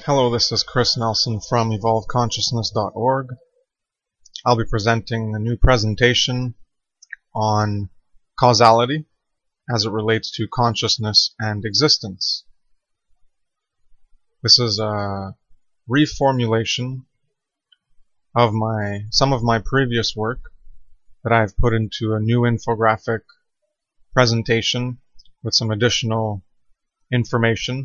Hello, this is Chris Nelson from EvolvedConsciousness.org. I'll be presenting a new presentation on causality as it relates to consciousness and existence. This is a reformulation of some of my previous work that I've put into a new infographic presentation with some additional information.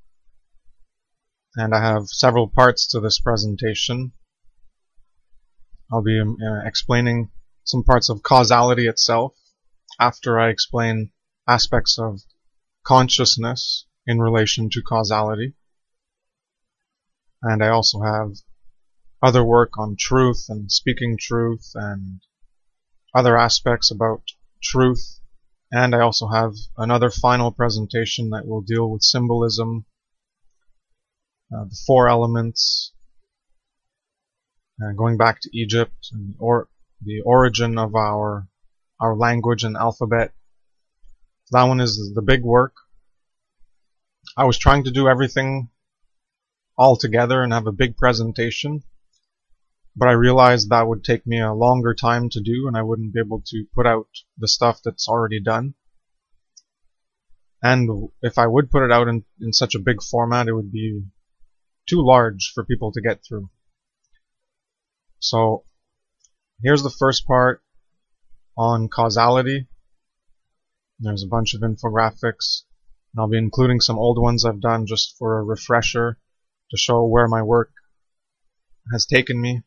And I have several parts to this presentation. I'll be explaining some parts of causality itself after I explain aspects of consciousness in relation to causality. And I also have other work on truth and speaking truth and other aspects about truth. And I also have another final presentation that will deal with symbolism, the four elements, going back to Egypt, and the origin of our language and alphabet. That one is the big work. I was trying to do everything all together and have a big presentation, but I realized that would take me a longer time to do, and I wouldn't be able to put out the stuff that's already done. And if I would put it out in such a big format, it would be too large for people to get through. So here's the first part on causality. There's a bunch of infographics, and I'll be including some old ones I've done just for a refresher to show where my work has taken me.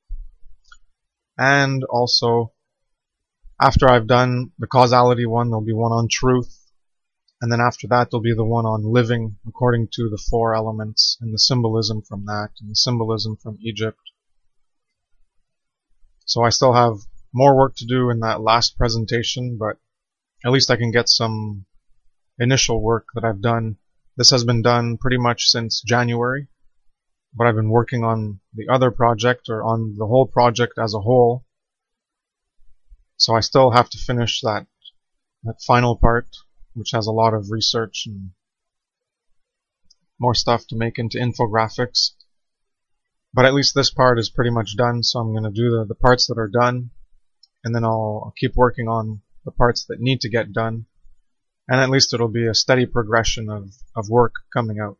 And also, after I've done the causality one, there'll be one on truth. And then after that, there'll be the one on living according to the four elements and the symbolism from that and the symbolism from Egypt. So I still have more work to do in that last presentation, but at least I can get some initial work that I've done. This has been done pretty much since January, but I've been working on the other project, or on the whole project as a whole. So I still have to finish that final part, which has a lot of research and more stuff to make into infographics. But at least this part is pretty much done, so I'm going to do the parts that are done, and then I'll keep working on the parts that need to get done, and at least it'll be a steady progression of work coming out.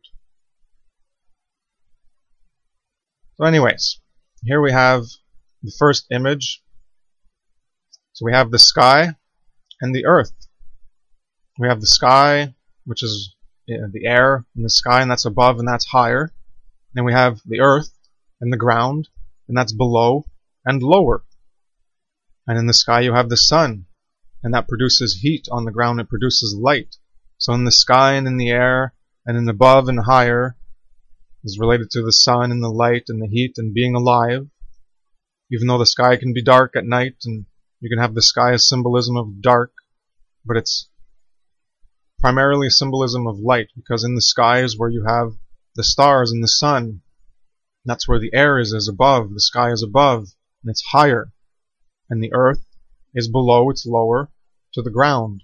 So anyways, here we have the first image. So we have the sky and the earth. We have the sky, which is the air in the sky, and that's above and that's higher. Then we have the earth and the ground, and that's below and lower. And in the sky you have the sun, and that produces heat. On the ground it produces light. So in the sky and in the air and in above and higher is related to the sun and the light and the heat and being alive. Even though the sky can be dark at night, and you can have the sky as symbolism of dark, but it's primarily symbolism of light, because in the sky is where you have the stars and the sun. That's where the air is above, the sky is above, and it's higher. And the earth is below, it's lower to the ground.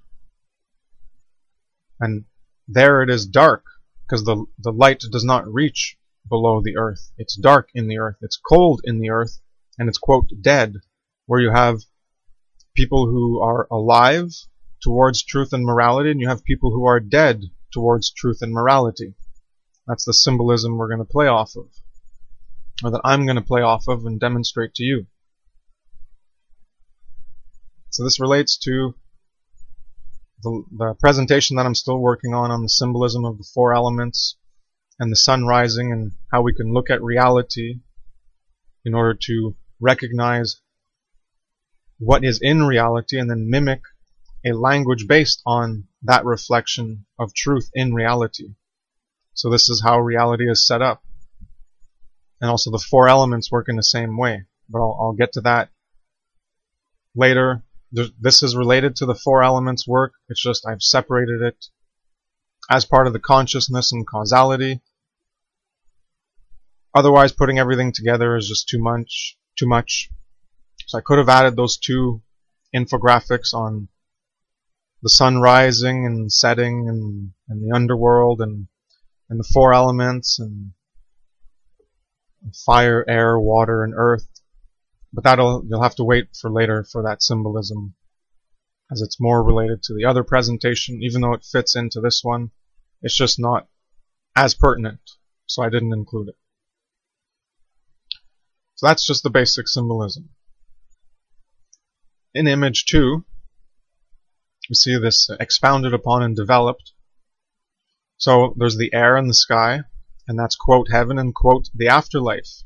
And there it is dark, because the light does not reach below the earth. It's dark in the earth, it's cold in the earth, and it's, quote, dead, where you have people who are alive towards truth and morality, and you have people who are dead towards truth and morality. That's the symbolism we're going to play off of, or that I'm going to play off of and demonstrate to you. So this relates to the presentation that I'm still working on the symbolism of the four elements and the sun rising, and how we can look at reality in order to recognize what is in reality and then mimic a language based on that reflection of truth in reality. So this is how reality is set up. And also the four elements work in the same way, but I'll get to that later. This is related to the four elements work, it's just I've separated it as part of the consciousness and causality. Otherwise, putting everything together is just too much. So I could have added those two infographics on the sun rising and setting and the underworld and the four elements and fire, air, water, and earth. But you'll have to wait for later for that symbolism, as it's more related to the other presentation. Even though it fits into this one, it's just not as pertinent, so I didn't include it. So that's just the basic symbolism. In image 2, we see this expounded upon and developed. So there's the air and the sky, and that's quote heaven and quote the afterlife.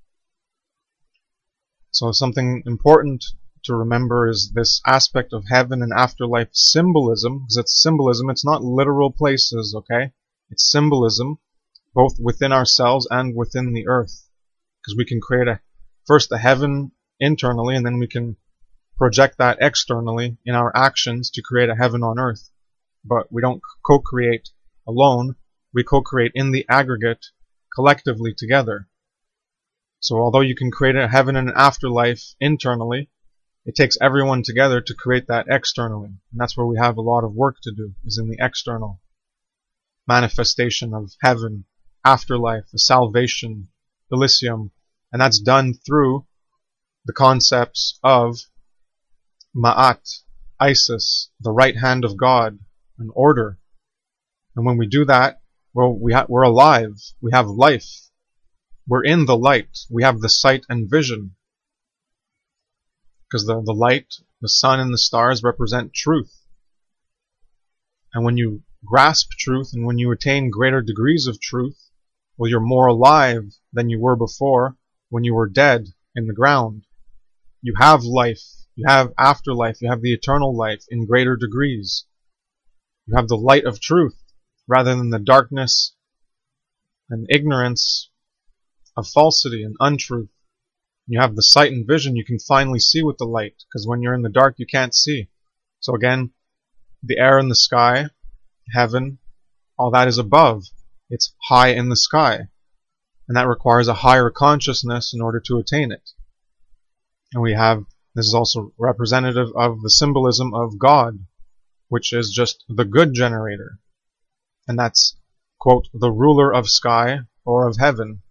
So something important to remember is this aspect of heaven and afterlife symbolism, because it's symbolism, it's not literal places, okay? It's symbolism, both within ourselves and within the earth. Because we can create first a heaven internally, and then we can project that externally in our actions to create a heaven on earth. But we don't co-create alone, we co-create in the aggregate, collectively together. So although you can create a heaven and an afterlife internally, it takes everyone together to create that externally. And that's where we have a lot of work to do, is in the external manifestation of heaven, afterlife, the salvation, Elysium. And that's done through the concepts of Ma'at, Isis, the right hand of God, and order. And when we do that, well, we're alive. We have life. We're in the light. We have the sight and vision. Because the light, the sun, and the stars represent truth. And when you grasp truth and when you attain greater degrees of truth, well, you're more alive than you were before when you were dead in the ground. You have life. You have afterlife. You have the eternal life in greater degrees. You have the light of truth rather than the darkness and ignorance of falsity and untruth. You have the sight and vision. You can finally see with the light, because when you're in the dark you can't see. So again, the air and the sky, heaven, all that is above. It's high in the sky. And that requires a higher consciousness in order to attain it. And this is also representative of the symbolism of God, which is just the good generator. And that's, quote, the ruler of sky or of heaven.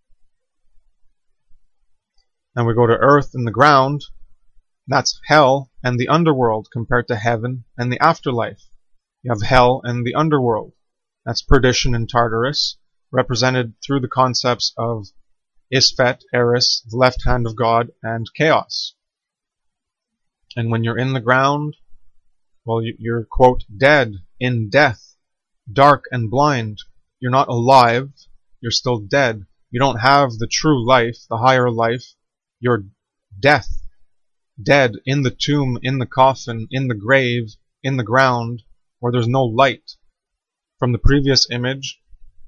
And we go to earth and the ground. That's hell and the underworld compared to heaven and the afterlife. You have hell and the underworld. That's perdition and Tartarus, represented through the concepts of Isfet, Eris, the left hand of God, and chaos. And when you're in the ground, well, you're, quote, dead in death, dark and blind. You're not alive, you're still dead. You don't have the true life, the higher life. You're death, dead in the tomb, in the coffin, in the grave, in the ground, where there's no light. From the previous image,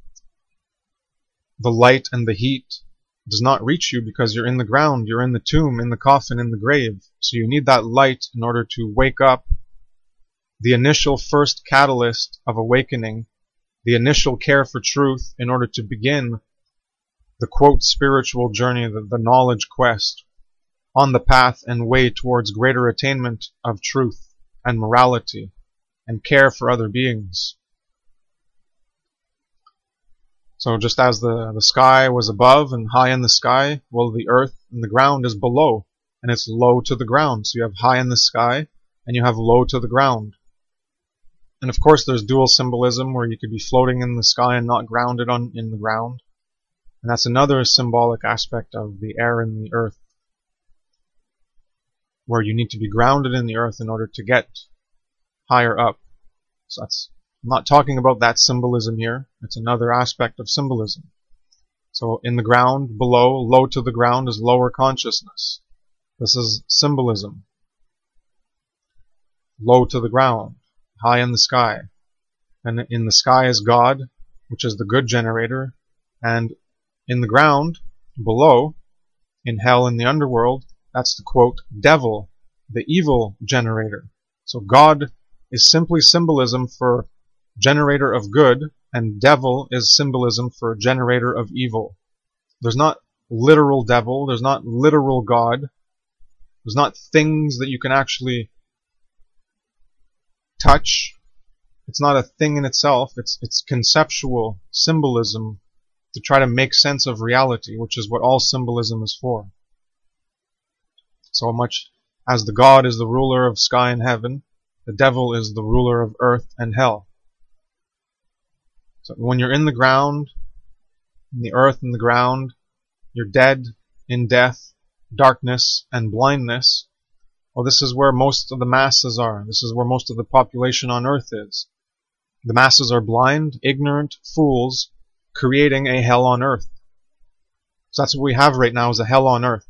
the light and the heat does not reach you because you're in the ground, you're in the tomb, in the coffin, in the grave. So you need that light in order to wake up, the initial first catalyst of awakening, the initial care for truth in order to begin the, quote, spiritual journey, the knowledge quest, on the path and way towards greater attainment of truth and morality and care for other beings. So just as the sky was above and high in the sky, well, the earth and the ground is below, and it's low to the ground. So you have high in the sky, and you have low to the ground. And of course there's dual symbolism, where you could be floating in the sky and not grounded in the ground. And that's another symbolic aspect of the air and the earth, where you need to be grounded in the earth in order to get higher up. So I'm not talking about that symbolism here. It's another aspect of symbolism. So in the ground, below, low to the ground is lower consciousness. This is symbolism. Low to the ground, high in the sky. And in the sky is God, which is the good generator. And in the ground, below, in hell and the underworld, that's the, quote, devil, the evil generator. So God is simply symbolism for generator of good, and devil is symbolism for generator of evil. There's not literal devil, there's not literal God, there's not things that you can actually touch. It's not a thing in itself, it's conceptual symbolism to try to make sense of reality, which is what all symbolism is for. So much as the God is the ruler of sky and heaven, the devil is the ruler of earth and hell. So when you're in the ground, in the earth and the ground, you're dead in death, darkness, and blindness. Well, this is where most of the masses are. This is where most of the population on earth is. The masses are blind, ignorant fools creating a hell on earth. So that's what we have right now, is a hell on earth.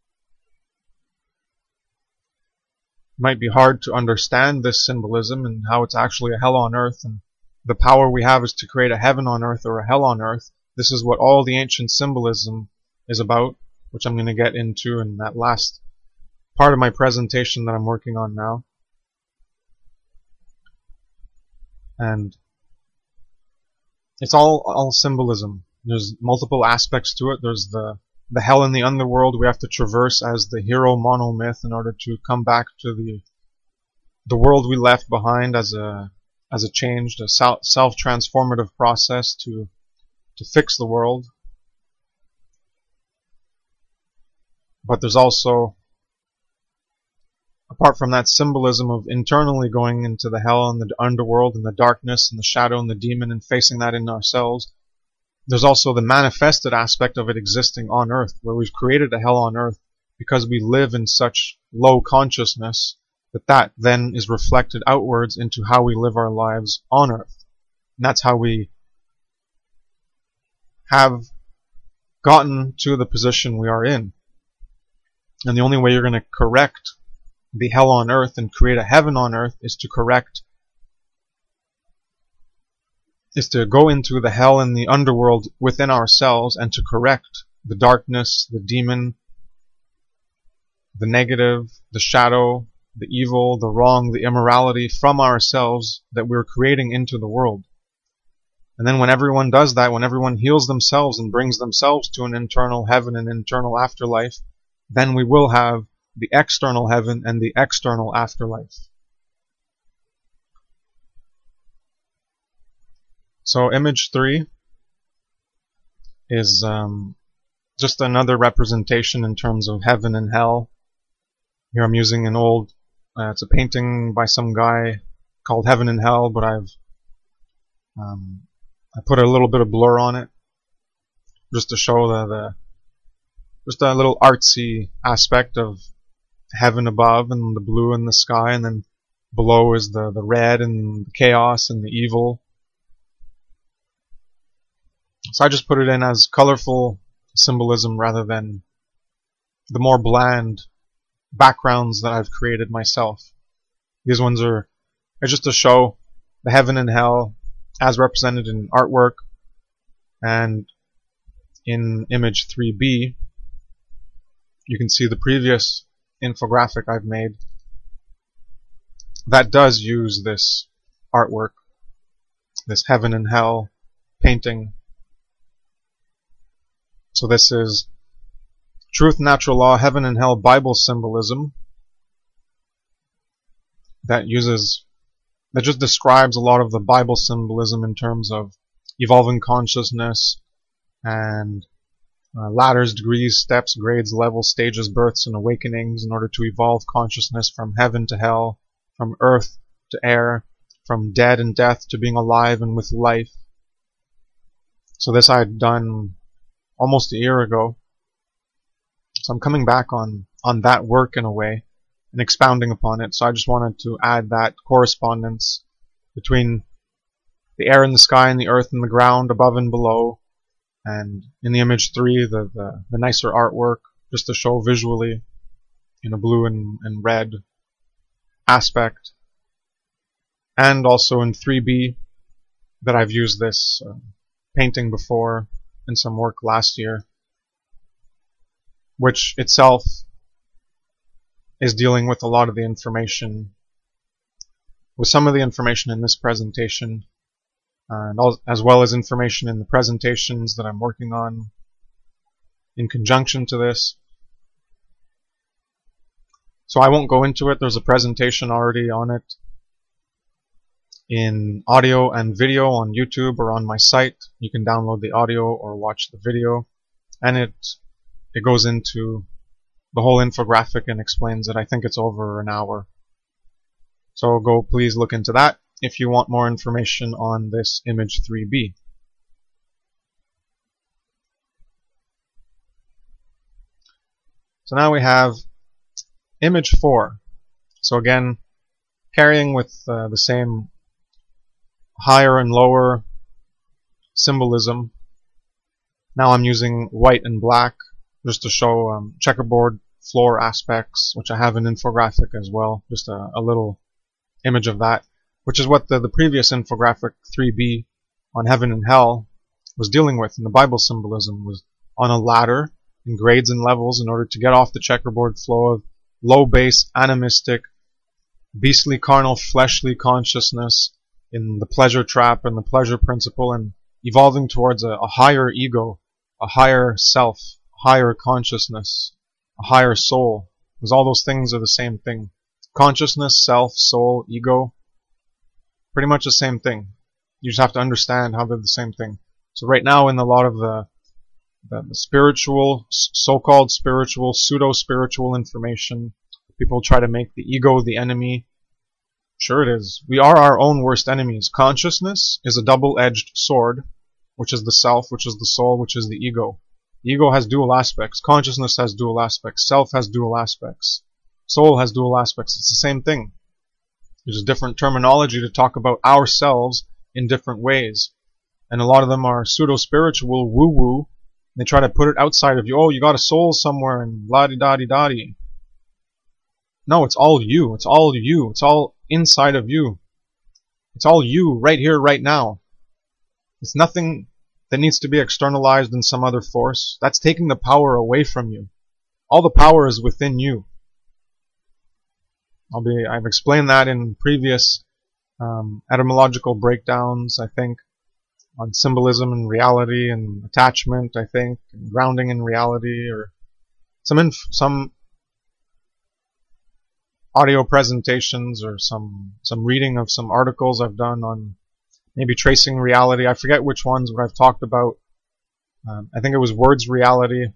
It might be hard to understand this symbolism and how it's actually a hell on earth, and the power we have is to create a heaven on earth or a hell on earth. This is what all the ancient symbolism is about, which I'm going to get into in that last part of my presentation that I'm working on now. And it's all symbolism. There's multiple aspects to it. There's the hell in the underworld we have to traverse as the hero monomyth in order to come back to the world we left behind as a changed, a self-transformative process to fix the world. But there's also, apart from that symbolism of internally going into the hell and the underworld and the darkness and the shadow and the demon and facing that in ourselves, there's also the manifested aspect of it existing on earth, where we've created a hell on earth because we live in such low consciousness that then is reflected outwards into how we live our lives on earth. And that's how we have gotten to the position we are in. And the only way you're going to correct the hell on earth and create a heaven on earth is to go into the hell and the underworld within ourselves and to correct the darkness, the demon, the negative, the shadow, the evil, the wrong, the immorality from ourselves that we're creating into the world. And then when everyone does that, when everyone heals themselves and brings themselves to an internal heaven and internal afterlife, then we will have the external heaven and the external afterlife. So image 3 is just another representation in terms of heaven and hell. Here I'm using an old, it's a painting by some guy called Heaven and Hell, but I put a little bit of blur on it just to show just a little artsy aspect of heaven above and the blue in the sky, and then below is the red and the chaos and the evil. So I just put it in as colorful symbolism rather than the more bland backgrounds that I've created myself. These ones are just to show the heaven and hell as represented in artwork. And in image 3b, you can see the previous infographic I've made that does use this artwork, this heaven and hell painting. So this is Truth, Natural Law, Heaven and Hell Bible Symbolism that just describes a lot of the Bible symbolism in terms of evolving consciousness and ladders, degrees, steps, grades, levels, stages, births, and awakenings in order to evolve consciousness from heaven to hell, from earth to air, from dead and death to being alive and with life. So this I had done almost a year ago. So I'm coming back on that work in a way and expounding upon it. So I just wanted to add that correspondence between the air and the sky and the earth and the ground above and below. And in the image 3, the nicer artwork, just to show visually in a blue and red aspect. And also in 3b that I've used this painting before in some work last year, which itself is dealing with a lot of the information, with some of the information in this presentation, and as well as information in the presentations that I'm working on in conjunction to this. So I won't go into it. There's a presentation already on it. in audio and video on YouTube or on my site. You can download the audio or watch the video, and it goes into the whole infographic and explains it. I think it's over an hour. So go please look into that if you want more information on this image 3B. So now we have image 4. So again, carrying with the same higher and lower symbolism. Now I'm using white and black just to show checkerboard floor aspects, which I have an infographic as well, just a little image of that, which is what the previous infographic 3B on heaven and hell was dealing with in the Bible symbolism, was on a ladder in grades and levels in order to get off the checkerboard flow of low base, animistic, beastly, carnal, fleshly consciousness in the pleasure trap and the pleasure principle, and evolving towards a higher ego, a higher self, higher consciousness, a higher soul, because all those things are the same thing. Consciousness, self, soul, ego, pretty much the same thing. You just have to understand how they're the same thing. So right now in a lot of the spiritual, so-called spiritual, pseudo-spiritual information, people try to make the ego the enemy. Sure it is. We are our own worst enemies. Consciousness is a double-edged sword, which is the self, which is the soul, which is the ego. The ego has dual aspects. Consciousness has dual aspects. Self has dual aspects. Soul has dual aspects. It's the same thing. There's a different terminology to talk about ourselves in different ways. And a lot of them are pseudo-spiritual, woo-woo. They try to put it outside of you. Oh, you got a soul somewhere and la-di-da-di-da-di. No, it's all you. It's all you. It's all inside of you. It's all you right here, right now. It's nothing that needs to be externalized in some other force. That's taking the power away from you. All the power is within you. I've explained that in previous etymological breakdowns, I think, on symbolism and reality and attachment, I think, and grounding in reality, or some audio presentations or some reading of some articles I've done on maybe tracing reality. I forget which ones, but I've talked about, I think it was words reality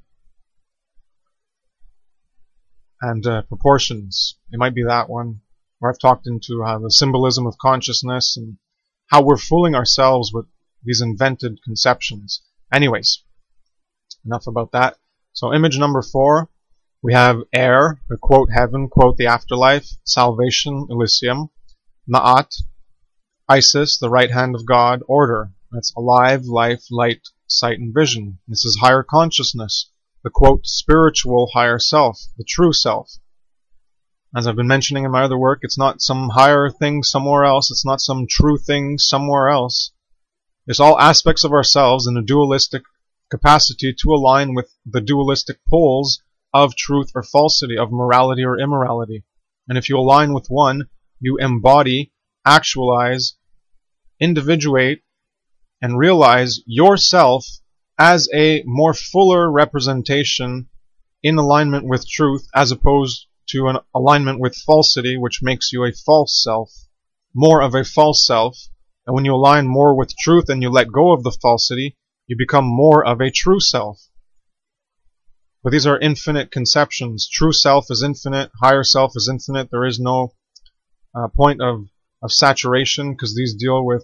and proportions. It might be that one, where I've talked into the symbolism of consciousness and how we're fooling ourselves with these invented conceptions. Anyways, enough about that. So image number 4, we have air, or quote heaven, quote the afterlife, salvation, Elysium, Ma'at, Isis, the right hand of God, order. That's alive, life, light, sight, and vision. This is higher consciousness, the quote spiritual higher self, the true self. As I've been mentioning in my other work, it's not some higher thing somewhere else, it's not some true thing somewhere else. It's all aspects of ourselves in a dualistic capacity to align with the dualistic poles of truth or falsity, of morality or immorality. And if you align with one, you embody, actualize, individuate, and realize yourself as a more fuller representation in alignment with truth, as opposed to an alignment with falsity, which makes you a false self, more of a false self. And when you align more with truth and you let go of the falsity, you become more of a true self. But these are infinite conceptions. True self is infinite, higher self is infinite. There is no point of saturation, because these deal with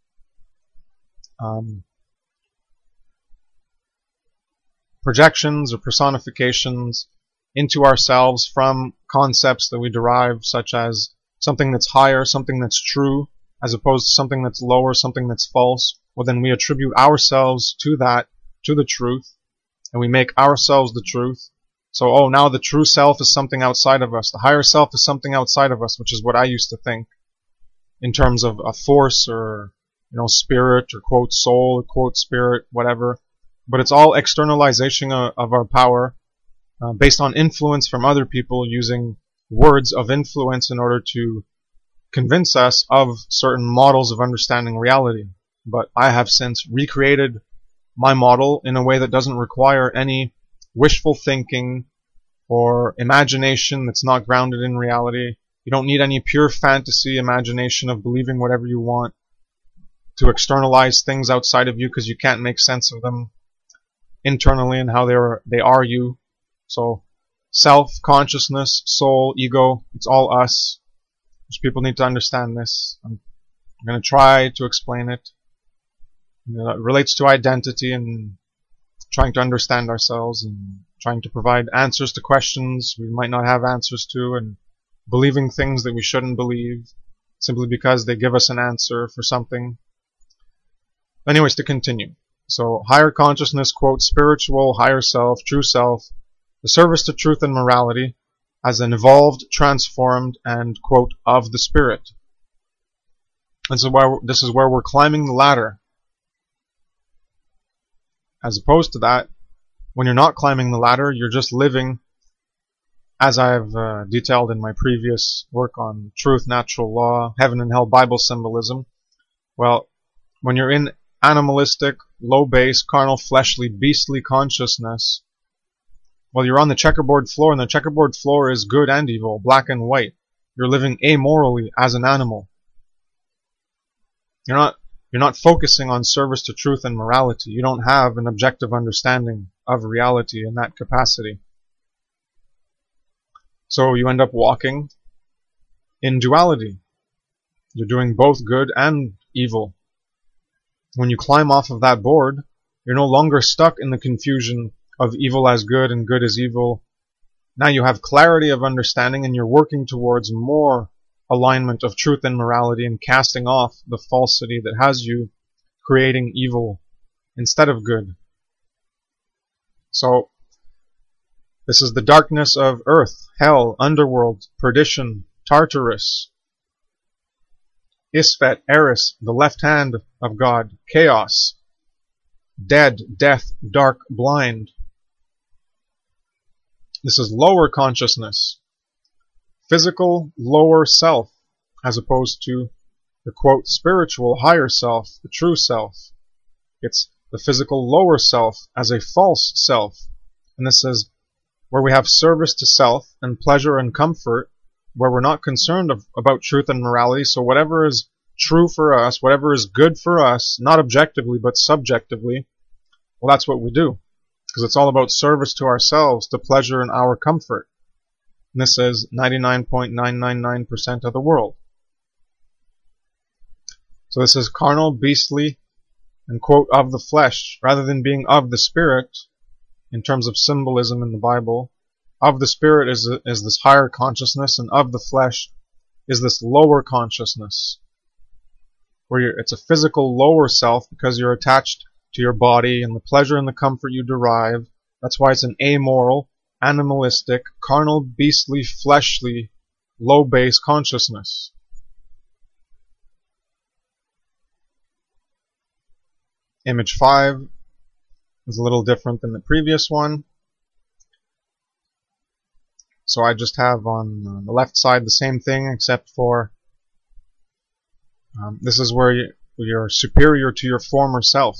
projections or personifications into ourselves from concepts that we derive, such as something that's higher, something that's true, as opposed to something that's lower, something that's false. Well, then we attribute ourselves to that, to the truth, and we make ourselves the truth. So, oh, now the true self is something outside of us. The higher self is something outside of us, which is what I used to think in terms of a force or, spirit or quote soul or quote spirit, whatever. But it's all externalization of our power based on influence from other people, using words of influence in order to convince us of certain models of understanding reality. But I have since recreated my model in a way that doesn't require any wishful thinking or imagination that's not grounded in reality. You don't need any pure fantasy imagination of believing whatever you want to externalize things outside of you because you can't make sense of them internally and how they are you. So self, consciousness, soul, ego, it's all us. Which people need to understand this. I'm going to try to explain it. It relates to identity and trying to understand ourselves and trying to provide answers to questions we might not have answers to, and believing things that we shouldn't believe simply because they give us an answer for something. Anyways, to continue. So, higher consciousness, quote, spiritual, higher self, true self, the service to truth and morality as an evolved, transformed, and, quote, of the spirit. And so this is where we're climbing the ladder. As opposed to that, when you're not climbing the ladder, you're just living, as I've detailed in my previous work on truth, natural law, heaven and hell, Bible symbolism. Well, when you're in animalistic, low-base, carnal, fleshly, beastly consciousness, well, you're on the checkerboard floor, and the checkerboard floor is good and evil, black and white. You're living amorally as an animal. You're not focusing on service to truth and morality. You don't have an objective understanding of reality in that capacity. So you end up walking in duality. You're doing both good and evil. When you climb off of that board, you're no longer stuck in the confusion of evil as good and good as evil. Now you have clarity of understanding, and you're working towards more alignment of truth and morality and casting off the falsity that has you creating evil instead of good. So, this is the darkness of earth, hell, underworld, perdition, Tartarus, Isfet, Eris, the left hand of God, chaos, dead, death, dark, blind. This is lower consciousness, physical lower self, as opposed to the quote spiritual higher self, the true self. It's the physical lower self as a false self. And this is where we have service to self and pleasure and comfort, where we're not concerned about truth and morality. So whatever is true for us, whatever is good for us, not objectively but subjectively, well, that's what we do. Because it's all about service to ourselves, to pleasure and our comfort. And this is 99.999% of the world. So this is carnal, beastly, and quote, of the flesh, rather than being of the spirit, in terms of symbolism in the Bible. Of the spirit is this higher consciousness, and of the flesh is this lower consciousness, where it's a physical lower self because you're attached to your body and the pleasure and the comfort you derive. That's why it's an amoral, animalistic, carnal, beastly, fleshly, low-base consciousness. Image 5 is a little different than the previous one. So I just have on the left side the same thing, except for this is where you're superior to your former self.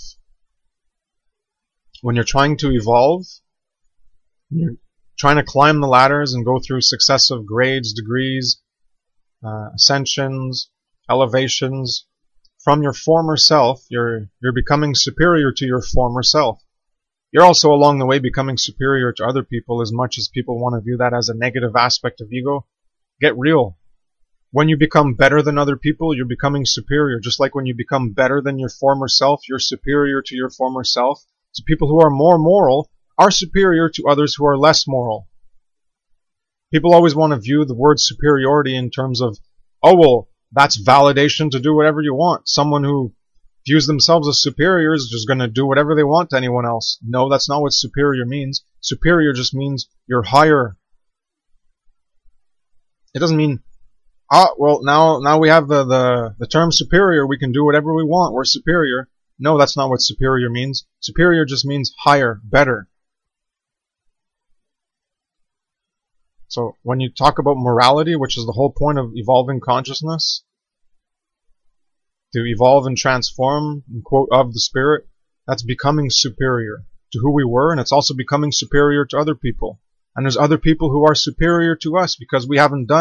When you're trying to evolve, you're trying to climb the ladders and go through successive grades, degrees, ascensions, elevations. From your former self, you're becoming superior to your former self. You're also along the way becoming superior to other people, as much as people want to view that as a negative aspect of ego. Get real. When you become better than other people, you're becoming superior. Just like when you become better than your former self, you're superior to your former self. So people who are more moral are superior to others who are less moral. People always want to view the word superiority in terms of, oh, well, that's validation to do whatever you want. Someone who views themselves as superior is just going to do whatever they want to anyone else. No, that's not what superior means. Superior just means you're higher. It doesn't mean, well, now we have the term superior, we can do whatever we want, we're superior. No, that's not what superior means. Superior just means higher, better. So when you talk about morality, which is the whole point of evolving consciousness, to evolve and transform, and quote, of the spirit, that's becoming superior to who we were, and it's also becoming superior to other people. And there's other people who are superior to us because we haven't done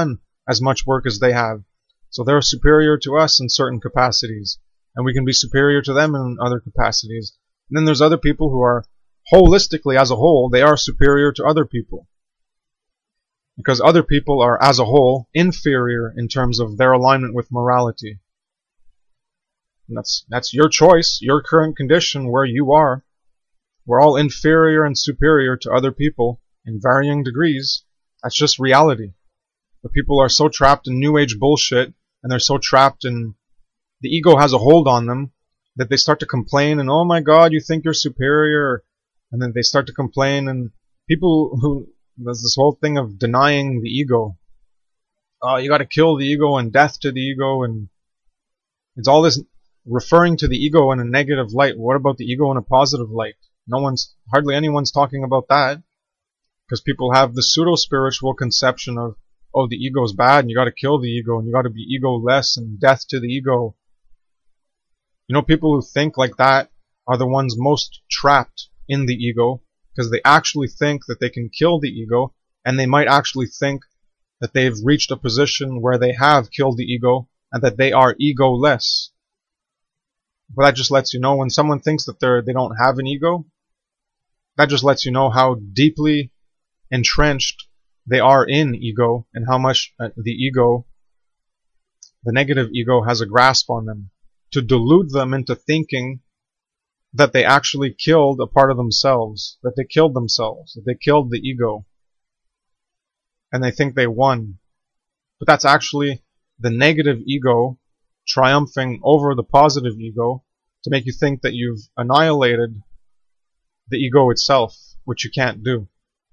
as much work as they have. So they're superior to us in certain capacities, and we can be superior to them in other capacities. And then there's other people who are holistically, as a whole, they are superior to other people. Because other people are, as a whole, inferior in terms of their alignment with morality. And that's your choice, your current condition where you are. We're all inferior and superior to other people in varying degrees. That's just reality. But people are so trapped in New Age bullshit, and they're so trapped in the ego has a hold on them, that they start to complain and, oh my God, you think you're superior, and then they start to complain, and people who, there's this whole thing of denying the ego. Oh, you gotta kill the ego and death to the ego, and it's all this referring to the ego in a negative light. What about the ego in a positive light? Hardly anyone's talking about that, because people have the pseudo-spiritual conception of, oh, the ego is bad and you gotta kill the ego and you gotta be ego-less and death to the ego. You know, people who think like that are the ones most trapped in the ego, because they actually think that they can kill the ego, and they might actually think that they've reached a position where they have killed the ego and that they are ego-less. But that just lets you know, when someone thinks that they don't have an ego, that just lets you know how deeply entrenched they are in ego, and how much the ego, the negative ego, has a grasp on them, to delude them into thinking that they actually killed a part of themselves, that they killed themselves, that they killed the ego, and they think they won. But that's actually the negative ego triumphing over the positive ego to make you think that you've annihilated the ego itself, which you can't do.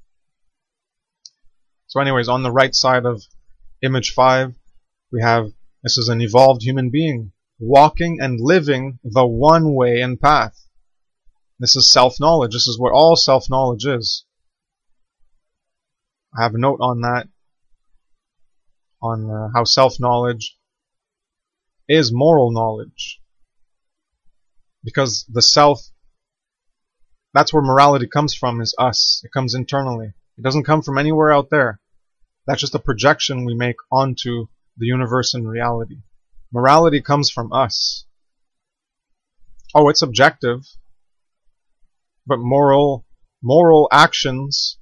So anyways, on the right side of image 5, we have, this is an evolved human being, walking and living the one way and path. This is self-knowledge. This is what all self-knowledge is. I have a note on that, on how self-knowledge is moral knowledge. Because the self, that's where morality comes from, is us. It comes internally. It doesn't come from anywhere out there. That's just a projection we make onto the universe and reality. Morality comes from us. Oh, it's objective. But moral actions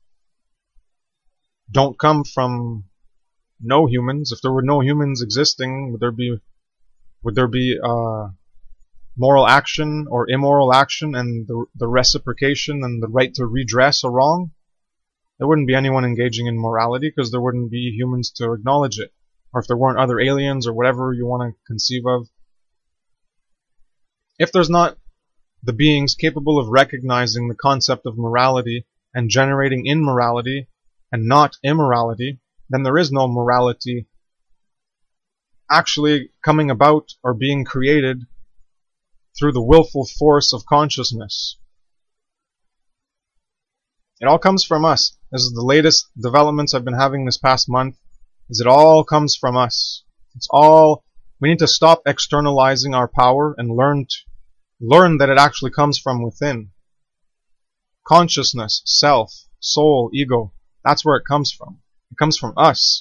don't come from no humans. If there were no humans existing, would there be moral action or immoral action, and the reciprocation and the right to redress a wrong? There wouldn't be anyone engaging in morality, because there wouldn't be humans to acknowledge it. Or if there weren't other aliens or whatever you want to conceive of. If there's not the beings capable of recognizing the concept of morality and generating immorality and not immorality, then there is no morality actually coming about or being created through the willful force of consciousness. It all comes from us. This is the latest developments I've been having this past month, is it all comes from us. It's all, we need to stop externalizing our power and learn that it actually comes from within. Consciousness, self, soul, ego, that's where it comes from. It comes from us.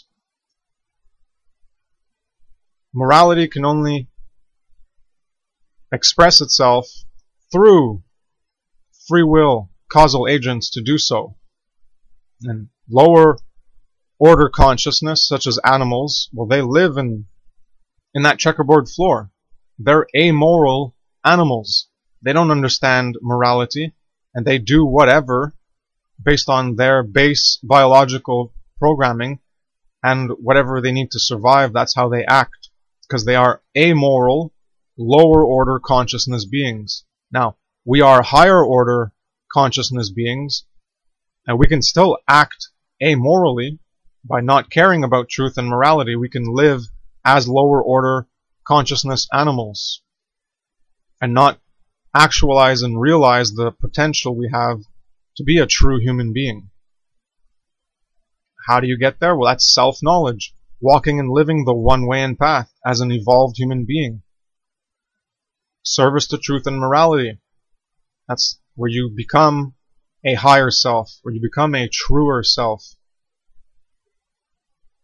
Morality can only express itself through free will, causal agents to do so. And lower order consciousness, such as animals, well, they live in that checkerboard floor. They're amoral animals. They don't understand morality, and they do whatever based on their base biological programming, and whatever they need to survive, that's how they act, because they are amoral, lower order consciousness beings. Now, we are higher order consciousness beings, and we can still act amorally by not caring about truth and morality. We can live as lower order consciousness animals and not actualize and realize the potential we have to be a true human being. How do you get there? Well, that's self-knowledge. Walking and living the one-way and path as an evolved human being. Service to truth and morality. That's where you become a higher self, where you become a truer self.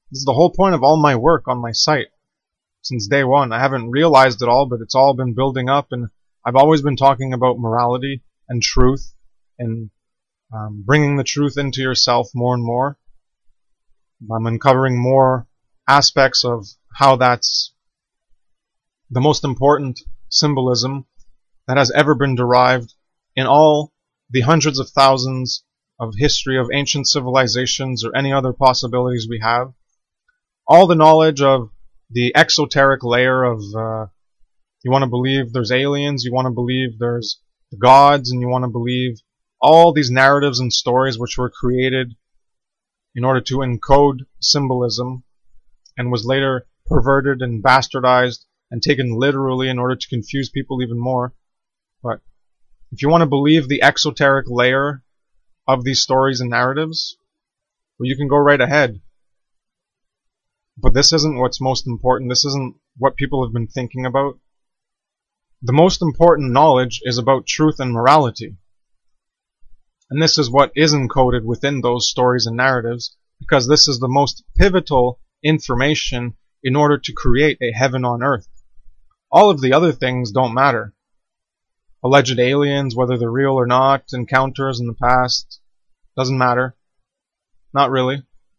This is the whole point of all my work on my site since day one. I haven't realized it all, but it's all been building up, and I've always been talking about morality and truth and bringing the truth into yourself more and more. I'm uncovering more aspects of how that's the most important symbolism that has ever been derived in all the hundreds of thousands of history of ancient civilizations or any other possibilities we have. All the knowledge of the exoteric layer of you want to believe there's aliens, you want to believe there's the gods, and you want to believe all these narratives and stories which were created in order to encode symbolism and was later perverted and bastardized and taken literally in order to confuse people even more. But if you want to believe the exoteric layer of these stories and narratives, well, you can go right ahead. But this isn't what's most important. This isn't what people have been thinking about. The most important knowledge is about truth and morality. And this is what is encoded within those stories and narratives, because this is the most pivotal information in order to create a heaven on earth. All of the other things don't matter. Alleged aliens, whether they're real or not, encounters in the past, doesn't matter. Not really.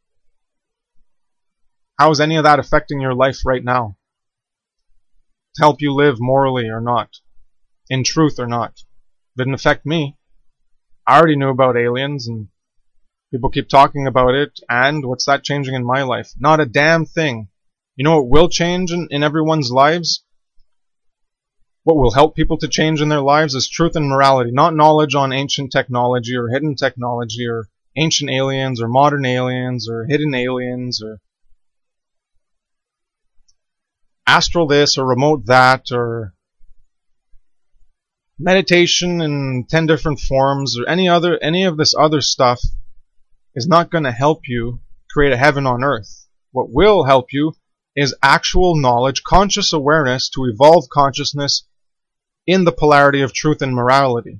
How is any of that affecting your life right now? To help you live morally or not? In truth or not? Didn't affect me. I already knew about aliens, and people keep talking about it, and what's that changing in my life? Not a damn thing. You know what will change in everyone's lives? What will help people to change in their lives is truth and morality, not knowledge on ancient technology or hidden technology or ancient aliens or modern aliens or hidden aliens or astral this or remote that or meditation in 10 different forms or any of this other stuff is not going to help you create a heaven on earth. What will help you is actual knowledge, conscious awareness to evolve consciousness in the polarity of truth and morality.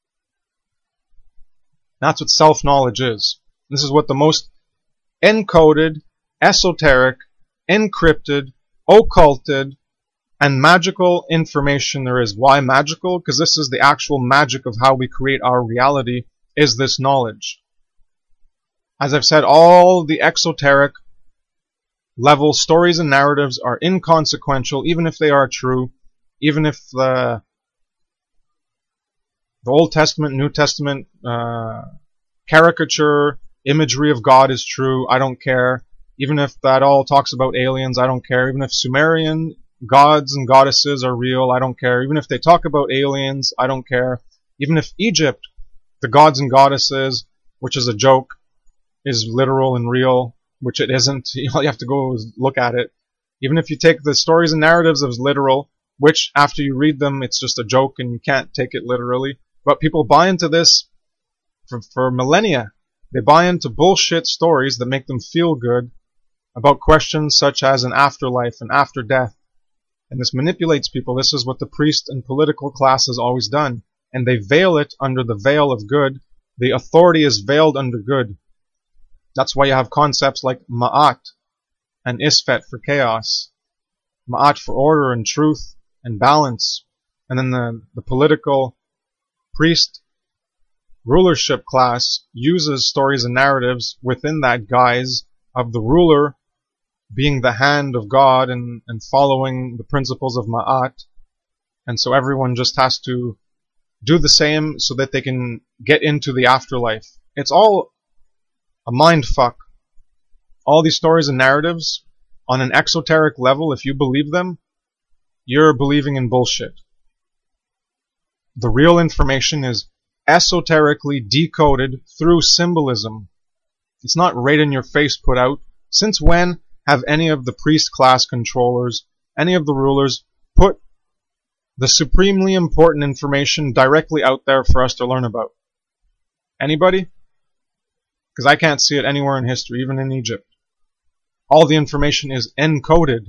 That's what self-knowledge is. This is what the most encoded, esoteric, encrypted, occulted, and magical information there is. Why magical? Because this is the actual magic of how we create our reality, is this knowledge. As I've said, all the exoteric level stories and narratives are inconsequential, even if they are true, even if the Old Testament, New Testament caricature, imagery of God is true, I don't care. Even if that all talks about aliens, I don't care. Even if Sumerian gods and goddesses are real, I don't care. Even if they talk about aliens, I don't care. Even if Egypt, the gods and goddesses, which is a joke, is literal and real, which it isn't. All you have to go is look at it. Even if you take the stories and narratives as literal, which after you read them, it's just a joke and you can't take it literally. But people buy into this for millennia. They buy into bullshit stories that make them feel good about questions such as an afterlife and after death. And this manipulates people. This is what the priest and political class has always done. And they veil it under the veil of good. The authority is veiled under good. That's why you have concepts like Ma'at and Isfet for chaos. Ma'at for order and truth and balance. And then the political priest rulership class uses stories and narratives within that guise of the ruler being the hand of God and following the principles of Ma'at. And so everyone just has to do the same so that they can get into the afterlife. It's all a mind fuck. All these stories and narratives, on an exoteric level, if you believe them, you're believing in bullshit. The real information is esoterically decoded through symbolism. It's not right in your face put out. Since when have any of the priest class controllers, any of the rulers, put the supremely important information directly out there for us to learn about? Anybody? Because I can't see it anywhere in history, even in Egypt. All the information is encoded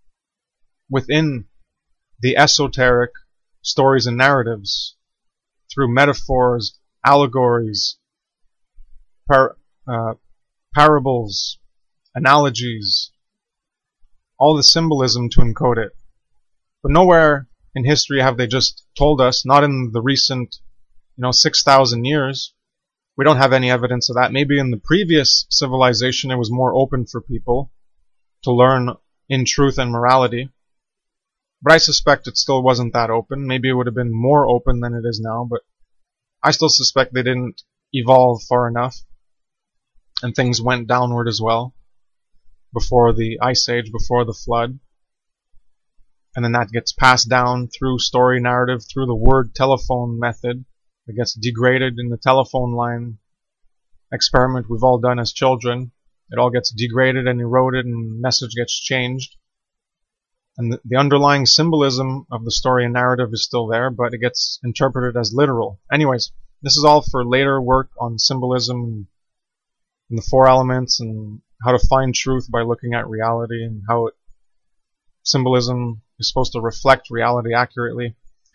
within the esoteric stories and narratives through metaphors, allegories, parables, analogies, all the symbolism to encode it. But nowhere in history have they just told us, not in the recent 6,000 years. We don't have any evidence of that. Maybe in the previous civilization it was more open for people to learn in truth and morality. But I suspect it still wasn't that open. Maybe it would have been more open than it is now, but I still suspect they didn't evolve far enough and things went downward as well before the Ice Age, before the flood. And then that gets passed down through story narrative, through the word telephone method. It gets degraded in the telephone line experiment we've all done as children. It all gets degraded and eroded and message gets changed. And the underlying symbolism of the story and narrative is still there, but it gets interpreted as literal. Anyways, this is all for later work on symbolism and the four elements and how to find truth by looking at reality and how symbolism is supposed to reflect reality accurately.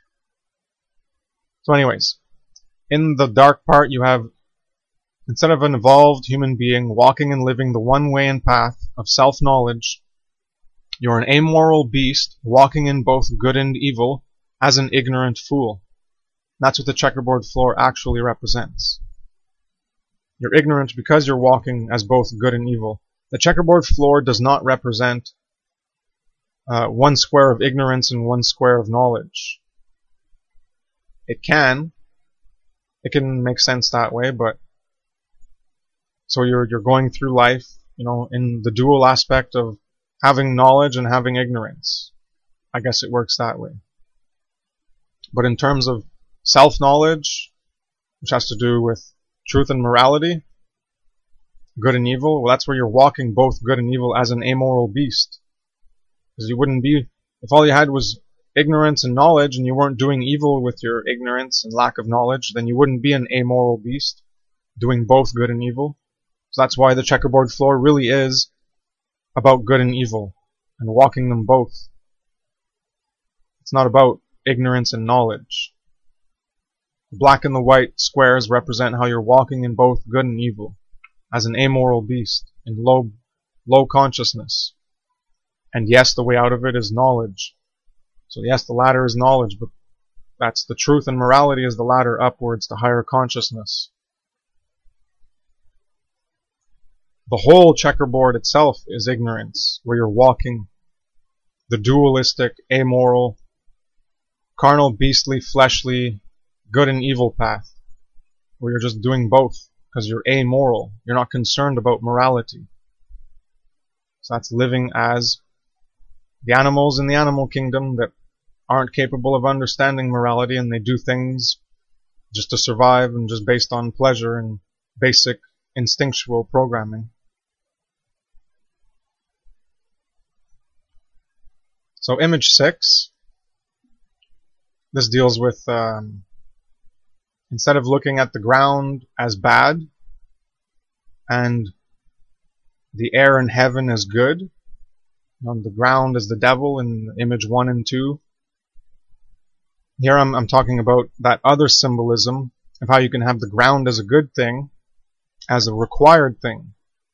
So anyways, in the dark part you have, instead of an evolved human being walking and living the one way and path of self-knowledge, you're an amoral beast walking in both good and evil as an ignorant fool. That's what the checkerboard floor actually represents. You're ignorant because you're walking as both good and evil. The checkerboard floor does not represent one square of ignorance and one square of knowledge. It can make sense that way, but so you're going through life, in the dual aspect of having knowledge and having ignorance. I guess it works that way. But in terms of self-knowledge, which has to do with truth and morality, good and evil, well, that's where you're walking both good and evil as an amoral beast. Because you wouldn't be, if all you had was ignorance and knowledge and you weren't doing evil with your ignorance and lack of knowledge, then you wouldn't be an amoral beast doing both good and evil. So that's why the checkerboard floor really is about good and evil and walking them both. It's not about ignorance and knowledge. The black and the white squares represent how you're walking in both good and evil as an amoral beast in low consciousness. And yes, the way out of it is knowledge. So yes, the ladder is knowledge, but that's the truth, and morality is the ladder upwards to higher consciousness. The whole checkerboard itself is ignorance, where you're walking the dualistic, amoral, carnal, beastly, fleshly, good and evil path, where you're just doing both, because you're amoral. You're not concerned about morality. So that's living as the animals in the animal kingdom that aren't capable of understanding morality, and they do things just to survive and just based on pleasure and basic instinctual programming. So image 6, this deals with instead of looking at the ground as bad and the air in heaven as good, the ground is the devil in image 1 and 2. Here I'm talking about that other symbolism of how you can have the ground as a good thing, as a required thing.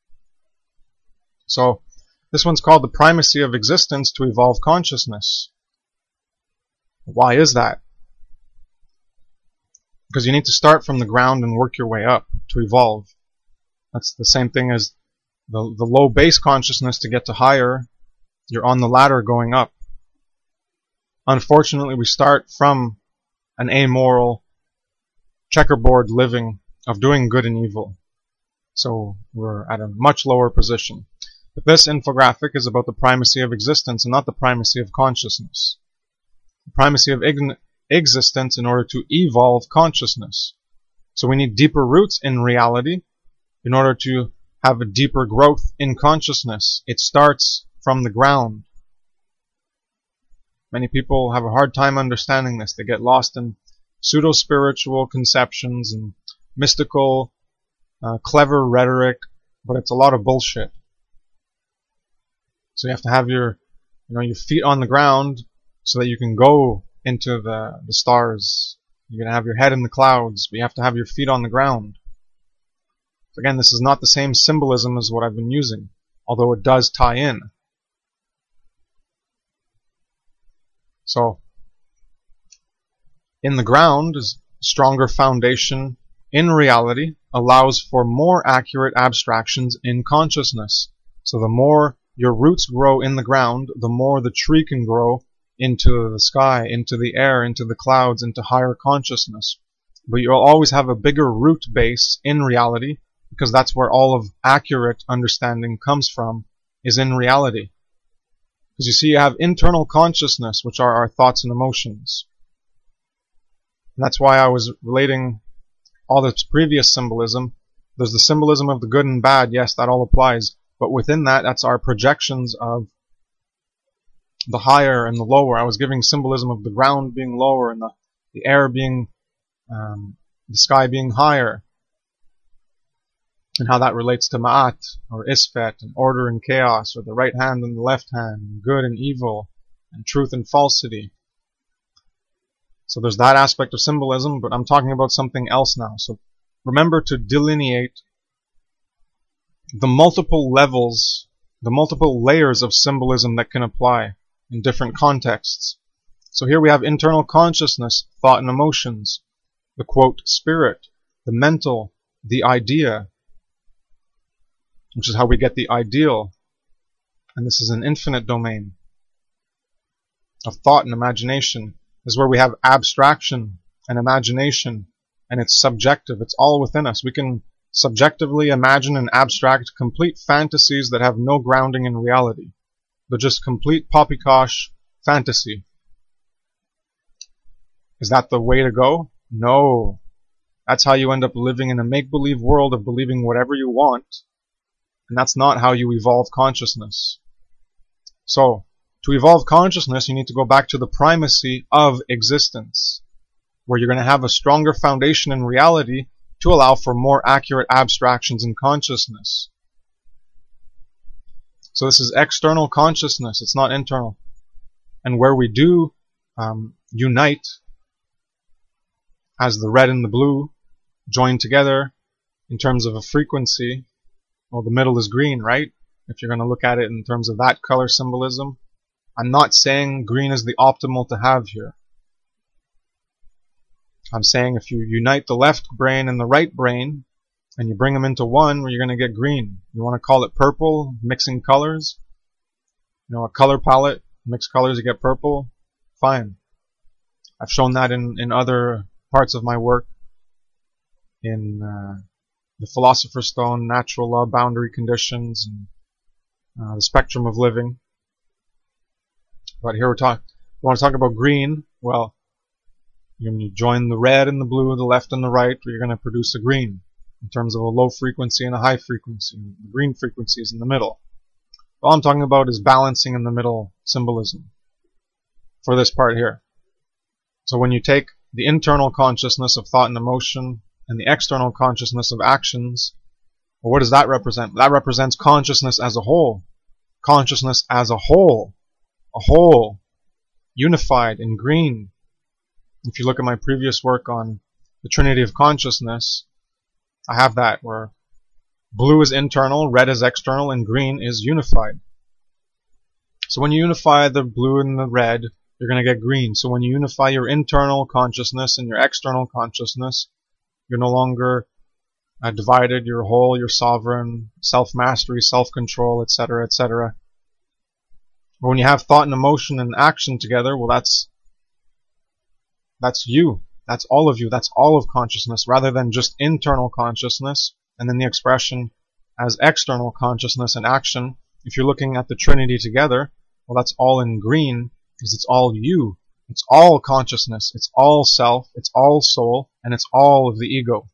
So this one's called the primacy of existence to evolve consciousness. Why is that? Because you need to start from the ground and work your way up to evolve. That's the same thing as the low base consciousness. To get to higher, you're on the ladder going up. Unfortunately, we start from an amoral checkerboard living of doing good and evil. So we're at a much lower position. But this infographic is about the primacy of existence and not the primacy of consciousness. The primacy of existence in order to evolve consciousness. So we need deeper roots in reality in order to have a deeper growth in consciousness. It starts from the ground. Many people have a hard time understanding this. They get lost in pseudo-spiritual conceptions and mystical, clever rhetoric, but it's a lot of bullshit. So you have to have your feet on the ground so that you can go into the stars. You're going to have your head in the clouds, but you have to have your feet on the ground. So again, this is not the same symbolism as what I've been using. although it does tie in. So, in the ground is stronger foundation in reality allows for more accurate abstractions in consciousness. So the more your roots grow in the ground, the more the tree can grow into the sky, into the air, into the clouds, into higher consciousness. But you'll always have a bigger root base in reality, because that's where all of accurate understanding comes from, is in reality. Because you see, you have internal consciousness, which are our thoughts and emotions. And that's why I was relating all the previous symbolism. There's the symbolism of the good and bad, yes, that all applies. But within that, that's our projections of the higher and the lower. I was giving symbolism of the ground being lower and the air being, the sky being higher. And how that relates to Ma'at, or Isfet, and order and chaos, or the right hand and the left hand, and good and evil, and truth and falsity. So there's that aspect of symbolism, but I'm talking about something else now. So remember to delineate the multiple levels, the multiple layers of symbolism that can apply in different contexts. So here we have internal consciousness, thought and emotions, the quote, spirit, the mental, the idea, which is how we get the ideal. And this is an infinite domain of thought and imagination. This is where we have abstraction and imagination, and it's subjective. It's all within us. We can subjectively imagine and abstract complete fantasies that have no grounding in reality. They're just complete poppycock fantasy. Is that the way to go? No. That's how you end up living in a make-believe world of believing whatever you want. And that's not how you evolve consciousness. So, to evolve consciousness, you need to go back to the primacy of existence, where you're going to have a stronger foundation in reality to allow for more accurate abstractions in consciousness. So this is external consciousness, it's not internal. And where we do unite, as the red and the blue join together in terms of a frequency, well, the middle is green, right? If you're going to look at it in terms of that color symbolism. I'm not saying green is the optimal to have here. I'm saying if you unite the left brain and the right brain, and you bring them into one, you're going to get green. You want to call it purple, mixing colors? You know, a color palette, mix colors, you get purple. Fine. I've shown that in other parts of my work. In the Philosopher's Stone, Natural Law, Boundary Conditions, and the Spectrum of Living. But here we want to talk about green. Well, when you join the red and the blue, the left and the right, you're going to produce a green in terms of a low frequency and a high frequency. The green frequency is in the middle. All I'm talking about is balancing in the middle symbolism for this part here. So when you take the internal consciousness of thought and emotion and the external consciousness of actions, well, what does that represent? That represents consciousness as a whole. Consciousness as a whole. A whole. Unified in green. If you look at my previous work on the Trinity of Consciousness, I have that where blue is internal, red is external, and green is unified. So when you unify the blue and the red, you're going to get green. So when you unify your internal consciousness and your external consciousness, you're no longer divided, you're whole, you're sovereign, self-mastery, self-control, etc., etc. But when you have thought and emotion and action together, well, that's you. That's all of you. That's all of consciousness, rather than just internal consciousness, and then the expression as external consciousness and action. If you're looking at the Trinity together, well, that's all in green, because it's all you. It's all consciousness. It's all self. It's all soul. And it's all of the ego.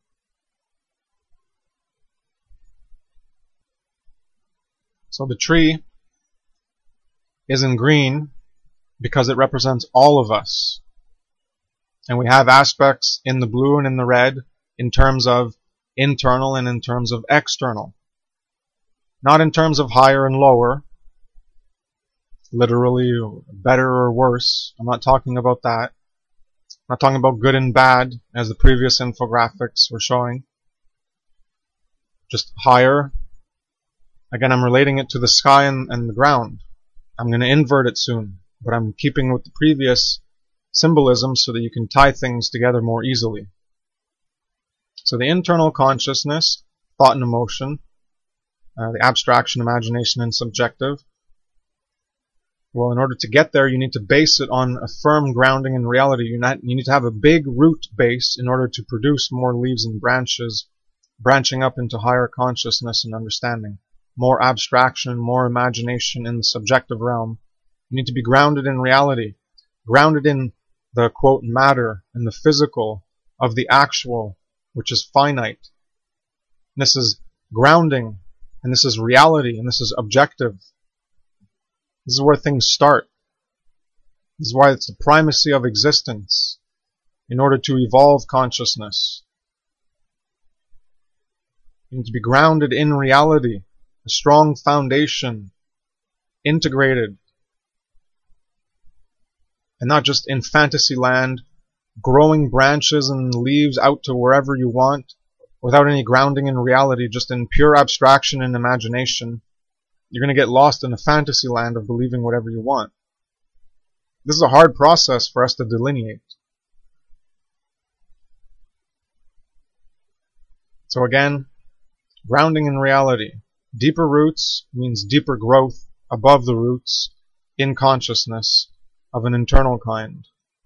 So the tree is in green because it represents all of us. And we have aspects in the blue and in the red in terms of internal and in terms of external. Not in terms of higher and lower, literally better or worse. I'm not talking about that. I'm not talking about good and bad, as the previous infographics were showing. Just higher Again, I'm relating it to the sky and the ground. I'm going to invert it soon, but I'm keeping with the previous symbolism so that you can tie things together more easily. So the internal consciousness, thought and emotion, the abstraction, imagination, and subjective. Well, in order to get there, you need to base it on a firm grounding in reality. You need to have a big root base in order to produce more leaves and branches, branching up into higher consciousness and understanding. More abstraction, more imagination in the subjective realm. You need to be grounded in reality, grounded in the, quote, matter and the physical of the actual, which is finite. And this is grounding, and this is reality, and this is objective. This is where things start. This is why it's the primacy of existence in order to evolve consciousness. You need to be grounded in reality, a strong foundation, integrated, and not just in fantasy land, growing branches and leaves out to wherever you want, without any grounding in reality, just in pure abstraction and imagination. You're going to get lost in a fantasy land of believing whatever you want. This is a hard process for us to delineate. So again, grounding in reality. Deeper roots means deeper growth above the roots in consciousness of an internal kind.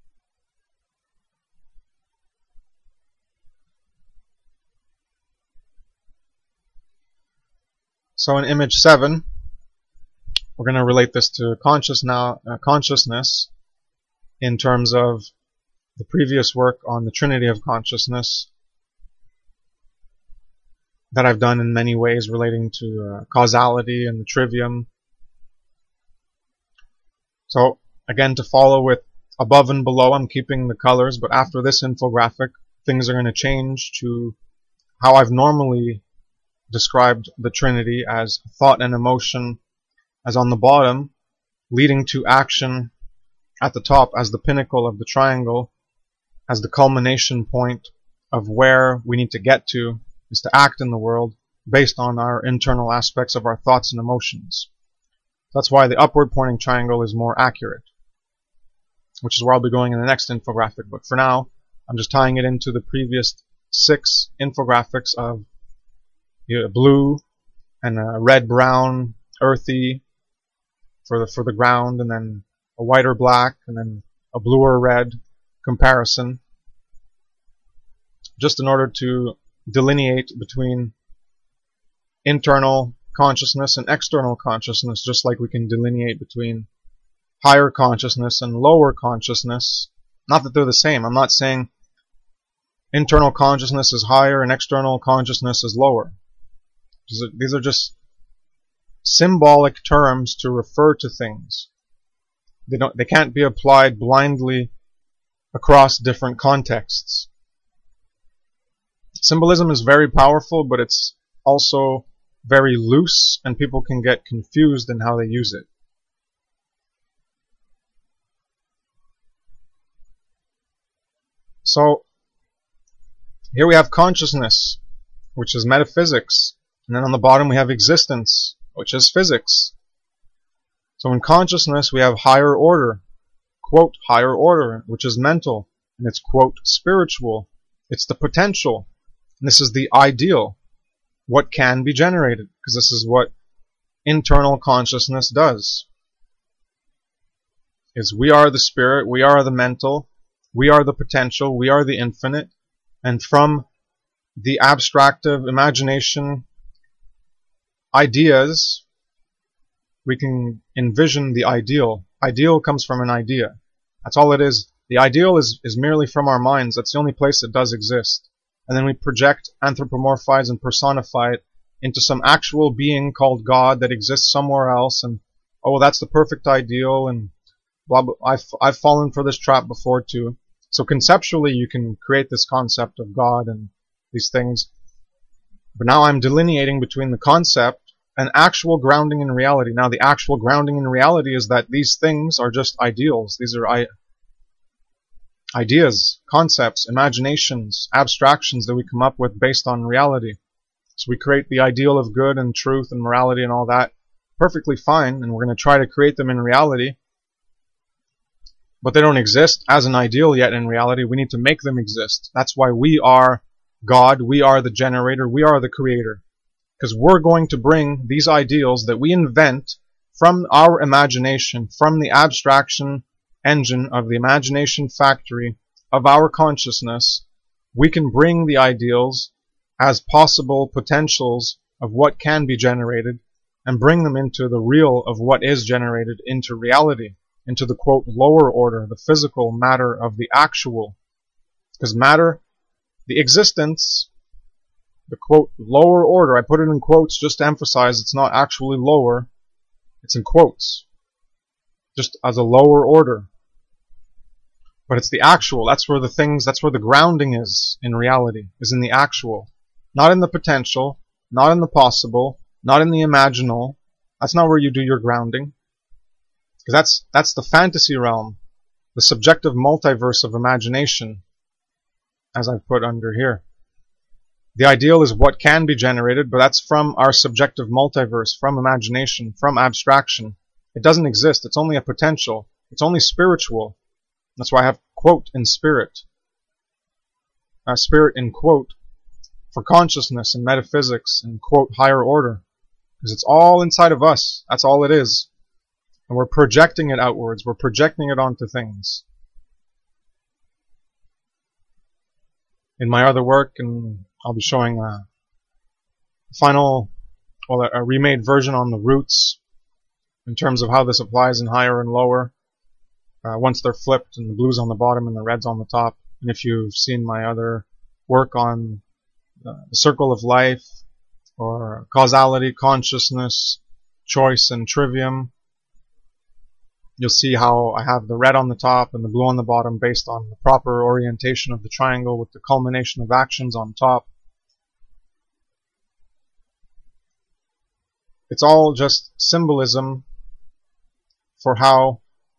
So in image 7, we're going to relate this to consciousness in terms of the previous work on the Trinity of Consciousness that I've done in many ways relating to causality and the trivium. So again, to follow with above and below, I'm keeping the colors, but after this infographic, things are going to change to how I've normally described the Trinity, as thought and emotion as on the bottom, leading to action at the top as the pinnacle of the triangle, as the culmination point of where we need to get to, is to act in the world based on our internal aspects of our thoughts and emotions. That's why the upward pointing triangle is more accurate, which is where I'll be going in the next infographic. But for now, I'm just tying it into the previous 6 infographics of blue and a red-brown, earthy for the ground, and then a whiter black, and then a bluer red comparison, just in order to delineate between internal consciousness and external consciousness, just like we can delineate between higher consciousness and lower consciousness. Not that they're the same. I'm not saying internal consciousness is higher and external consciousness is lower. These are just symbolic terms to refer to things. They can't be applied blindly across different contexts. Symbolism is very powerful, but it's also very loose, and people can get confused in how they use it. So here we have consciousness, which is metaphysics. And then on the bottom we have existence, which is physics. So in consciousness we have higher order, quote, higher order, which is mental, and it's, quote, spiritual. It's the potential, and this is the ideal, what can be generated, because this is what internal consciousness does. Is we are the spirit, we are the mental, we are the potential, we are the infinite, and from the abstractive imagination ideas, we can envision the ideal. Ideal comes from an idea. That's all it is. The ideal is merely from our minds. That's the only place it does exist. And then we project, anthropomorphize, and personify it into some actual being called God that exists somewhere else. And, oh, well, that's the perfect ideal, and blah, blah. I've fallen for this trap before too. So conceptually, you can create this concept of God and these things. But now I'm delineating between the concept and actual grounding in reality. Now, the actual grounding in reality is that these things are just ideals. These are ideas, concepts, imaginations, abstractions that we come up with based on reality. So we create the ideal of good and truth and morality and all that. Perfectly fine, and we're going to try to create them in reality. But they don't exist as an ideal yet in reality. We need to make them exist. That's why we are God, we are the generator, we are the creator. Because we're going to bring these ideals that we invent from our imagination, from the abstraction engine of the imagination factory of our consciousness. We can bring the ideals as possible potentials of what can be generated and bring them into the real of what is generated, into reality, into the quote lower order, the physical matter of the actual. Because matter, the existence, the quote lower order, I put it in quotes just to emphasize it's not actually lower, it's in quotes, just as a lower order. But it's the actual, that's where the grounding is in reality, is in the actual. Not in the potential, not in the possible, not in the imaginal. That's not where you do your grounding. Because that's the fantasy realm, the subjective multiverse of imagination, as I've put under here. The ideal is what can be generated, but that's from our subjective multiverse, from imagination, from abstraction. It doesn't exist. It's only a potential. It's only spiritual. That's why I have quote in spirit. Spirit in quote for consciousness and metaphysics and quote higher order. Because it's all inside of us. That's all it is. And we're projecting it outwards. We're projecting it onto things. In my other work, and I'll be showing a remade version on the roots in terms of how this applies in higher and lower. Once they're flipped and the blue's on the bottom and the red's on the top. And if you've seen my other work on the circle of life or causality, consciousness, choice, and trivium, you'll see how I have the red on the top and the blue on the bottom based on the proper orientation of the triangle with the culmination of actions on top. It's all just symbolism for how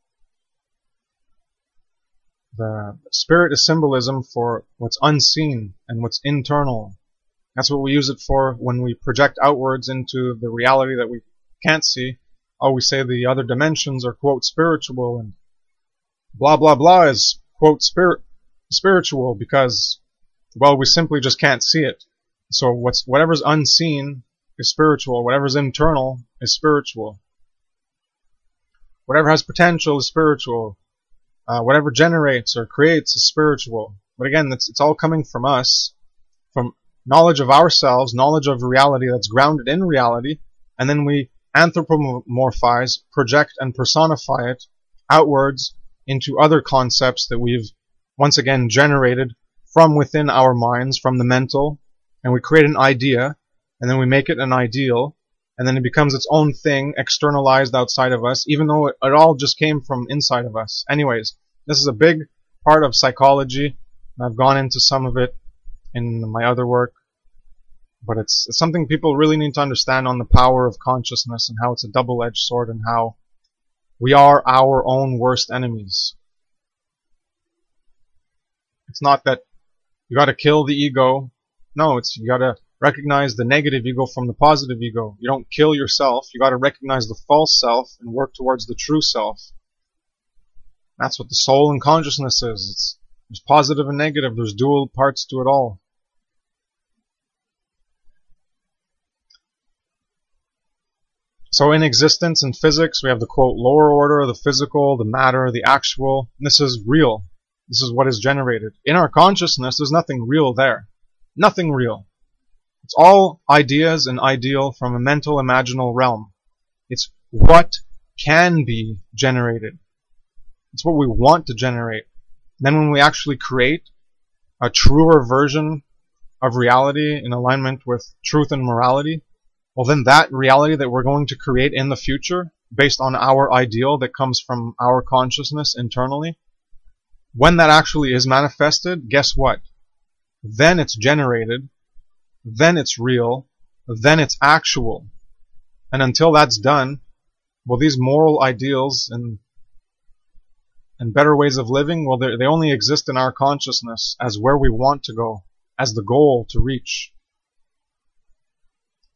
the spirit is symbolism for what's unseen and what's internal. That's what we use it for when we project outwards into the reality that we can't see. Oh, we say the other dimensions are quote spiritual and blah blah blah is quote spiritual because, well, we simply just can't see it. So whatever's unseen is spiritual. Whatever's internal is spiritual. Whatever has potential is spiritual. Whatever generates or creates is spiritual. But again, it's all coming from us, from knowledge of ourselves, knowledge of reality that's grounded in reality, and then we anthropomorphize, project, and personify it outwards into other concepts that we've once again generated from within our minds, from the mental, and we create an idea, and then we make it an ideal, and then it becomes its own thing, externalized outside of us, even though it all just came from inside of us. Anyways, this is a big part of psychology, and I've gone into some of it in my other work, but it's something people really need to understand on the power of consciousness and how it's a double-edged sword and how we are our own worst enemies. It's not that you gotta kill the ego. No, it's you gotta recognize the negative ego from the positive ego. You don't kill yourself. You got to recognize the false self and work towards the true self. That's what the soul and consciousness is. There's positive and negative. There's dual parts to it all. So in existence and physics, we have the quote lower order, the physical, the matter, the actual. And this is real. This is what is generated. In our consciousness, there's nothing real there. Nothing real. It's all ideas and ideal from a mental, imaginal realm. It's what can be generated. It's what we want to generate. Then when we actually create a truer version of reality in alignment with truth and morality, well then that reality that we're going to create in the future, based on our ideal that comes from our consciousness internally, when that actually is manifested, guess what? Then it's generated, then it's real, then it's actual. And until that's done, well, these moral ideals and better ways of living, well, they only exist in our consciousness as where we want to go, as the goal to reach.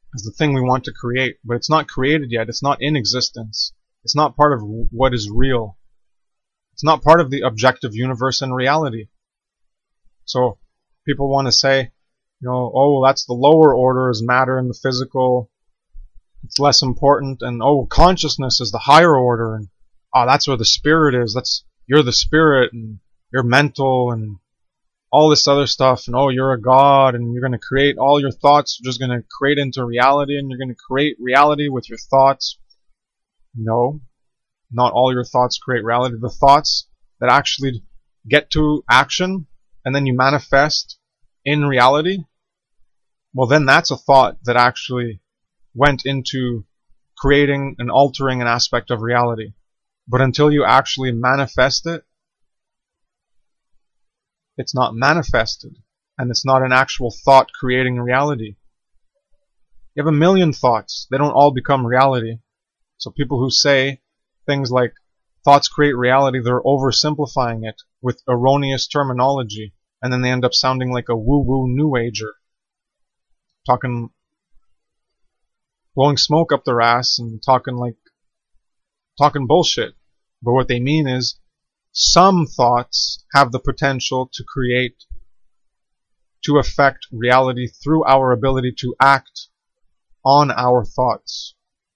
as the thing we want to create, but it's not created yet. It's not in existence. It's not part of what is real. It's not part of the objective universe and reality. So people want to say, oh, that's the lower order, is matter and the physical. It's less important. And oh, consciousness is the higher order. And oh, that's where the spirit is. You're the spirit, and you're mental, and all this other stuff. And oh, you're a god, and you're going to create all your thoughts. You're just going to create into reality, and you're going to create reality with your thoughts. No, not all your thoughts create reality. The thoughts that actually get to action, and then you manifest in reality, well, then that's a thought that actually went into creating and altering an aspect of reality. But until you actually manifest it, it's not manifested, and it's not an actual thought creating reality. You have a million thoughts. They don't all become reality. So people who say things like thoughts create reality, they're oversimplifying it with erroneous terminology, and then they end up sounding like a woo-woo new ager, blowing smoke up their ass and talking bullshit. But what they mean is, some thoughts have the potential to affect reality through our ability to act on our thoughts.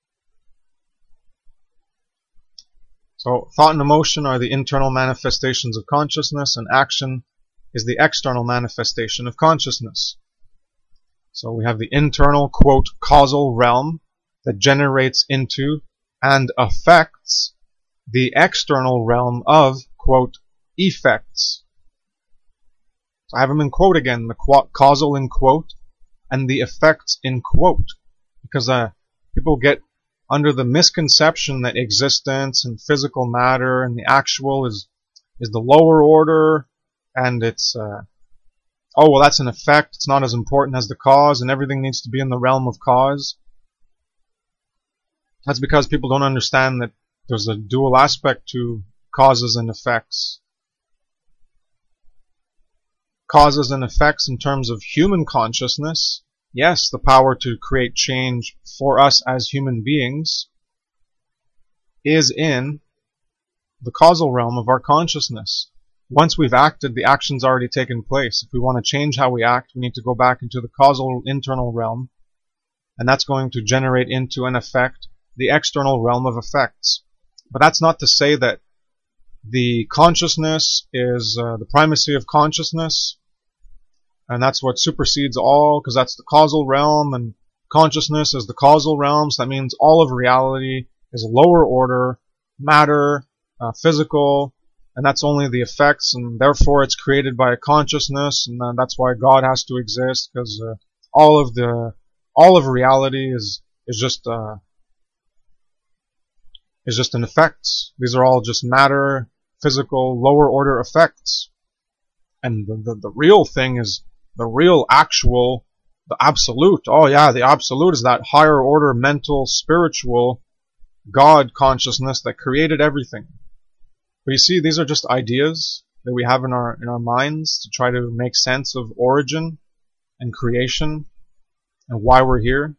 So thought and emotion are the internal manifestations of consciousness, and action is the external manifestation of consciousness. So we have the internal, quote, causal realm that generates into and affects the external realm of, quote, effects. So I have them in quote again, the causal in quote and the effects in quote, because people get under the misconception that existence and physical matter and the actual is the lower order, and it's oh, well, that's an effect. It's not as important as the cause, and everything needs to be in the realm of cause. That's because people don't understand that there's a dual aspect to causes and effects. Causes and effects in terms of human consciousness, yes, the power to create change for us as human beings is in the causal realm of our consciousness. Once we've acted, the action's already taken place. If we want to change how we act, we need to go back into the causal internal realm, and that's going to generate into and affect the external realm of effects. But that's not to say that the consciousness is the primacy of consciousness, and that's what supersedes all, because that's the causal realm, and consciousness is the causal realm, so that means all of reality is lower order, matter, physical, and that's only the effects, and therefore it's created by a consciousness, and that's why God has to exist, because all of reality is just an effects. These are all just matter, physical, lower order effects. And the real thing is the real actual, the absolute. Oh yeah, the absolute is that higher order mental, spiritual God consciousness that created everything. But you see, these are just ideas that we have in our minds to try to make sense of origin and creation and why we're here.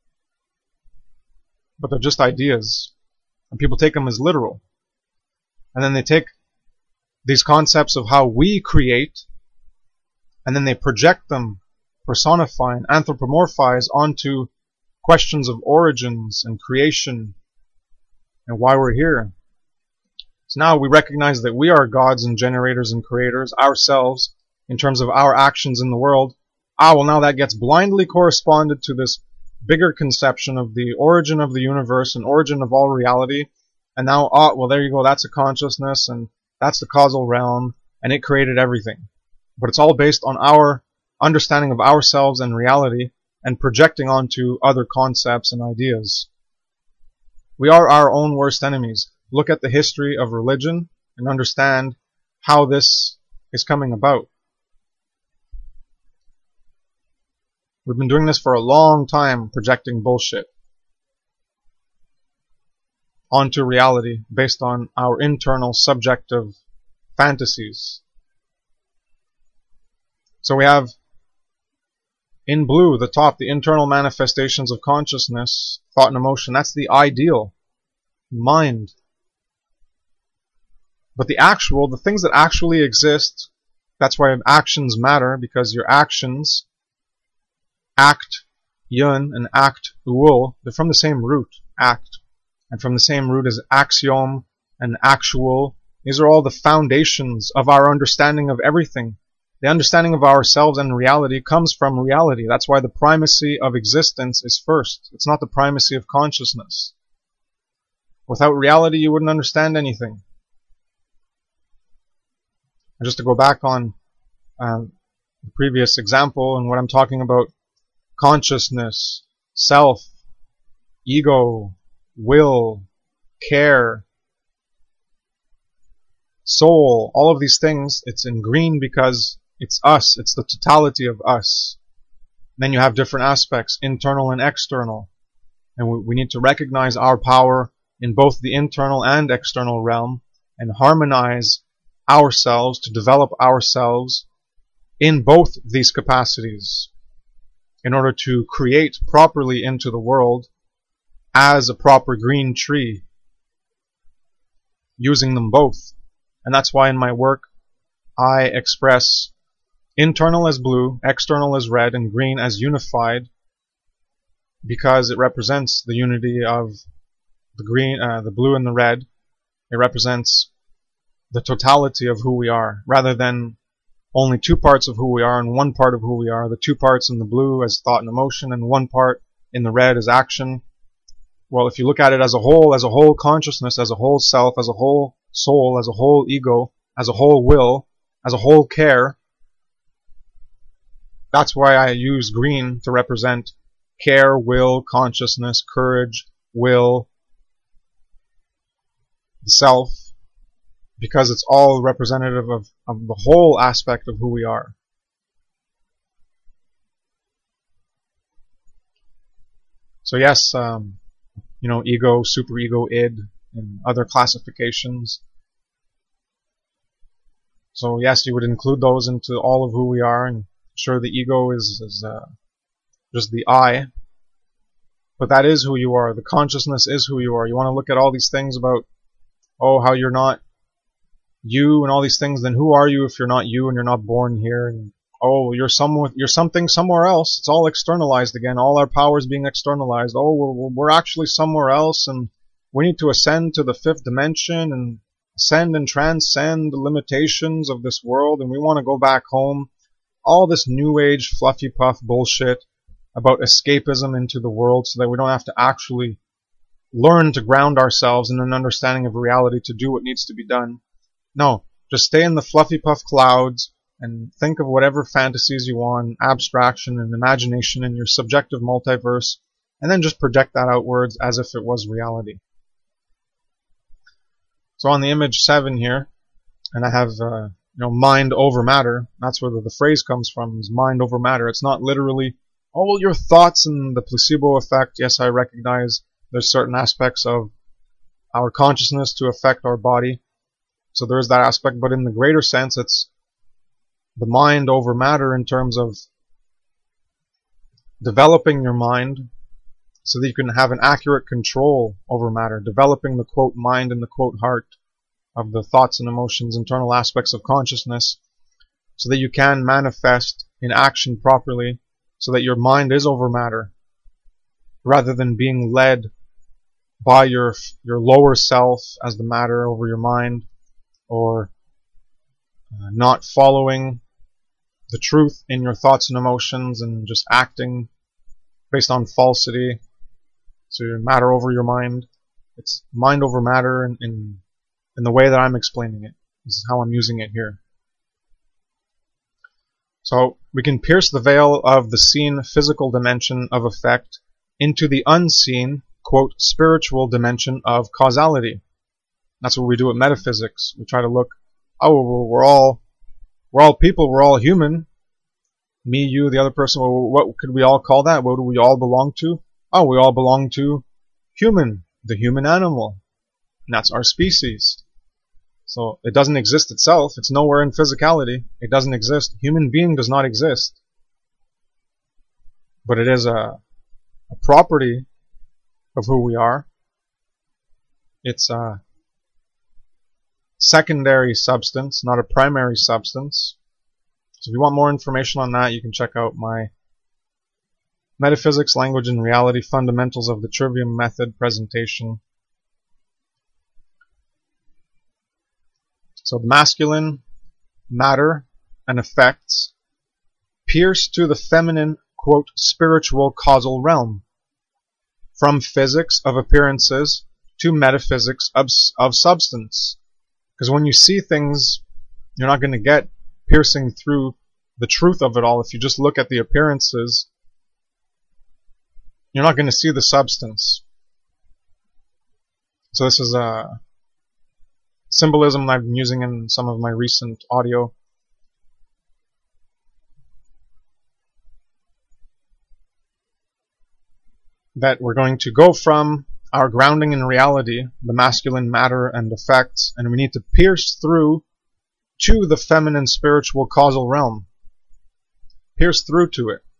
But they're just ideas. And people take them as literal. And then they take these concepts of how we create, and then they project them, personify and anthropomorphize onto questions of origins and creation and why we're here. So now we recognize that we are gods and generators and creators ourselves in terms of our actions in the world. Well, now that gets blindly corresponded to this bigger conception of the origin of the universe and origin of all reality. And now, well, there you go, that's a consciousness, and that's the causal realm, and it created everything. But it's all based on our understanding of ourselves and reality and projecting onto other concepts and ideas. We are our own worst enemies. Look at the history of religion and understand how this is coming about. We've been doing this for a long time, projecting bullshit onto reality based on our internal subjective fantasies. So we have In blue, the top, the internal manifestations of consciousness, thought and emotion, that's the ideal mind. But the things that actually exist, that's why actions matter, because your actions, act, yun, and act, uul, they're from the same root, act. And from the same root as axiom and actual. These are all the foundations of our understanding of everything. The understanding of ourselves and reality comes from reality. That's why the primacy of existence is first. It's not the primacy of consciousness. Without reality, you wouldn't understand anything. And just to go back on the previous example and what I'm talking about, consciousness, self, ego, will, care, soul, all of these things, it's in green because it's us, it's the totality of us. And then you have different aspects, internal and external. And we need to recognize our power in both the internal and external realm and harmonize ourselves to develop ourselves in both these capacities in order to create properly into the world as a proper green tree, using them both. And that's why in my work I express internal as blue, external as red, and green as unified, because it represents the unity of the green, the blue and the red. It represents the totality of who we are, rather than only two parts of who we are and one part of who we are. The two parts in the blue as thought and emotion, and one part in the red as action. Well, if you look at it as a whole consciousness, as a whole self, as a whole soul, as a whole ego, as a whole will, as a whole care, that's why I use green to represent care, will, consciousness, courage, will, the self, because it's all representative of the whole aspect of who we are. So yes, ego, superego, id, and other classifications. So yes, you would include those into all of who we are, and sure, the ego is just the I, but that is who you are. The consciousness is who you are. You want to look at all these things about, how you're not you and all these things, then who are you if you're not you and you're not born here? And you're something somewhere else. It's all externalized again. All our powers being externalized. We're actually somewhere else, and we need to ascend to the fifth dimension and ascend and transcend the limitations of this world, and we want to go back home. All this new age fluffy puff bullshit about escapism into the world so that we don't have to actually learn to ground ourselves in an understanding of reality to do what needs to be done. No, just stay in the fluffy puff clouds and think of whatever fantasies you want, abstraction and imagination in your subjective multiverse, and then just project that outwards as if it was reality. So on the image 7 here, and I have mind over matter. That's where the phrase comes from, is mind over matter. It's not literally, your thoughts and the placebo effect. Yes, I recognize there's certain aspects of our consciousness to affect our body. So there is that aspect, but in the greater sense, it's the mind over matter in terms of developing your mind so that you can have an accurate control over matter, developing the quote mind and the quote heart of the thoughts and emotions, internal aspects of consciousness, so that you can manifest in action properly, so that your mind is over matter, rather than being led by your lower self as the matter over your mind, or not following the truth in your thoughts and emotions and just acting based on falsity to matter over your mind. It's mind over matter in the way that I'm explaining it. This is how I'm using it here. So we can pierce the veil of the seen physical dimension of effect into the unseen, quote, spiritual dimension of causality. That's what we do at metaphysics. We try to look, we're all people, we're all human. Me, you, the other person, what could we all call that? What do we all belong to? We all belong to human, the human animal. And that's our species. So it doesn't exist itself. It's nowhere in physicality. It doesn't exist. Human being does not exist. but it is a property of who we are. It's a secondary substance, not a primary substance. So if you want more information on that, you can check out my Metaphysics, Language, and Reality Fundamentals of the Trivium Method presentation. So the masculine matter and effects pierce to the feminine, quote, spiritual causal realm, from physics of appearances to metaphysics of substance. Because when you see things, you're not going to get piercing through the truth of it all. If you just look at the appearances, you're not going to see the substance. So this is a symbolism that I've been using in some of my recent audio. That we're going to go from our grounding in reality, the masculine matter and effects, and we need to pierce through to the feminine spiritual causal realm. Pierce through to it.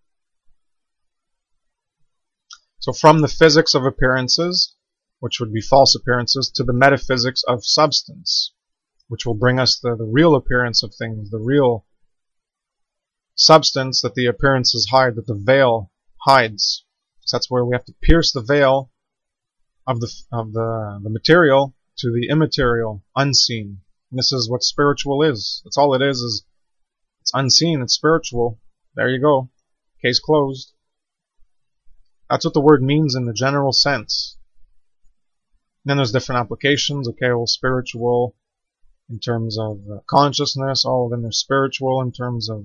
So from the physics of appearances, which would be false appearances, to the metaphysics of substance, which will bring us the real appearance of things, the real substance that the appearances hide, that the veil hides. So that's where we have to pierce the veil of the material to the immaterial, unseen. And this is what spiritual is. That's all it is it's unseen, it's spiritual. There you go. Case closed. That's what the word means in the general sense. And then there's different applications. Okay, well, spiritual in terms of consciousness. Then there's spiritual in terms of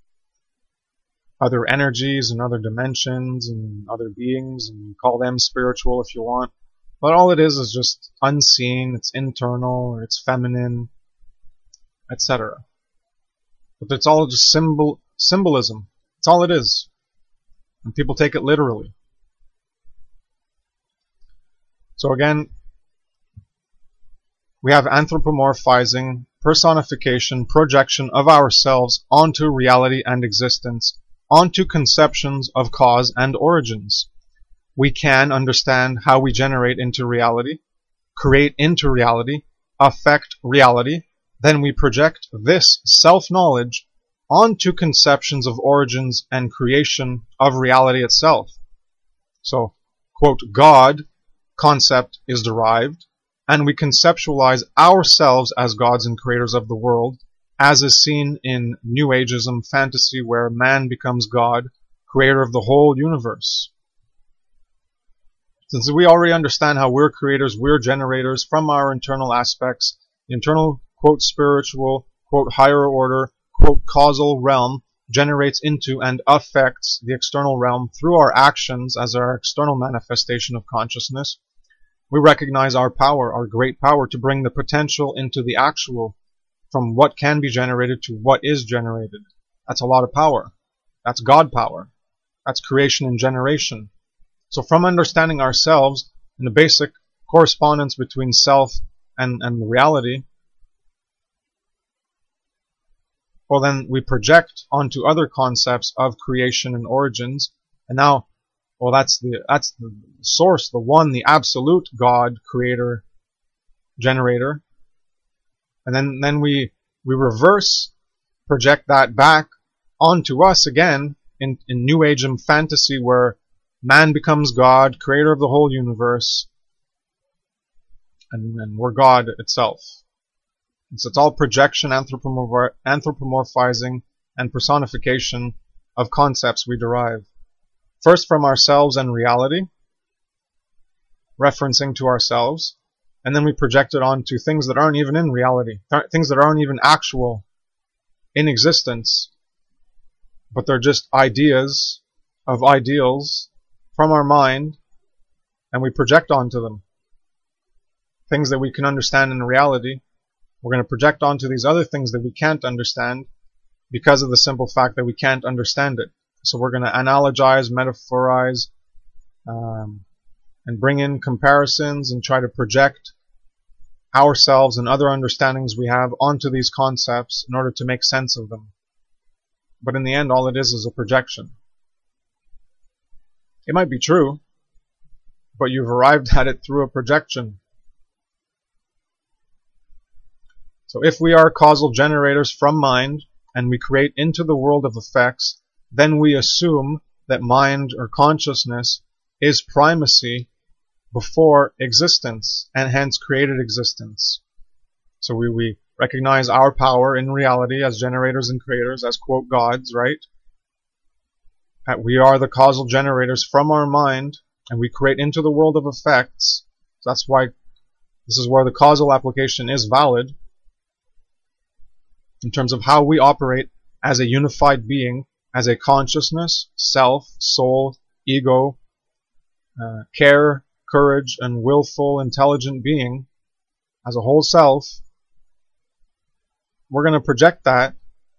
other energies and other dimensions and other beings, and you call them spiritual if you want. But all it is just unseen, it's internal, or it's feminine, etc. But it's all just symbolism. It's all it is. And people take it literally. So again, we have anthropomorphizing, personification, projection of ourselves onto reality and existence, onto conceptions of cause and origins. We can understand how we generate into reality, create into reality, affect reality, then we project this self-knowledge onto conceptions of origins and creation of reality itself. So, quote, God concept is derived, and we conceptualize ourselves as gods and creators of the world, as is seen in New Ageism fantasy where man becomes God, creator of the whole universe. Since we already understand how we're creators, we're generators from our internal aspects, the internal, quote, spiritual, quote, higher order, quote, causal realm generates into and affects the external realm through our actions as our external manifestation of consciousness. We recognize our power, our great power, to bring the potential into the actual, from what can be generated to what is generated. That's a lot of power. That's God power. That's creation and generation. So from understanding ourselves and the basic correspondence between self and the reality, well then we project onto other concepts of creation and origins, and now, well, that's the source, the one, the absolute God, creator, generator. And then we reverse project that back onto us again in New Age and fantasy where man becomes God, creator of the whole universe, and we're God itself. And so it's all projection, anthropomorphizing, and personification of concepts we derive. First from ourselves and reality, referencing to ourselves, and then we project it onto things that aren't even in reality, things that aren't even actual in existence, but they're just ideas of ideals from our mind, and we project onto them. Things that we can understand in reality, we're going to project onto these other things that we can't understand because of the simple fact that we can't understand it. So we're going to analogize, metaphorize, and bring in comparisons and try to project ourselves and other understandings we have onto these concepts in order to make sense of them. But in the end, all it is a projection. It might be true, but you've arrived at it through a projection. So if we are causal generators from mind, and we create into the world of effects, then we assume that mind or consciousness is primacy before existence, and hence created existence. So we recognize our power in reality as generators and creators, as quote gods, right? That we are the causal generators from our mind, and we create into the world of effects. So that's why this is where the causal application is valid, in terms of how we operate as a unified being, as a consciousness, self, soul, ego, care, courage, and willful, intelligent being, as a whole self. We're going to project that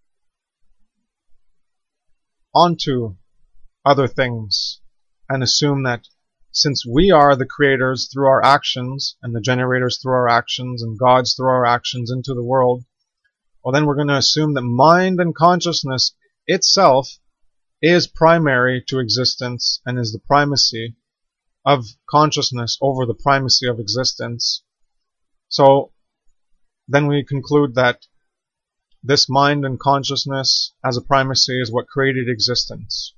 onto other things and assume that since we are the creators through our actions, and the generators through our actions, and gods through our actions into the world, well, then we're going to assume that mind and consciousness itself is primary to existence and is the primacy of consciousness over the primacy of existence. So then we conclude that this mind and consciousness as a primacy is what created existence.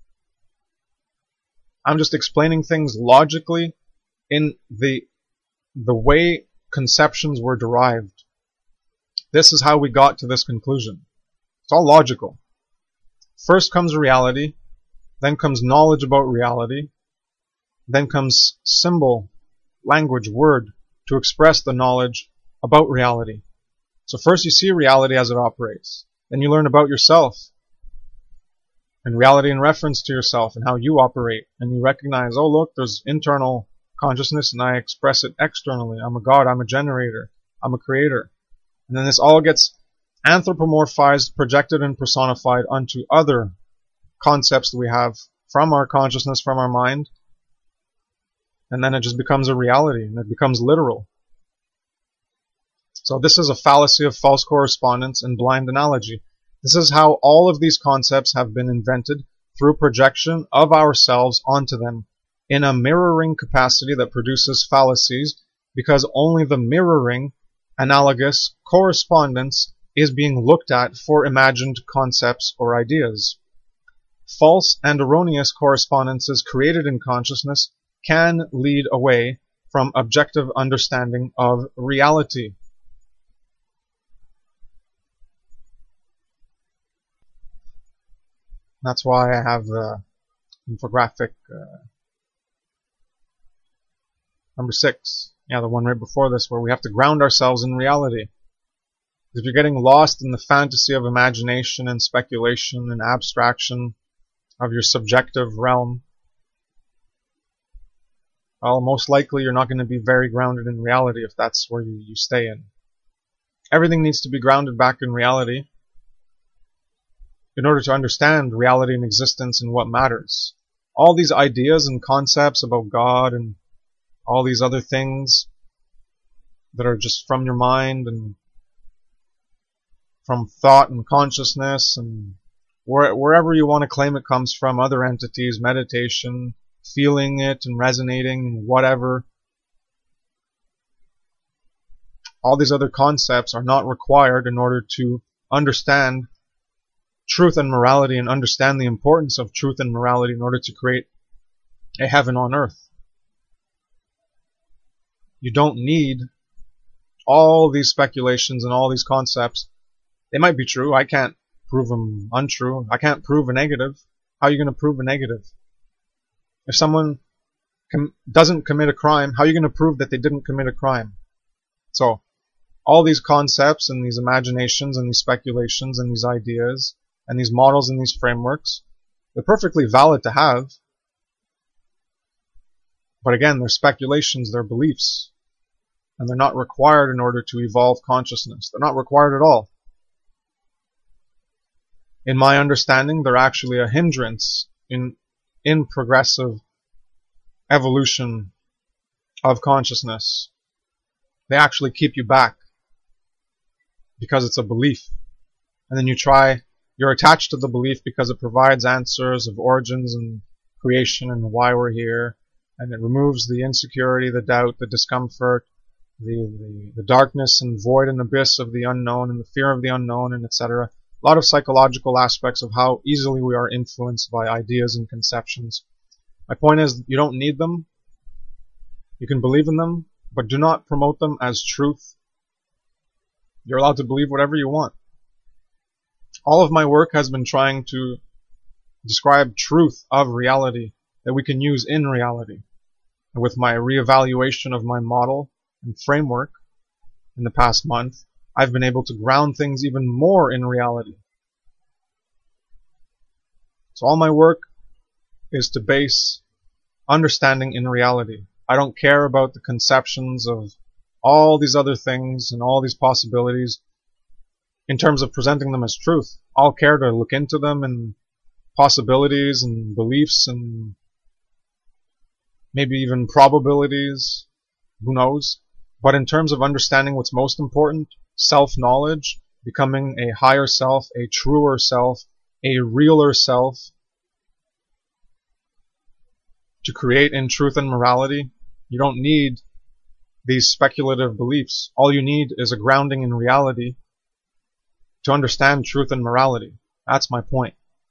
I'm just explaining things logically in the way conceptions were derived. This is how we got to this conclusion. It's all logical. First comes reality, then comes knowledge about reality, then comes symbol, language, word to express the knowledge about reality. So first you see reality as it operates. Then you learn about yourself, and reality in reference to yourself and how you operate. And you recognize, oh look, there's internal consciousness and I express it externally. I'm a god, I'm a generator, I'm a creator. And then this all gets anthropomorphized, projected, and personified onto other concepts that we have from our consciousness, from our mind. And then it just becomes a reality, and it becomes literal. So this is a fallacy of false correspondence and blind analogy. This is how all of these concepts have been invented, through projection of ourselves onto them, in a mirroring capacity that produces fallacies, because only the mirroring, analogous correspondence is being looked at for imagined concepts or ideas. False and erroneous correspondences created in consciousness can lead away from objective understanding of reality. That's why I have the infographic number 6. Yeah, the one right before this, where we have to ground ourselves in reality. If you're getting lost in the fantasy of imagination and speculation and abstraction of your subjective realm, well, most likely you're not going to be very grounded in reality if that's where you stay in. Everything needs to be grounded back in reality in order to understand reality and existence and what matters. All these ideas and concepts about God and all these other things that are just from your mind and from thought and consciousness and wherever you want to claim it comes from, other entities, meditation, feeling it and resonating, whatever. All these other concepts are not required in order to understand truth and morality and understand the importance of truth and morality in order to create a heaven on earth. You don't need all these speculations and all these concepts. They might be true. I can't prove them untrue. I can't prove a negative. How are you going to prove a negative? If someone doesn't commit a crime, how are you going to prove that they didn't commit a crime? So, all these concepts and these imaginations and these speculations and these ideas and these models and these frameworks, they're perfectly valid to have. But again, they're speculations, they're beliefs. And they're not required in order to evolve consciousness. They're not required at all. In my understanding, they're actually a hindrance in progressive evolution of consciousness. They actually keep you back because it's a belief. And then you're attached to the belief because it provides answers of origins and creation and why we're here, and it removes the insecurity, the doubt, the discomfort, the darkness and void and abyss of the unknown and the fear of the unknown, and etc. A lot of psychological aspects of how easily we are influenced by ideas and conceptions. My point is, you don't need them. You can believe in them, but do not promote them as truth. You're allowed to believe whatever you want. All of my work has been trying to describe truth of reality that we can use in reality. And with my reevaluation of my model and framework in the past month, I've been able to ground things even more in reality. So all my work is to base understanding in reality. I don't care about the conceptions of all these other things and all these possibilities in terms of presenting them as truth. I'll care to look into them and possibilities and beliefs and maybe even probabilities, who knows. But in terms of understanding what's most important, self-knowledge, becoming a higher self, a truer self, a realer self, to create in truth and morality, you don't need these speculative beliefs. All you need is a grounding in reality to understand truth and morality. That's my point.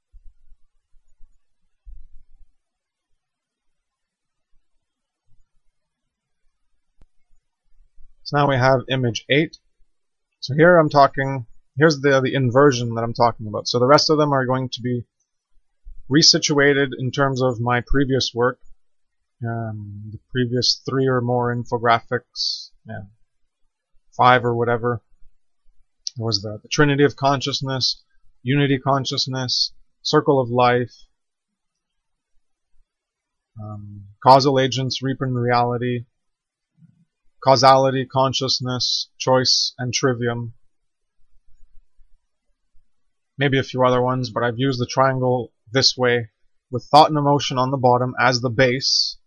So now we have image 8. So here I'm talking, here's the inversion that I'm talking about. So the rest of them are going to be resituated in terms of my previous work, the previous 3 or more infographics, 5 or whatever. There was the Trinity of Consciousness, Unity Consciousness, Circle of Life, Causal Agents, Reaper in Reality, Causality, Consciousness, Choice, and Trivium. Maybe a few other ones, but I've used the triangle this way, with thought and emotion on the bottom as the base,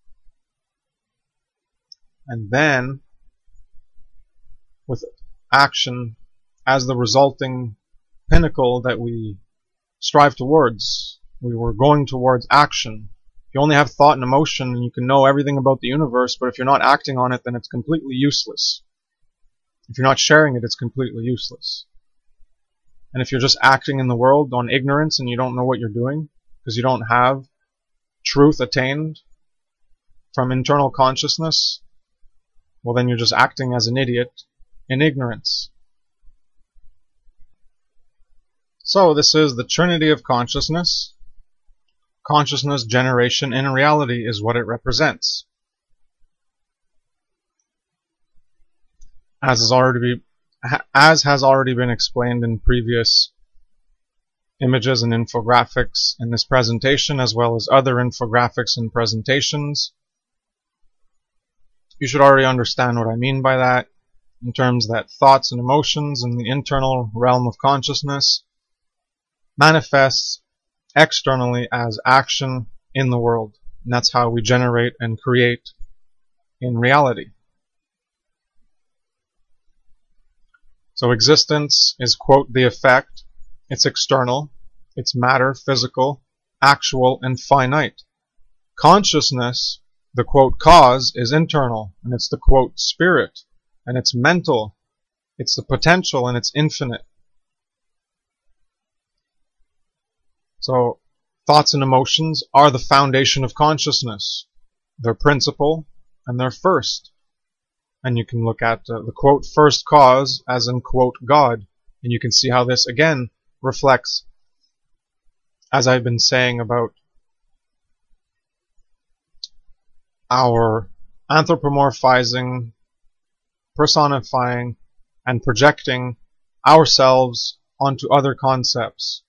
and then with action as the resulting pinnacle that we strive towards. We were going towards action. If you only have thought and emotion, and you can know everything about the universe, but if you're not acting on it, then it's completely useless. If you're not sharing it, it's completely useless. And if you're just acting in the world on ignorance and you don't know what you're doing, because you don't have truth attained from internal consciousness, well then you're just acting as an idiot in ignorance. So this is the Trinity of Consciousness. Consciousness generation in reality is what it represents. As has already been explained in previous images and infographics in this presentation, as well as other infographics and presentations. You should already understand what I mean by that, in terms that thoughts and emotions in the internal realm of consciousness manifests externally as action in the world. And that's how we generate and create in reality. So existence is, quote, the effect. It's external. It's matter, physical, actual, and finite. Consciousness, the, quote, cause, is internal. And it's the, quote, spirit. And it's mental. It's the potential, and it's infinite. So, thoughts and emotions are the foundation of consciousness. They're principal, and they're first. And you can look at the, quote, first cause, as in, quote, God. And you can see how this, again, reflects, as I've been saying, about our anthropomorphizing, personifying, and projecting ourselves onto other concepts.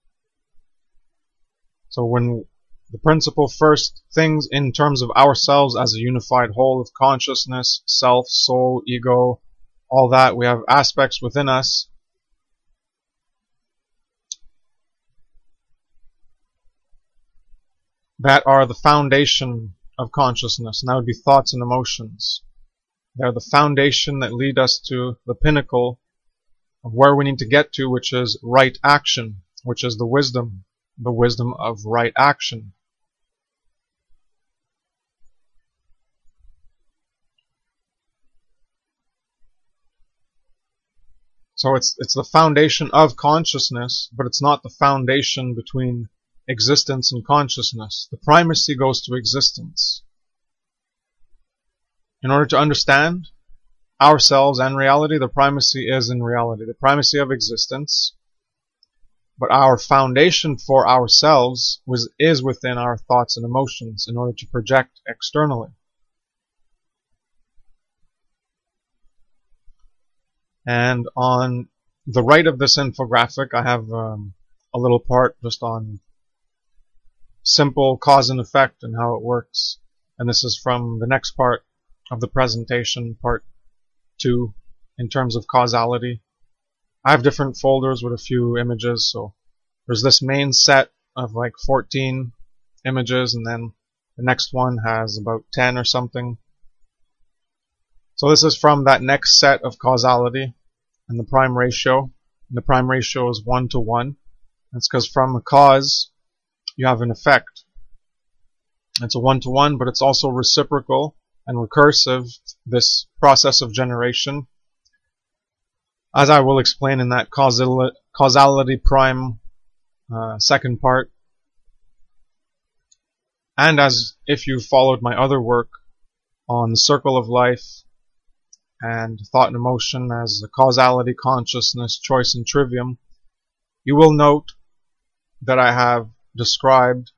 So when the principal first things in terms of ourselves as a unified whole of consciousness, self, soul, ego, all that, we have aspects within us that are the foundation of consciousness, and that would be thoughts and emotions. They're the foundation that lead us to the pinnacle of where we need to get to, which is right action, which is the wisdom of right action. So it's the foundation of consciousness, but it's not the foundation between existence and consciousness. The primacy goes to existence. In order to understand ourselves and reality, the primacy is in reality, the primacy of existence. But our foundation for ourselves is within our thoughts and emotions in order to project externally. And on the right of this infographic, I have a little part just on simple cause and effect and how it works. And this is from the next part of the presentation, part 2, in terms of causality. I have different folders with a few images, so there's this main set of like 14 images, and then the next one has about 10 or something. So this is from that next set of causality and the prime ratio. And the prime ratio is 1 to 1. That's because from a cause, you have an effect. It's a 1 to 1, but it's also reciprocal and recursive, this process of generation, as I will explain in that causality prime second part. And as if you followed my other work on the circle of life and thought and emotion as the causality, consciousness, choice, and trivium, you will note that I have described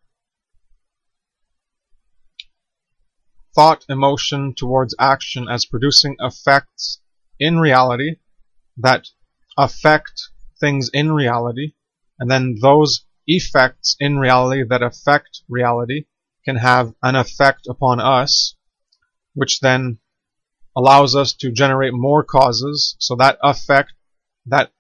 thought, emotion towards action as producing effects in reality that affect things in reality, and then those effects in reality that affect reality can have an effect upon us, which then allows us to generate more causes. So that effect that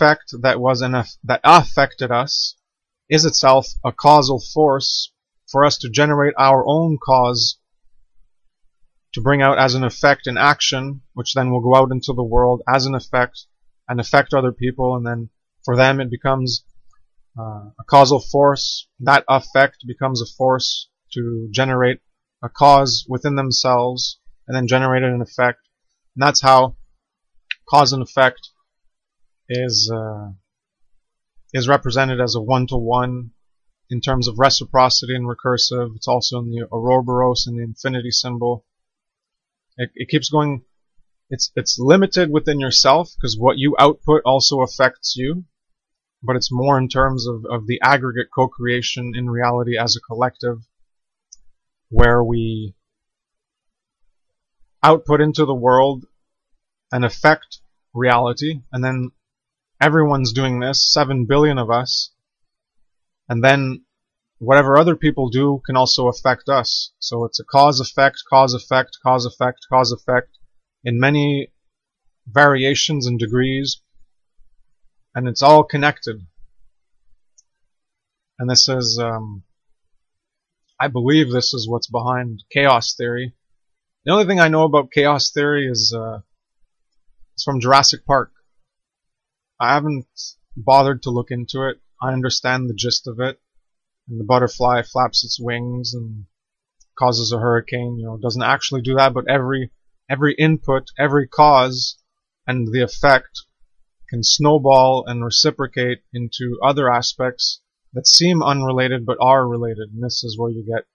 affected us is itself a causal force for us to generate our own cause to bring out as an effect in action, which then will go out into the world as an effect and affect other people, and then for them it becomes a causal force. That effect becomes a force to generate a cause within themselves and then generate an effect. And that's how cause and effect is represented as a 1 to 1 in terms of reciprocity and recursive. It's also in the Ouroboros and the infinity symbol. It keeps going. It's limited within yourself because what you output also affects you, but it's more in terms of the aggregate co-creation in reality as a collective, where we output into the world and affect reality, and then everyone's doing this, 7 billion of us, and then whatever other people do can also affect us. So it's a cause-effect, cause-effect, cause-effect, cause-effect in many variations and degrees, and it's all connected. And this is, I believe this is what's behind chaos theory. The only thing I know about chaos theory is it's from Jurassic Park. I haven't bothered to look into it. I understand the gist of it. And the butterfly flaps its wings and causes a hurricane. It doesn't actually do that, but every input, every cause, and the effect can snowball and reciprocate into other aspects that seem unrelated but are related. And this is where you get,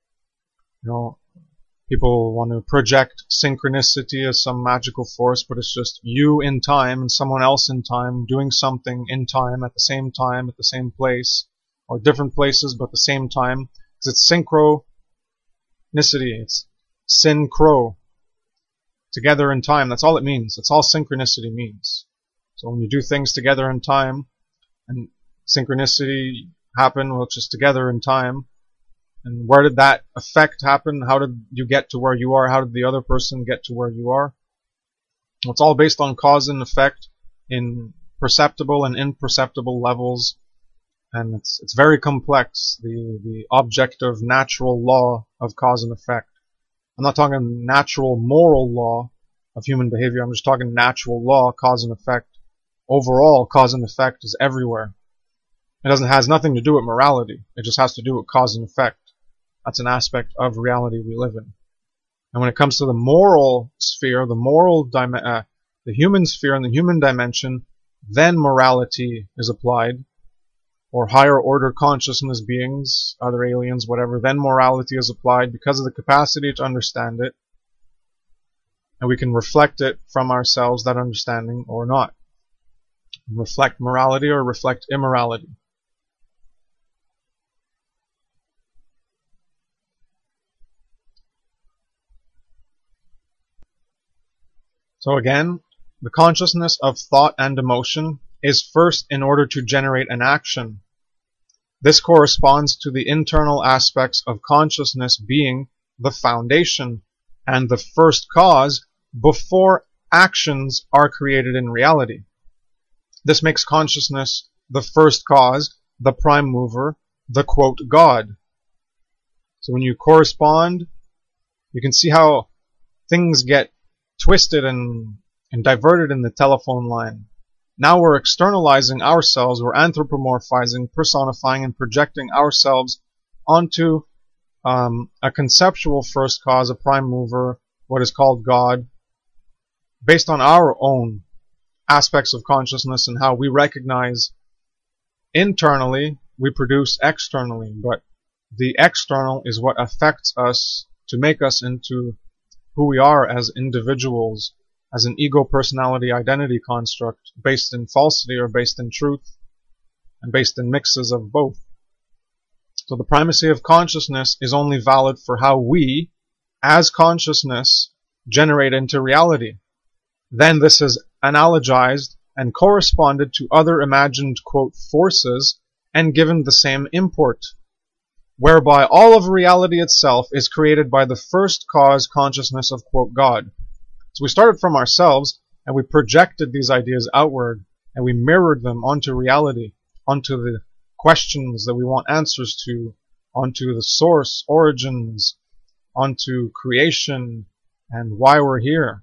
people want to project synchronicity as some magical force, but it's just you in time and someone else in time doing something in time at the same place, or different places but the same time. Because it's synchronicity. It's synchro. Together in time. That's all it means. That's all synchronicity means. So when you do things together in time, and synchronicity happen, well, it's just together in time. And where did that effect happen? How did you get to where you are? How did the other person get to where you are? Well, it's all based on cause and effect in perceptible and imperceptible levels. And it's very complex, the objective natural law of cause and effect. I'm not talking natural moral law of human behavior. I'm just talking natural law, cause and effect. Overall, cause and effect is everywhere. It has nothing to do with morality. It just has to do with cause and effect. That's an aspect of reality we live in. And when it comes to the moral sphere, the human sphere and the human dimension, then morality is applied, or higher order consciousness beings, other aliens, whatever, then morality is applied because of the capacity to understand it, and we can reflect it from ourselves, that understanding, or not. Reflect morality or reflect immorality. So again, the consciousness of thought and emotion is first in order to generate an action. This corresponds to the internal aspects of consciousness being the foundation and the first cause before actions are created in reality. This makes consciousness the first cause, the prime mover, the quote God. So when you correspond, you can see how things get twisted and diverted in the telephone line. Now we're externalizing ourselves, we're anthropomorphizing, personifying, and projecting ourselves onto a conceptual first cause, a prime mover, what is called God, based on our own aspects of consciousness and how we recognize internally, we produce externally, but the external is what affects us to make us into who we are as individuals, as an ego personality identity construct based in falsity or based in truth and based in mixes of both. So the primacy of consciousness is only valid for how we, as consciousness, generate into reality. Then this is analogized and corresponded to other imagined, quote, forces and given the same import, whereby all of reality itself is created by the first cause consciousness of, quote, God. So we started from ourselves and we projected these ideas outward and we mirrored them onto reality, onto the questions that we want answers to, onto the source, origins, onto creation and why we're here.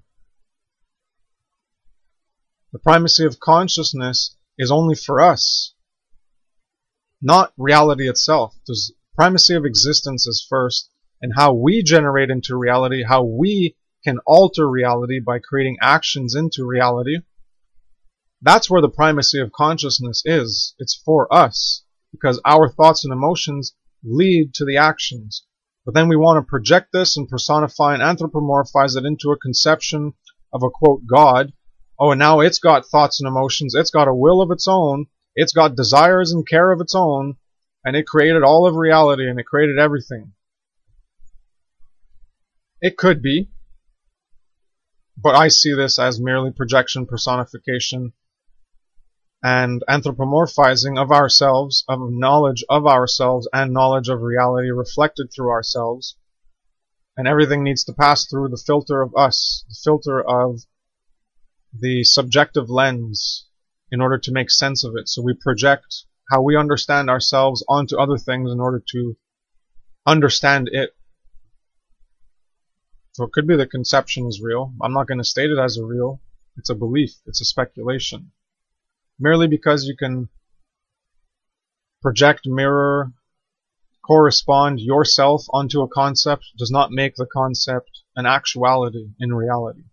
The primacy of consciousness is only for us, not reality itself. The primacy of existence is first, and how we generate into reality, how we can alter reality by creating actions into reality, that's where the primacy of consciousness is. It's for us, because our thoughts and emotions lead to the actions. But then we want to project this and personify and anthropomorphize it into a conception of a, quote, God. Oh, and now it's got thoughts and emotions, it's got a will of its own, it's got desires and care of its own, and it created all of reality and it created everything. It could be, but I see this as merely projection, personification, and anthropomorphizing of ourselves, of knowledge of ourselves and knowledge of reality reflected through ourselves. And everything needs to pass through the filter of us, the filter of the subjective lens in order to make sense of it. So we project how we understand ourselves onto other things in order to understand it. So it could be the conception is real. I'm not going to state it as a real. It's a belief. It's a speculation. Merely because you can project, mirror, correspond yourself onto a concept does not make the concept an actuality in reality.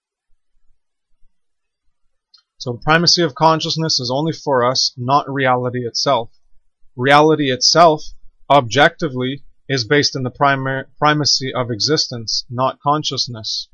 So the primacy of consciousness is only for us, not reality itself. Reality itself, objectively, is based in the primacy of existence, not consciousness.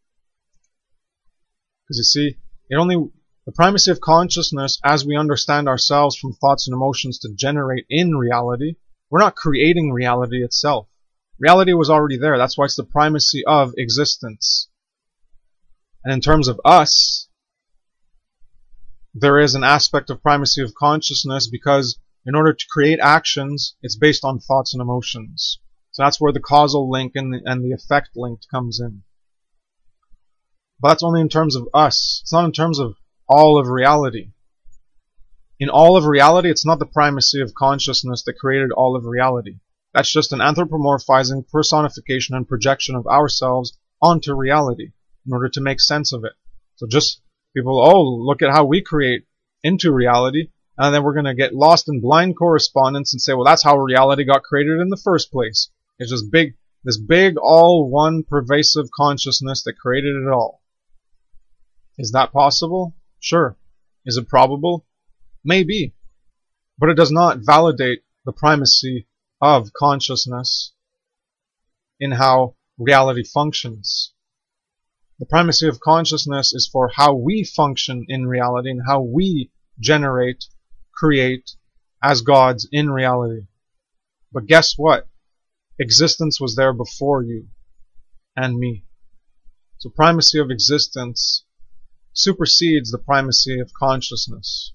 Because you see, the primacy of consciousness, as we understand ourselves from thoughts and emotions to generate in reality, we're not creating reality itself. Reality was already there. That's why it's the primacy of existence. And in terms of us, there is an aspect of primacy of consciousness because in order to create actions, it's based on thoughts and emotions. So that's where the causal link and the effect link comes in. But that's only in terms of us. It's not in terms of all of reality. In all of reality, it's not the primacy of consciousness that created all of reality. That's just an anthropomorphizing, personification, and projection of ourselves onto reality in order to make sense of it. So just people, oh, look at how we create into reality, and then we're going to get lost in blind correspondence and say, well, that's how reality got created in the first place. It's just this big, all one pervasive consciousness that created it all. Is that possible? Sure. Is it probable? Maybe. But it does not validate the primacy of consciousness in how reality functions. The primacy of consciousness is for how we function in reality and how we generate, create as gods in reality. But guess what? Existence was there before you and me. So primacy of existence supersedes the primacy of consciousness.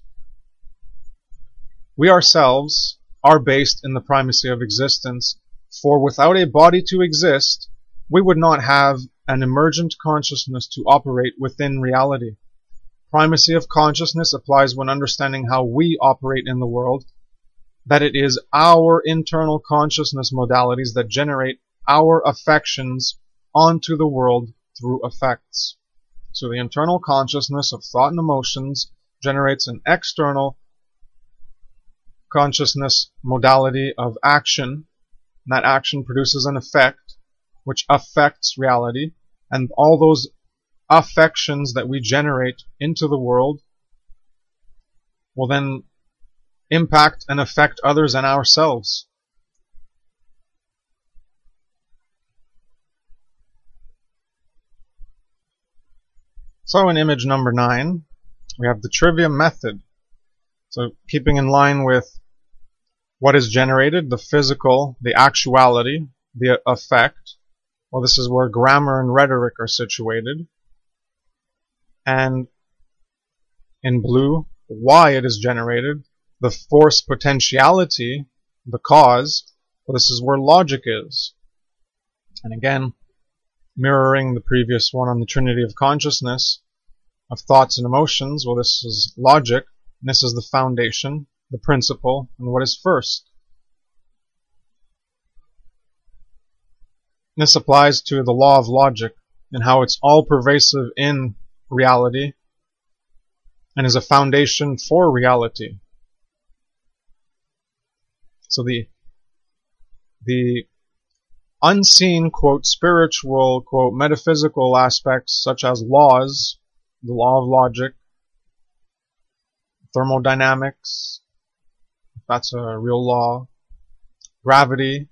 We ourselves are based in the primacy of existence, for without a body to exist, we would not have an emergent consciousness to operate within reality. Primacy of consciousness applies when understanding how we operate in the world, that it is our internal consciousness modalities that generate our affections onto the world through effects. So the internal consciousness of thought and emotions generates an external consciousness modality of action, and that action produces an effect which affects reality, and all those affections that we generate into the world will then impact and affect others and ourselves. So in image number 9, we have the trivium method. So keeping in line with what is generated, the physical, the actuality, the effect. Well, this is where grammar and rhetoric are situated. And in blue, why it is generated, the force potentiality, the cause. Well, this is where logic is. And again, mirroring the previous one on the trinity of consciousness, of thoughts and emotions, well, this is logic. And this is the foundation, the principle, and what is first. This applies to the law of logic and how it's all pervasive in reality and is a foundation for reality. So the unseen, quote, spiritual, quote, metaphysical aspects such as laws, the law of logic, thermodynamics, if that's a real law, gravity,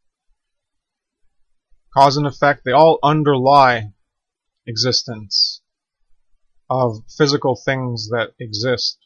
cause and effect, they all underlie existence of physical things that exist.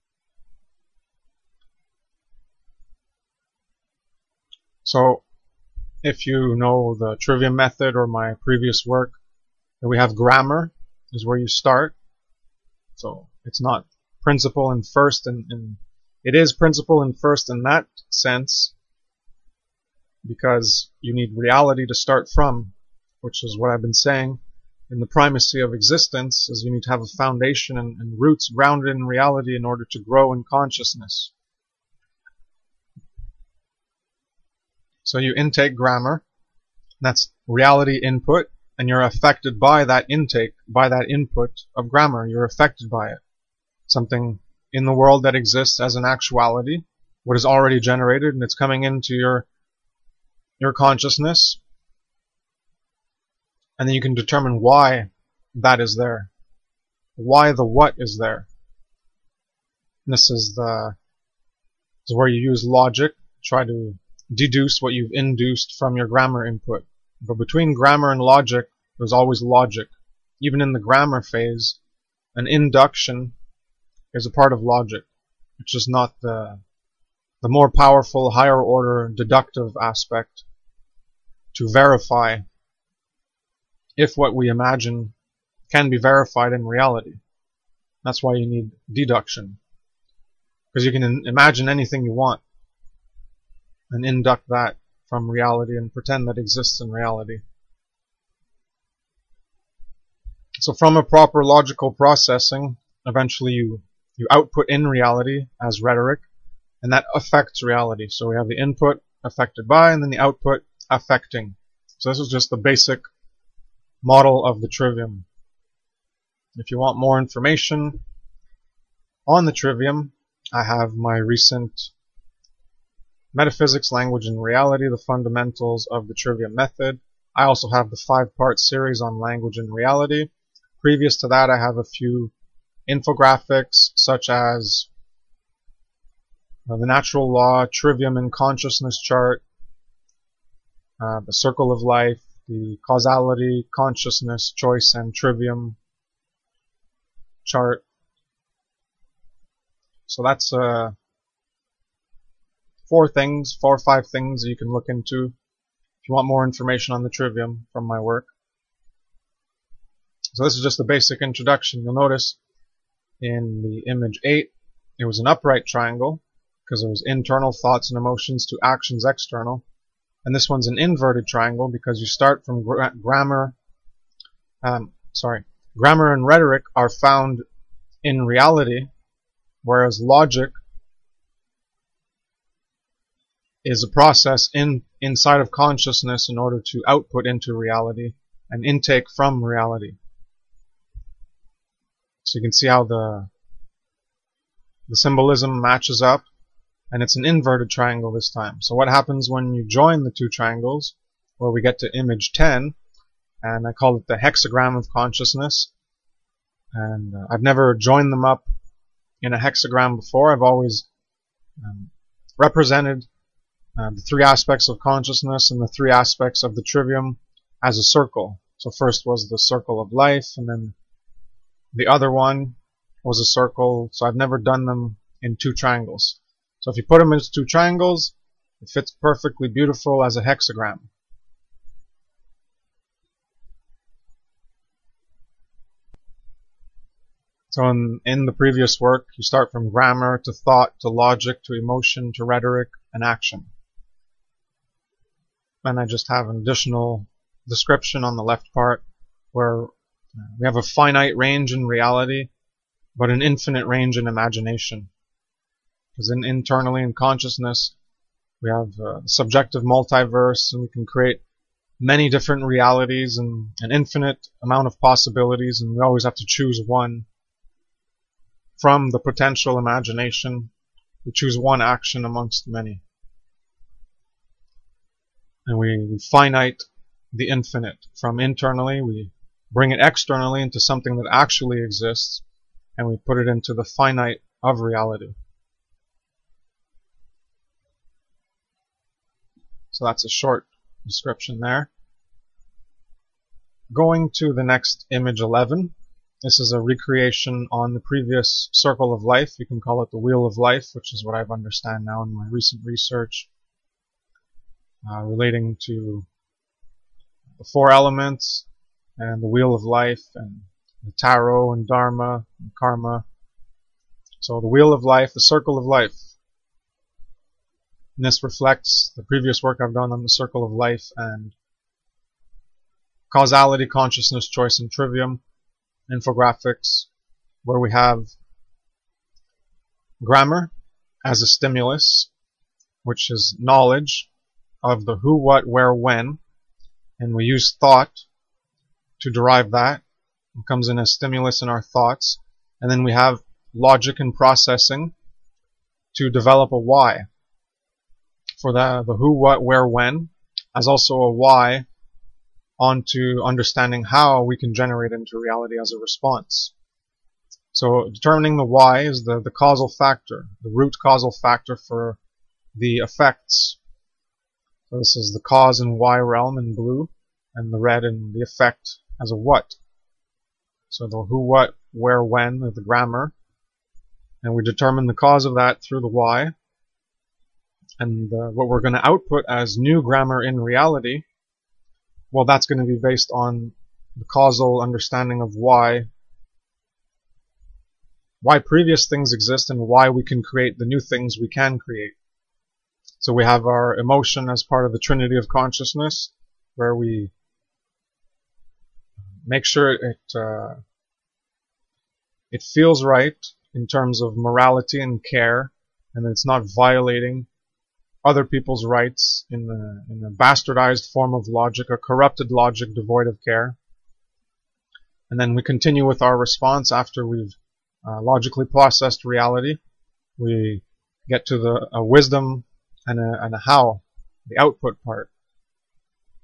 So, if you know the trivium method or my previous work, we have grammar is where you start. So, it's not principle and first, and it is principle and first in that sense, because you need reality to start from, which is what I've been saying. In the primacy of existence is you need to have a foundation and roots grounded in reality in order to grow in consciousness. So you intake grammar, that's reality input, and you're affected by that intake, by that input of grammar. You're affected by it. Something in the world that exists as an actuality, what is already generated, and it's coming into your consciousness, and then you can determine why that is there, why the what is there. And this is where you use logic, try to deduce what you've induced from your grammar input. But between grammar and logic, there's always logic. Even in the grammar phase, an induction is a part of logic. It's just not the more powerful, higher order deductive aspect to verify if what we imagine can be verified in reality. That's why you need deduction. Because you can imagine anything you want and induct that from reality and pretend that exists in reality. So from a proper logical processing, eventually you output in reality as rhetoric, and that affects reality. So we have the input affected by, and then the output affecting. So this is just the basic model of the trivium. If you want more information on the trivium, I have my recent Metaphysics, Language, and Reality, the Fundamentals of the Trivium Method. I also have the 5-part series on language and reality. Previous to that, I have a few infographics, such as the natural law, trivium and consciousness chart, the circle of life, the causality, consciousness, choice, and trivium chart. So that's 4 or 5 things you can look into if you want more information on the trivium from my work. So this is just a basic introduction. You'll notice in the image 8, it was an upright triangle because it was internal thoughts and emotions to actions external. And this one's an inverted triangle because you start from grammar and rhetoric are found in reality, whereas logic is a process inside of consciousness in order to output into reality and intake from reality. So you can see how the symbolism matches up, and it's an inverted triangle this time. So what happens when you join the 2 triangles? Well, we get to image 10, and I call it the hexagram of consciousness. And I've never joined them up in a hexagram before. I've always represented the 3 aspects of consciousness and the 3 aspects of the trivium as a circle. So first was the circle of life, and then the other one was a circle. So I've never done them in 2 triangles. So if you put them into 2 triangles, it fits perfectly beautiful as a hexagram. So in the previous work, you start from grammar to thought to logic to emotion to rhetoric and action. And I just have an additional description on the left part where we have a finite range in reality, but an infinite range in imagination. Because internally in consciousness, we have a subjective multiverse, and we can create many different realities and an infinite amount of possibilities, and we always have to choose one from the potential imagination. We choose one action amongst many. And we finite the infinite. From internally, we bring it externally into something that actually exists, and we put it into the finite of reality. So that's a short description there. Going to the next image 11. This is a recreation on the previous circle of life. You can call it the wheel of life, which is what I've understand now in my recent research relating to the 4 elements and the wheel of life and the tarot and dharma and karma. So the wheel of life, the circle of life. And this reflects the previous work I've done on the circle of life and causality, consciousness, choice, and trivium infographics, where we have grammar as a stimulus, which is knowledge of the who, what, where, when, and we use thought to derive that. It comes in as stimulus in our thoughts. And then we have logic and processing to develop a why. For the who, what, where, when, as also a why onto understanding how we can generate into reality as a response. So determining the why is the causal factor, the root causal factor for the effects. So this is the cause and why realm in blue, and the red in the effect as a what. So the who, what, where, when are the grammar, and we determine the cause of that through the why. And what we're going to output as new grammar in reality, well, that's going to be based on the causal understanding of why previous things exist and why we can create the new things we can create. So we have our emotion as part of the trinity of consciousness, where we make sure it feels right in terms of morality and care, and that it's not violating other people's rights in a bastardized form of logic, a corrupted logic devoid of care. And then we continue with our response after we've logically processed reality. We get to a wisdom and a how, the output part.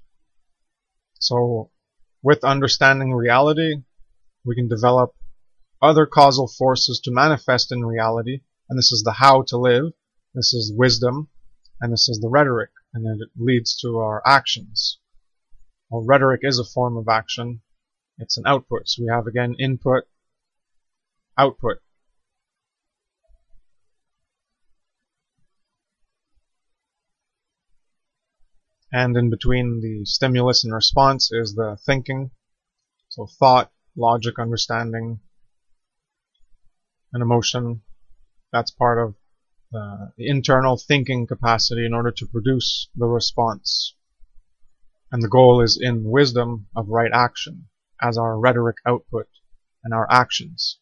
So with understanding reality, we can develop other causal forces to manifest in reality, and this is the how to live, this is wisdom, and this is the rhetoric, and then it leads to our actions. Well, rhetoric is a form of action. It's an output. So we have, again, input, output. And in between the stimulus and response is the thinking. So thought, logic, understanding, and emotion. That's part of the internal thinking capacity in order to produce the response. And the goal is in wisdom of right action as our rhetoric output and our actions.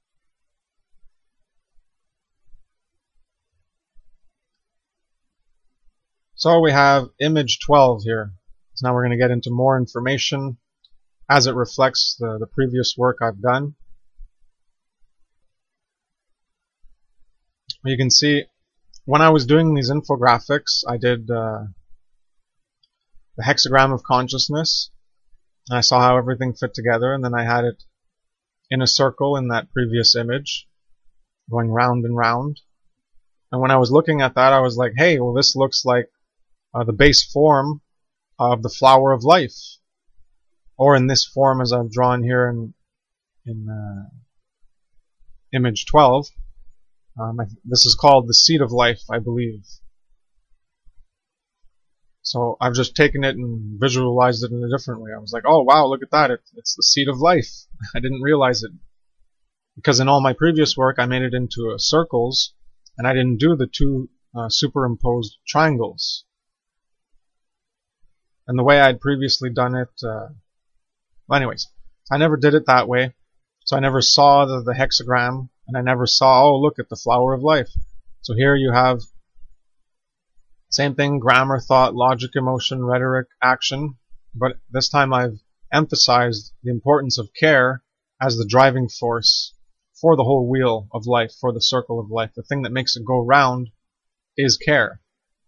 So we have image 12 here. So now we're going to get into more information as it reflects the previous work I've done. You can see when I was doing these infographics, I did the hexagram of consciousness, and I saw how everything fit together, and then I had it in a circle in that previous image, going round and round. And when I was looking at that, I was like, hey, well, this looks like the base form of the flower of life, or in this form as I've drawn here in image 12. This is called the seed of life, I believe. So I've just taken it and visualized it in a different way. I was like, oh wow, look at that, it's the seed of life. I didn't realize it, because in all my previous work I made it into circles, and I didn't do the two superimposed triangles. And the way I'd previously done it, well anyways, I never did it that way, so I never saw the hexagram, and I never saw, oh look at the flower of life. So here you have same thing, grammar, thought, logic, emotion, rhetoric, action, but this time I've emphasized the importance of care as the driving force for the whole wheel of life, for the circle of life. The thing that makes it go round is care.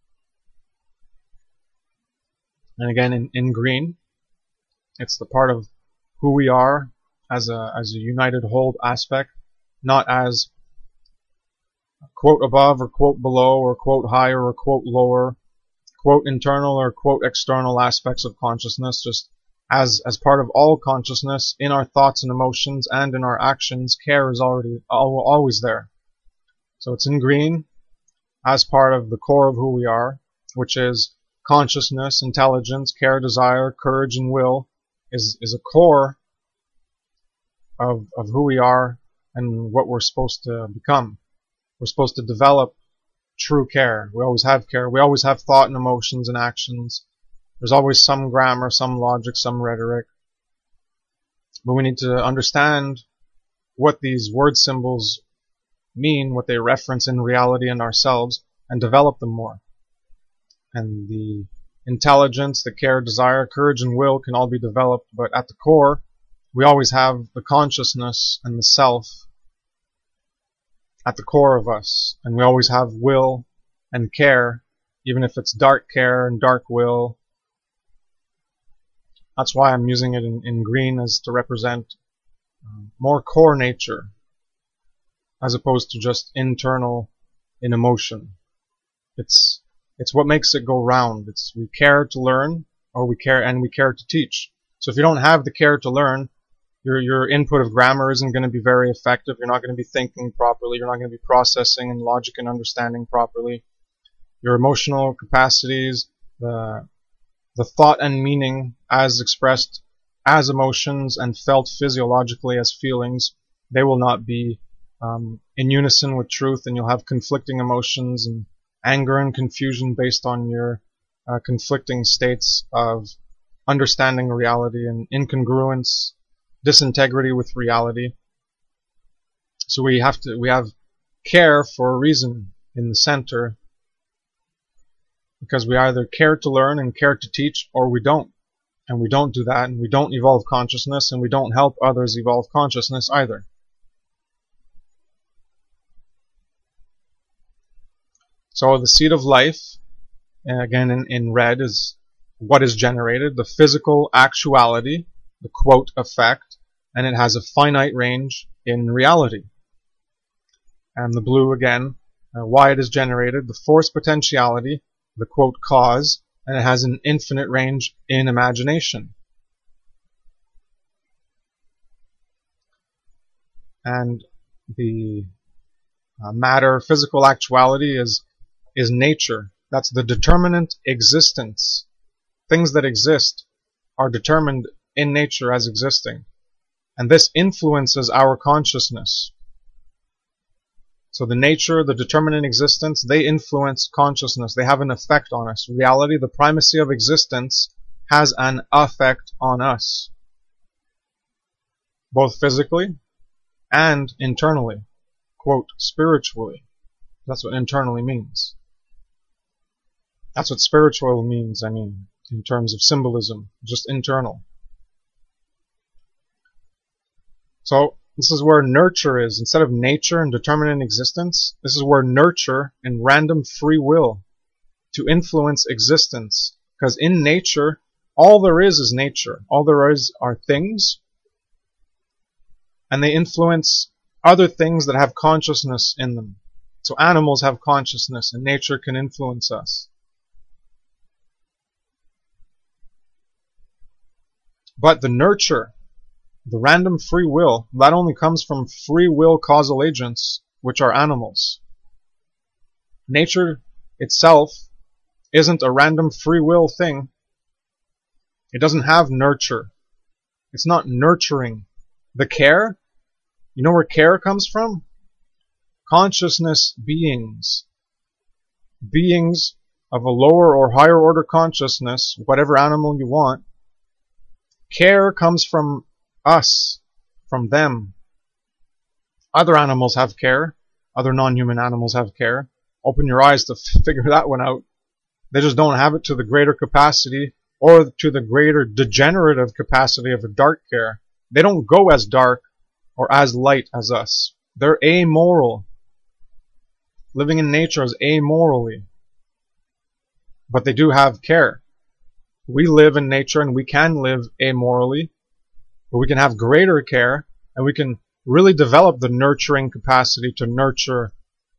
And again, in green, it's the part of who we are as a united whole aspect, not as quote above or quote below or quote higher or quote lower, quote internal or quote external aspects of consciousness, just as part of all consciousness, in our thoughts and emotions and in our actions, care is always there. So it's in green as part of the core of who we are, which is consciousness, intelligence, care, desire, courage, and will is a core of who we are and what we're supposed to become. We're supposed to develop true care. We always have care. We always have thought and emotions and actions. There's always some grammar, some logic, some rhetoric. But we need to understand what these word symbols mean, what they reference in reality and ourselves, and develop them more. And the intelligence, the care, desire, courage, and will can all be developed, but at the core, we always have the consciousness and the self at the core of us, and we always have will and care, even if it's dark care and dark will. That's why I'm using it in green, as to represent more core nature, as opposed to just internal in emotion. It's what makes it go round. It's we care to learn, or we care to teach. So if you don't have the care to learn, your input of grammar isn't going to be very effective. You're not going to be thinking properly. You're not going to be processing and logic and understanding properly. Your emotional capacities, the thought and meaning as expressed as emotions and felt physiologically as feelings, they will not be in unison with truth, and you'll have conflicting emotions and anger and confusion based on your conflicting states of understanding reality and incongruence, disintegrity with reality. So we have care for a reason in the center, because we either care to learn and care to teach, or we don't. And we don't do that, and we don't evolve consciousness, and we don't help others evolve consciousness either. So the seed of life, again in red, is what is generated, the physical actuality, the quote effect, and it has a finite range in reality. And the blue again, why it is generated, the force potentiality, the quote cause, and it has an infinite range in imagination. And the matter, physical actuality is nature. That's the determinate existence. Things that exist are determined in nature as existing. And this influences our consciousness. So the nature, the determinate existence, they influence consciousness. They have an effect on us. Reality, the primacy of existence, has an effect on us. Both physically and internally. Quote, spiritually. That's what internally means. That's what spiritual means, in terms of symbolism. Just internal. So, this is where nurture is. Instead of nature and determinate existence, this is where nurture and random free will to influence existence. Because in nature, all there is nature. All there is are things, and they influence other things that have consciousness in them. So animals have consciousness, and nature can influence us. But the nurture, the random free will, that only comes from free will causal agents, which are animals. Nature itself isn't a random free will thing. It doesn't have nurture. It's not nurturing. The care, you know where care comes from? Consciousness beings. Beings of a lower or higher order consciousness, whatever animal you want. Care comes from us, from them. Other animals have care. Other non-human animals have care. Open your eyes to figure that one out. They just don't have it to the greater capacity or to the greater degenerative capacity of a dark care. They don't go as dark or as light as us. They're amoral. Living in nature is amorally. But they do have care. We live in nature and we can live amorally. But we can have greater care, and we can really develop the nurturing capacity to nurture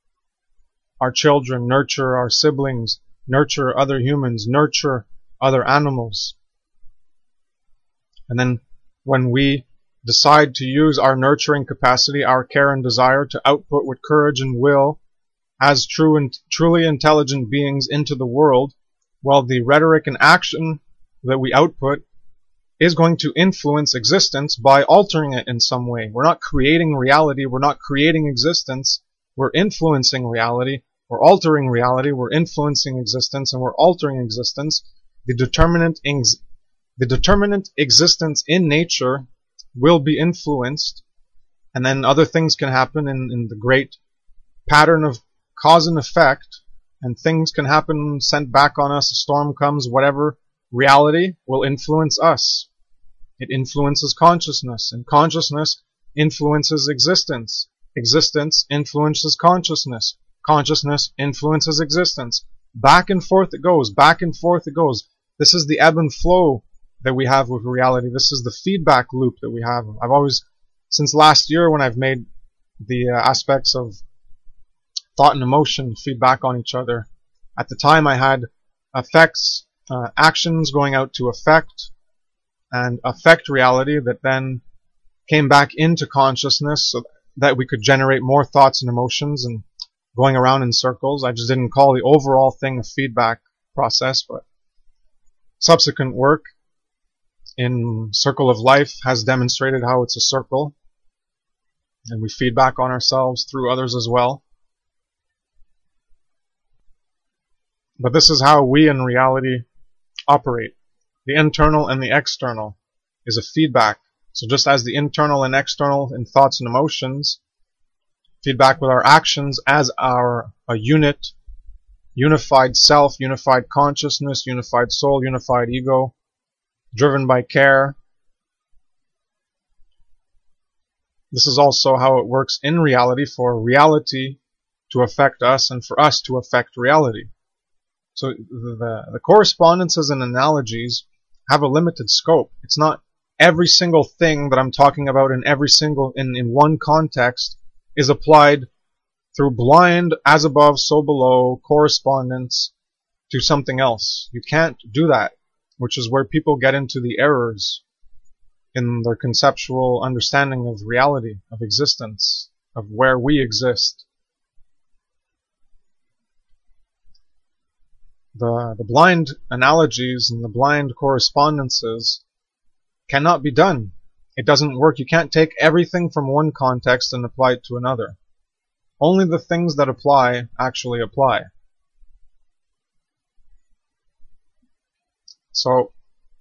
our children, nurture our siblings, nurture other humans, nurture other animals. And then when we decide to use our nurturing capacity, our care and desire to output with courage and will as true and truly intelligent beings into the world, well, the rhetoric and action that we output is going to influence existence by altering it in some way. We're not creating reality, we're not creating existence, we're influencing reality, we're altering reality, we're influencing existence, and we're altering existence. The determinate existence in nature will be influenced, and then other things can happen in the great pattern of cause and effect, and things can happen sent back on us, a storm comes, whatever. Reality will influence us. It influences consciousness, and consciousness influences existence. Existence influences consciousness. Consciousness influences existence. Back and forth it goes, back and forth it goes. This is the ebb and flow that we have with reality. This is the feedback loop that we have. I've always, since last year when I've made the aspects of thought and emotion feedback on each other, at the time I had effects, actions going out to affect and affect reality that then came back into consciousness so that we could generate more thoughts and emotions and going around in circles. I just didn't call the overall thing a feedback process, but subsequent work in Circle of Life has demonstrated how it's a circle, and we feedback on ourselves through others as well. But this is how we in reality operate. The internal and the external is a feedback. So just as the internal and external in thoughts and emotions feedback with our actions as a unit, unified self, unified consciousness, unified soul, unified ego, driven by care. This is also how it works in reality, for reality to affect us and for us to affect reality. So the correspondences and analogies have a limited scope. It's not every single thing that I'm talking about in one context is applied through blind, as above, so below, correspondence to something else. You can't do that, which is where people get into the errors in their conceptual understanding of reality, of existence, of where we exist. The blind analogies and the blind correspondences cannot be done. It doesn't work. You can't take everything from one context and apply it to another. Only the things that apply actually apply. So,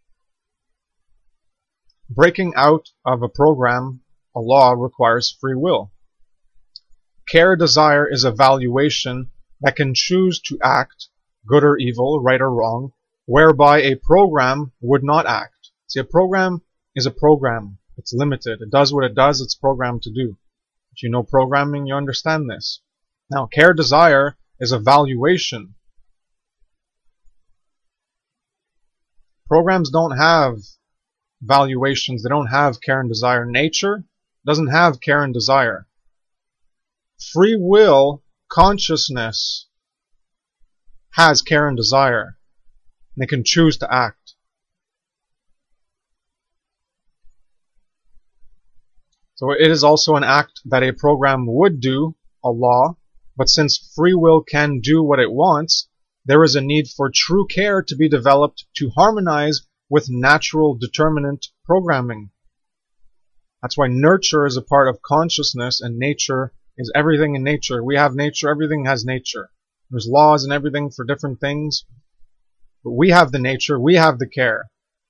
breaking out of a program, a law, requires free will. Care, desire is a valuation that can choose to act, good or evil, right or wrong, whereby a program would not act. See, a program is a program. It's limited. It does what it does. It's programmed to do. If you know programming, you understand this. Now, care, desire is a valuation. Programs don't have valuations. They don't have care and desire. Nature doesn't have care and desire. Free will, consciousness, has care and desire. And they can choose to act. So it is also an act that a program would do, a law, but since free will can do what it wants, there is a need for true care to be developed to harmonize with natural determinant programming. That's why nurture is a part of consciousness, and nature is everything in nature. We have nature, everything has nature. There's laws and everything for different things, but we have the nature, we have the care.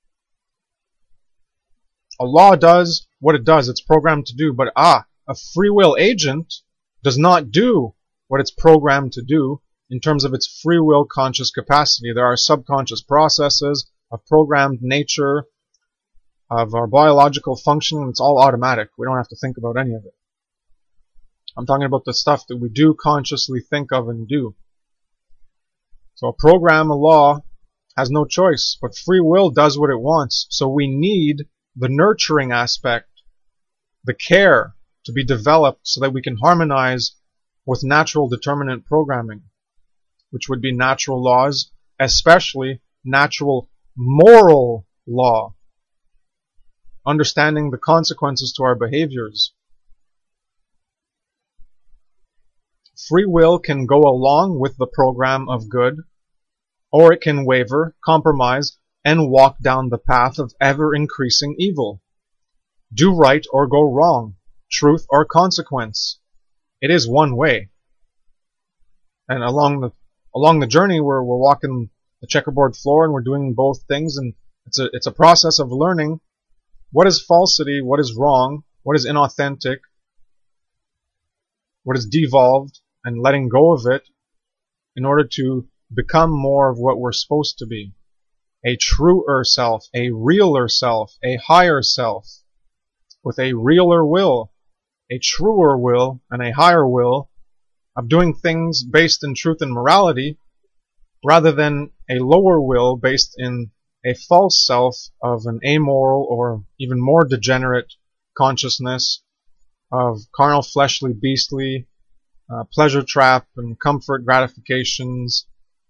A law does what it does, it's programmed to do, but a free will agent does not do what it's programmed to do in terms of its free will conscious capacity. There are subconscious processes of programmed nature, of our biological functioning. It's all automatic. We don't have to think about any of it. I'm talking about the stuff that we do consciously think of and do. So a program, a law, has no choice, but free will does what it wants. So we need the nurturing aspect, the care, to be developed so that we can harmonize with natural determinant programming, which would be natural laws, especially natural moral law, understanding the consequences to our behaviors. Free will can go along with the program of good, or it can waver, compromise, and walk down the path of ever-increasing evil. Do right or go wrong, truth or consequence. It is one way. And along the journey, we're walking the checkerboard floor and we're doing both things, and it's a process of learning what is falsity, what is wrong, what is inauthentic, what is devolved, and letting go of it in order to become more of what we're supposed to be. A truer self, a realer self, a higher self, with a realer will, a truer will, and a higher will of doing things based in truth and morality, rather than a lower will based in a false self of an amoral or even more degenerate consciousness of carnal, fleshly, beastly, pleasure trap and comfort gratifications.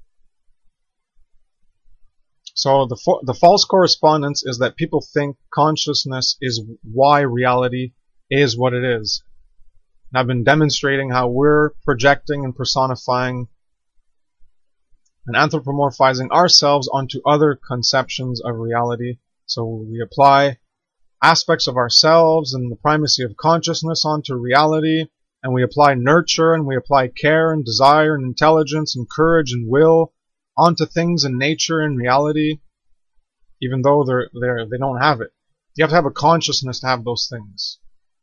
So the false correspondence is that people think consciousness is why reality is what it is. And I've been demonstrating how we're projecting and personifying and anthropomorphizing ourselves onto other conceptions of reality. So we apply aspects of ourselves and the primacy of consciousness onto reality, and we apply nurture, and we apply care and desire and intelligence and courage and will onto things in nature and reality, even though they don't have it. You have to have a consciousness to have those things.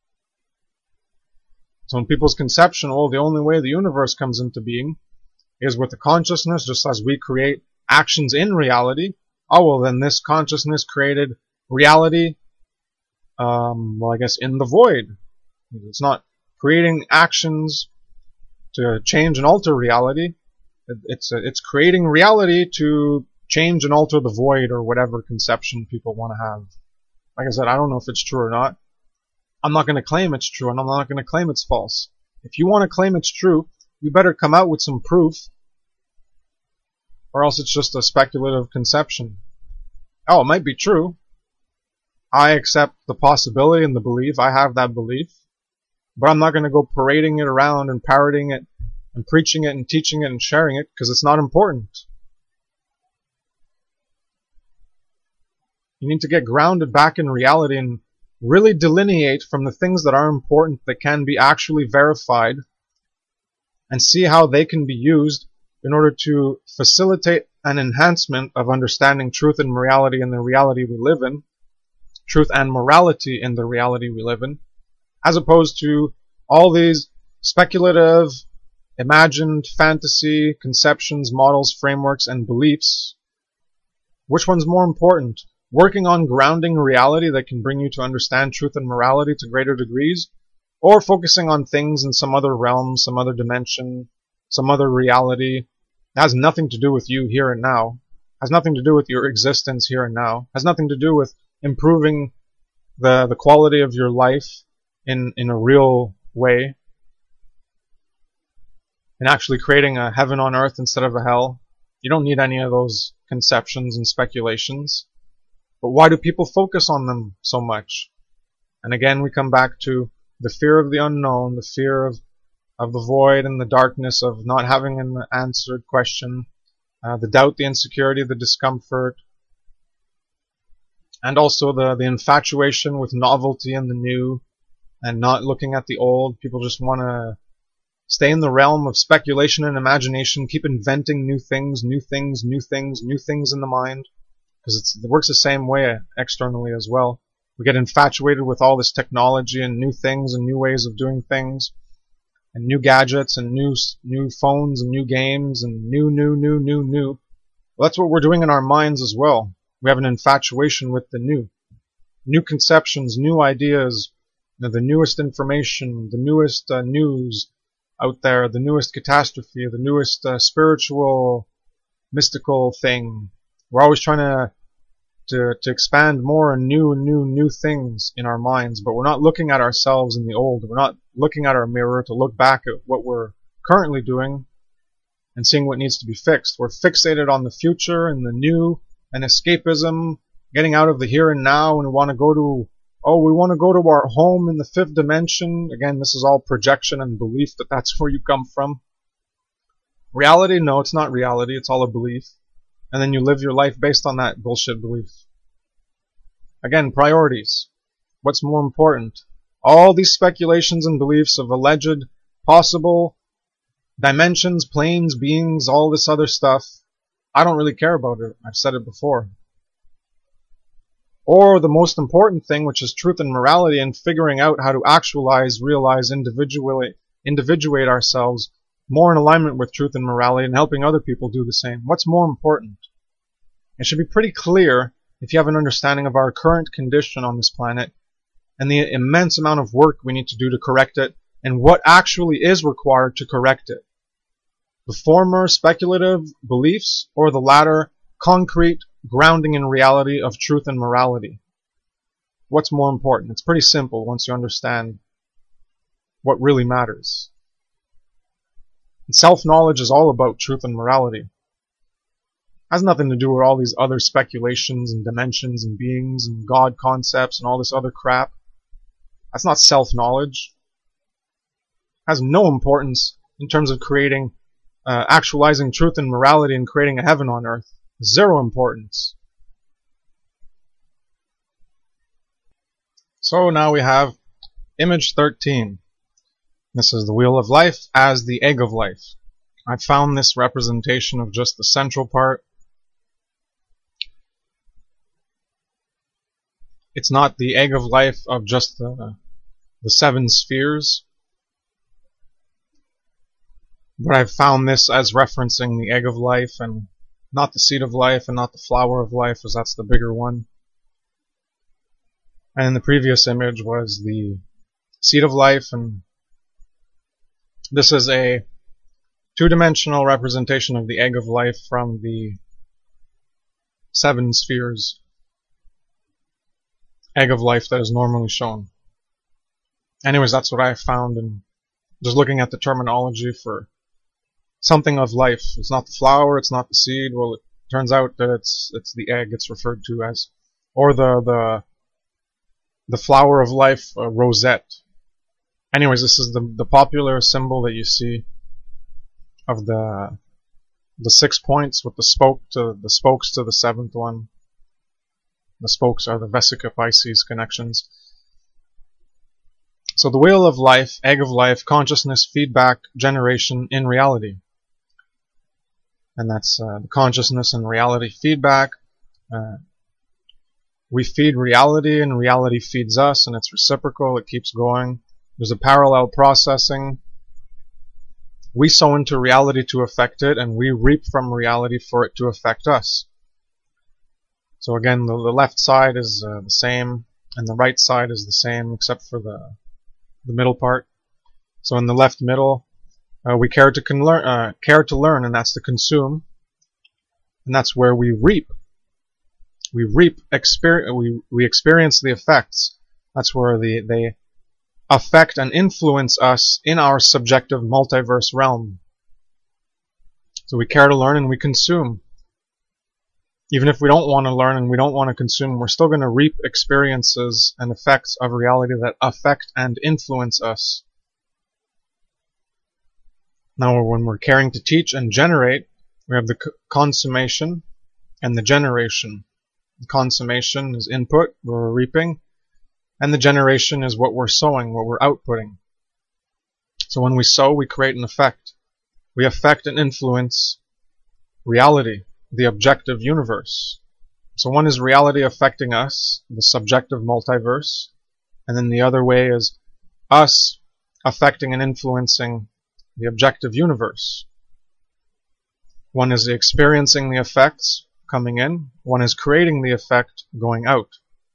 So in people's conception, the only way the universe comes into being is with the consciousness, just as we create actions in reality. Then this consciousness created reality, I guess in the void. It's not creating actions to change and alter reality. It's creating reality to change and alter the void, or whatever conception people want to have Like I said, I don't know if it's true or not. I'm not going to claim it's true, and I'm not going to claim it's false. If you want to claim it's true, you better come out with some proof, or else it's just a speculative conception. Oh, it might be true. I accept the possibility and the belief. I have that belief. But I'm not going to go parading it around and parroting it and preaching it and teaching it and sharing it, because it's not important. You need to get grounded back in reality and really delineate from the things that are important, that can be actually verified, and see how they can be used in order to facilitate an enhancement of understanding truth and morality in the reality we live in, truth and morality in the reality we live in, as opposed to all these speculative, imagined fantasy conceptions, models, frameworks, and beliefs. Which one's more important? Working on grounding reality that can bring you to understand truth and morality to greater degrees, or focusing on things in some other realm, some other dimension, some other reality that has nothing to do with you here and now, has nothing to do with your existence here and now, has nothing to do with improving the quality of your life in a real way, and actually creating a heaven on earth instead of a hell. You don't need any of those conceptions and speculations. But why do people focus on them so much? And again, we come back to the fear of the unknown, the fear of the void and the darkness of not having an answered question, the doubt, the insecurity, the discomfort, and also the infatuation with novelty and the new, and not looking at the old. People just want to stay in the realm of speculation and imagination, keep inventing new things in the mind, because it works the same way externally as well. We get infatuated with all this technology and new things and new ways of doing things, and new gadgets and new phones and new games and new. Well, that's what we're doing in our minds as well. We have an infatuation with the new conceptions, new ideas, the newest information, the newest news out there, the newest catastrophe, the newest spiritual, mystical thing. We're always trying to expand more and new things in our minds, but we're not looking at ourselves in the old. We're not looking at our mirror to look back at what we're currently doing and seeing what needs to be fixed. We're fixated on the future and the new and escapism, getting out of the here and now, and we want to go to our home in the fifth dimension. Again, this is all projection and belief that that's where you come from. Reality? No, it's not reality. It's all a belief. And then you live your life based on that bullshit belief. Again, priorities. What's more important? All these speculations and beliefs of alleged possible dimensions, planes, beings, all this other stuff, I don't really care about it. I've said it before. Or the most important thing, which is truth and morality, and figuring out how to actualize, realize, individuate ourselves more in alignment with truth and morality, and helping other people do the same. What's more important? It should be pretty clear if you have an understanding of our current condition on this planet and the immense amount of work we need to do to correct it, and what actually is required to correct it. The former speculative beliefs, or the latter concrete grounding in reality of truth and morality. What's more important? It's pretty simple once you understand what really matters. And self-knowledge is all about truth and morality. It has nothing to do with all these other speculations and dimensions and beings and God concepts and all this other crap. That's not self-knowledge. It has no importance in terms of creating, actualizing truth and morality and creating a heaven on earth. Zero importance. So now we have image 13. This is the wheel of life as the egg of life. I found this representation of just the central part. It's not the egg of life of just the seven spheres. But I've found this as referencing the egg of life and not the seed of life and not the flower of life, as that's the bigger one. And the previous image was the seed of life, and this is a two-dimensional representation of the egg of life from the seven spheres. egg of life that is normally shown. Anyways, that's what I found in just looking at the terminology for something of life. It's not the flower, it's not the seed. Well, it turns out that it's the egg it's referred to as, or the flower of life, rosette. Anyways, this is the popular symbol that you see of the 6 points with the spokes to the seventh one. The spokes are the Vesica Pisces connections. So the wheel of life, egg of life, consciousness, feedback, generation in reality. And that's the consciousness and reality feedback. We feed reality and reality feeds us, and it's reciprocal, it keeps going. There's a parallel processing. We sow into reality to affect it, and we reap from reality for it to affect us. So again, the left side is the same, and the right side is the same, except for the middle part. So in the left middle, we care to learn, and that's to consume, and that's where we reap. We experience the effects. That's where they affect and influence us in our subjective multiverse realm. So we care to learn and we consume. Even if we don't want to learn and we don't want to consume, we're still going to reap experiences and effects of reality that affect and influence us. Now, when we're caring to teach and generate, we have the consummation and the generation. The consummation is input, where we're reaping, and the generation is what we're sowing, what we're outputting. So when we sow, we create an effect. We affect and influence reality, the objective universe. So one is reality affecting us, the subjective multiverse, and then the other way is us affecting and influencing the objective universe. One is experiencing the effects coming in, one is creating the effect going out.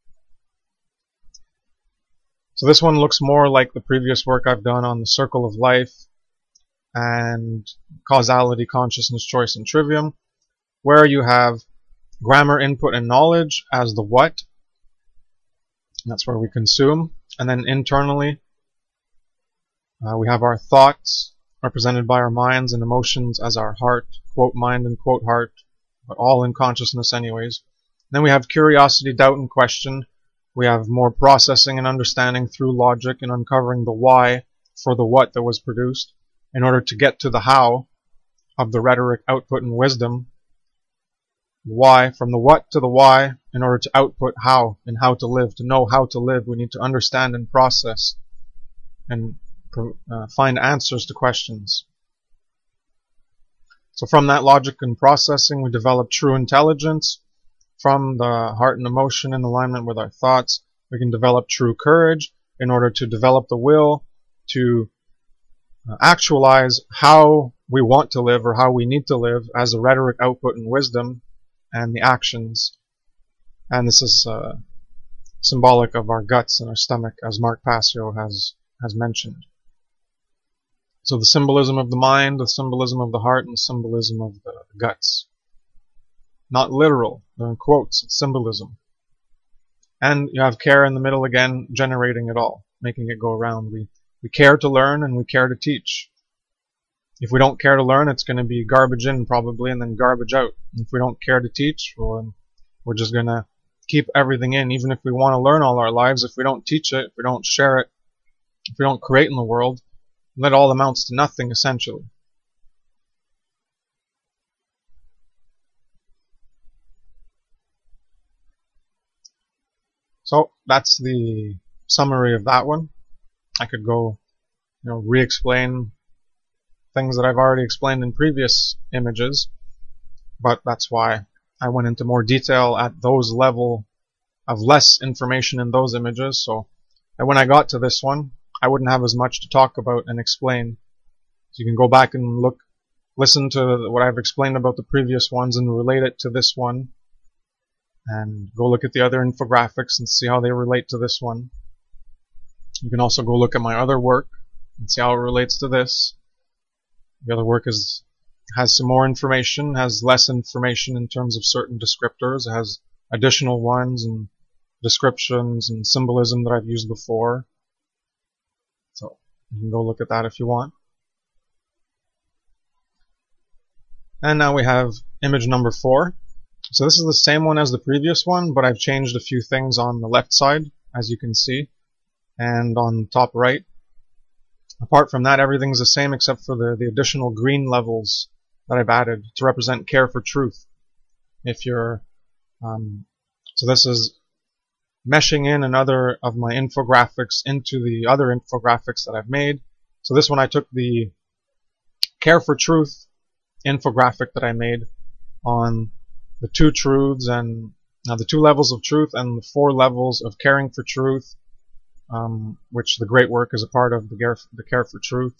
So this one looks more like the previous work I've done on the circle of life and causality, consciousness, choice, and trivium, where you have grammar, input, and knowledge as the what. And that's where we consume. And then internally, we have our thoughts, represented by our minds, and emotions as our heart, quote mind and quote heart, but all in consciousness anyways. Then we have curiosity, doubt, and question. We have more processing and understanding through logic and uncovering the why for the what that was produced in order to get to the how of the rhetoric, output, and wisdom. Why, from the what to the why, in order to output how and how to live. To know how to live, we need to understand and process and find answers to questions. So from that logic and processing, we develop true intelligence. From the heart and emotion in alignment with our thoughts, we can develop true courage in order to develop the will to actualize how we want to live or how we need to live as a rhetoric, output, and wisdom, and the actions. And this is symbolic of our guts and our stomach, as Mark Passio has mentioned. So the symbolism of the mind, the symbolism of the heart, and the symbolism of the guts. Not literal, they're in quotes, it's symbolism. And you have care in the middle again, generating it all, making it go around. We care to learn and we care to teach. If we don't care to learn, it's going to be garbage in probably and then garbage out. If we don't care to teach, well, we're just going to keep everything in. Even if we want to learn all our lives, if we don't teach it, if we don't share it, if we don't create in the world, that all amounts to nothing essentially. So that's the summary of that one. I could go, re-explain things that I've already explained in previous images, but that's why I went into more detail at those level of less information in those images, so that when I got to this one, I wouldn't have as much to talk about and explain. So you can go back and listen to what I've explained about the previous ones and relate it to this one, and go look at the other infographics and see how they relate to this one. You can also go look at my other work and see how it relates to this. The other work has some more information, has less information in terms of certain descriptors, it has additional ones, and descriptions and symbolism that I've used before. So you can go look at that if you want. And now we have image number 4. So this is the same one as the previous one, but I've changed a few things on the left side, as you can see, and on the top right. Apart from that, everything's the same except for the additional green levels that I've added to represent care for truth. If you're, so this is meshing in another of my infographics into the other infographics that I've made. So this one I took the Care for Truth infographic that I made on the 2 truths and the 2 levels of truth and the 4 levels of caring for truth, which the great work is a part of, the Care for Truth.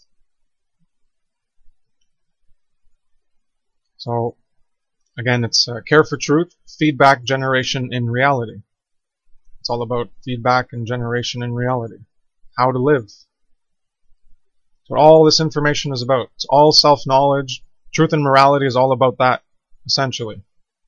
So again, it's Care for Truth, feedback generation in reality. It's all about feedback and generation in reality. How to live. So all this information is about. It's all self-knowledge. Truth and morality is all about that, essentially.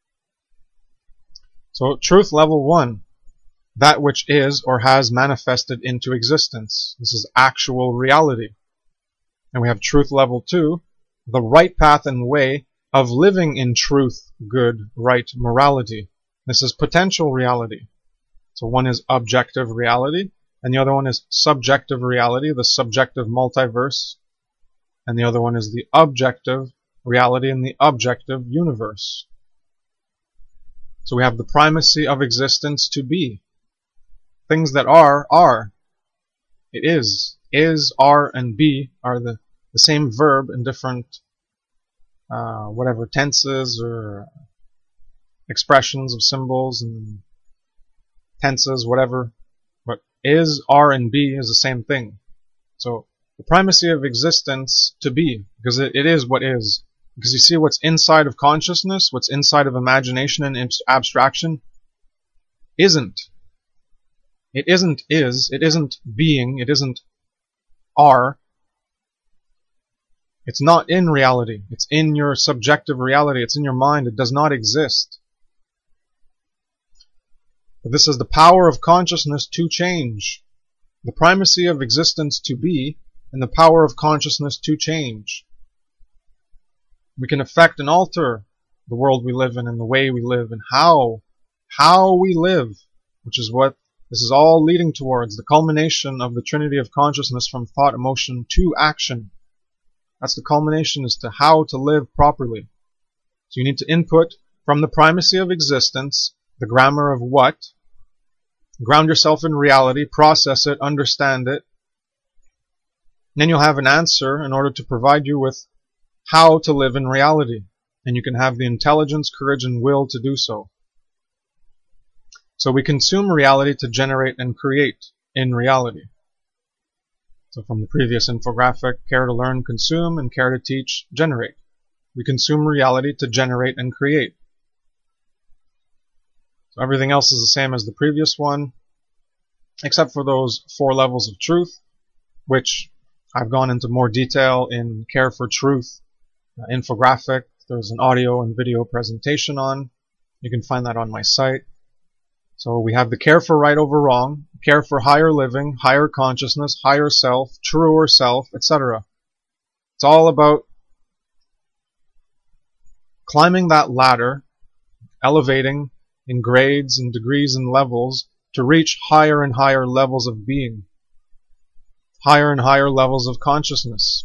So truth level 1, that which is or has manifested into existence. This is actual reality. And we have truth level 2, the right path and way of living in truth, good, right, morality. This is potential reality. So one is objective reality, and the other one is subjective reality, the subjective multiverse. And the other one is the objective reality in the objective universe. So we have the primacy of existence to be. Things that are. It is. Is, are, and be are the same verb in different whatever tenses or expressions of symbols and tenses, whatever. But is, are, and be is the same thing. So the primacy of existence to be, because it is what is. Because you see what's inside of consciousness, what's inside of imagination and abstraction, isn't. It isn't is, it isn't being, it isn't are. It's not in reality. It's in your subjective reality. It's in your mind. It does not exist. But this is the power of consciousness to change. The primacy of existence to be, and the power of consciousness to change. We can affect and alter the world we live in and the way we live and how we live, which is what this is all leading towards, the culmination of the trinity of consciousness from thought, emotion to action. That's the culmination as to how to live properly. So you need to input from the primacy of existence, the grammar of what, ground yourself in reality, process it, understand it, and then you'll have an answer in order to provide you with how to live in reality. And you can have the intelligence, courage, and will to do so. So we consume reality to generate and create in reality. So from the previous infographic, care to learn, consume, and care to teach, generate. We consume reality to generate and create. So everything else is the same as the previous one, except for those 4 levels of truth, which I've gone into more detail in Care for Truth infographic. There's an audio and video presentation on. You can find that on my site. So we have the care for right over wrong, care for higher living, higher consciousness, higher self, truer self, etc. It's all about climbing that ladder, elevating in grades and degrees and levels to reach higher and higher levels of being, higher and higher levels of consciousness.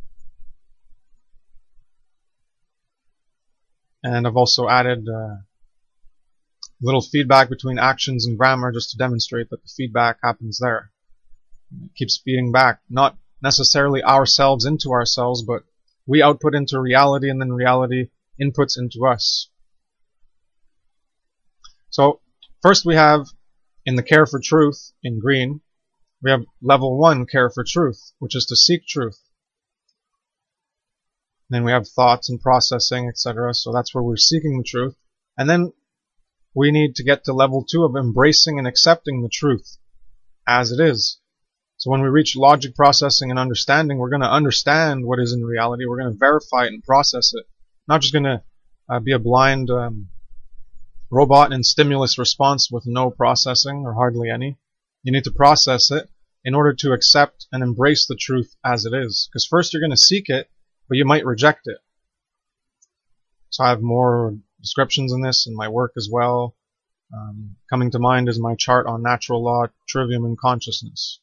And I've also added little feedback between actions and grammar just to demonstrate that the feedback happens there. It keeps feeding back, not necessarily ourselves into ourselves, but we output into reality and then reality inputs into us. So first we have in the Care for Truth in green, we have level 1 Care for Truth, which is to seek truth. Then we have thoughts and processing, etc. So that's where we're seeking the truth. And then we need to get to level 2 of embracing and accepting the truth as it is. So when we reach logic, processing, and understanding, we're going to understand what is in reality. We're going to verify it and process it. Not just going to be a blind robot and stimulus response with no processing or hardly any. You need to process it in order to accept and embrace the truth as it is. Because first you're going to seek it, but you might reject it. So I have more descriptions in this in my work as well. Coming to mind is my chart on natural law, trivium, and consciousness.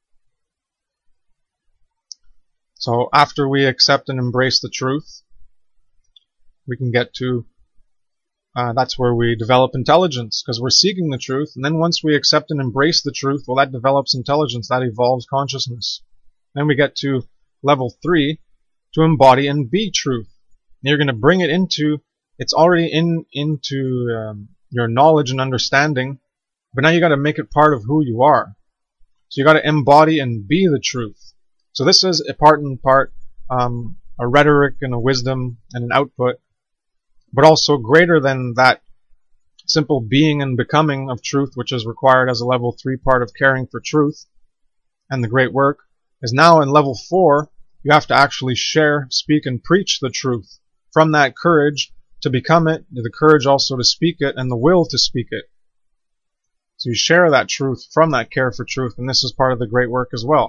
So after we accept and embrace the truth, we can get to, that's where we develop intelligence, because we're seeking the truth. And then once we accept and embrace the truth, well, that develops intelligence, that evolves consciousness. Then we get to level 3, to embody and be truth. And you're going to bring it into, it's already into your knowledge and understanding, but now you got to make it part of who you are. So you got to embody and be the truth. So this is a part and part, a rhetoric and a wisdom and an output, but also greater than that simple being and becoming of truth, which is required as a level 3 part of caring for truth and the great work, is now in level 4, you have to actually share, speak, and preach the truth. From that courage to become it, the courage also to speak it, and the will to speak it. So you share that truth from that care for truth, and this is part of the great work as well.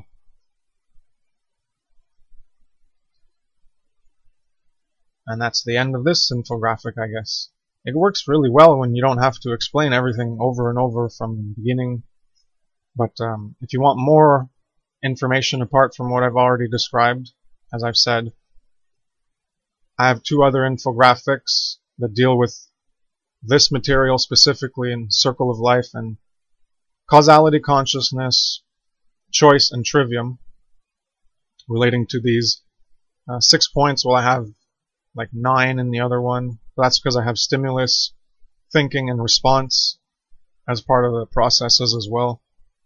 And that's the end of this infographic, I guess. It works really well when you don't have to explain everything over and over from the beginning. But if you want more information apart from what I've already described, as I've said, I have 2 other infographics that deal with this material specifically in Circle of Life and Causality, Consciousness, Choice, and Trivium, relating to these 6 points. Well, I have like 9 in the other one, but that's because I have stimulus, thinking, and response as part of the processes as well.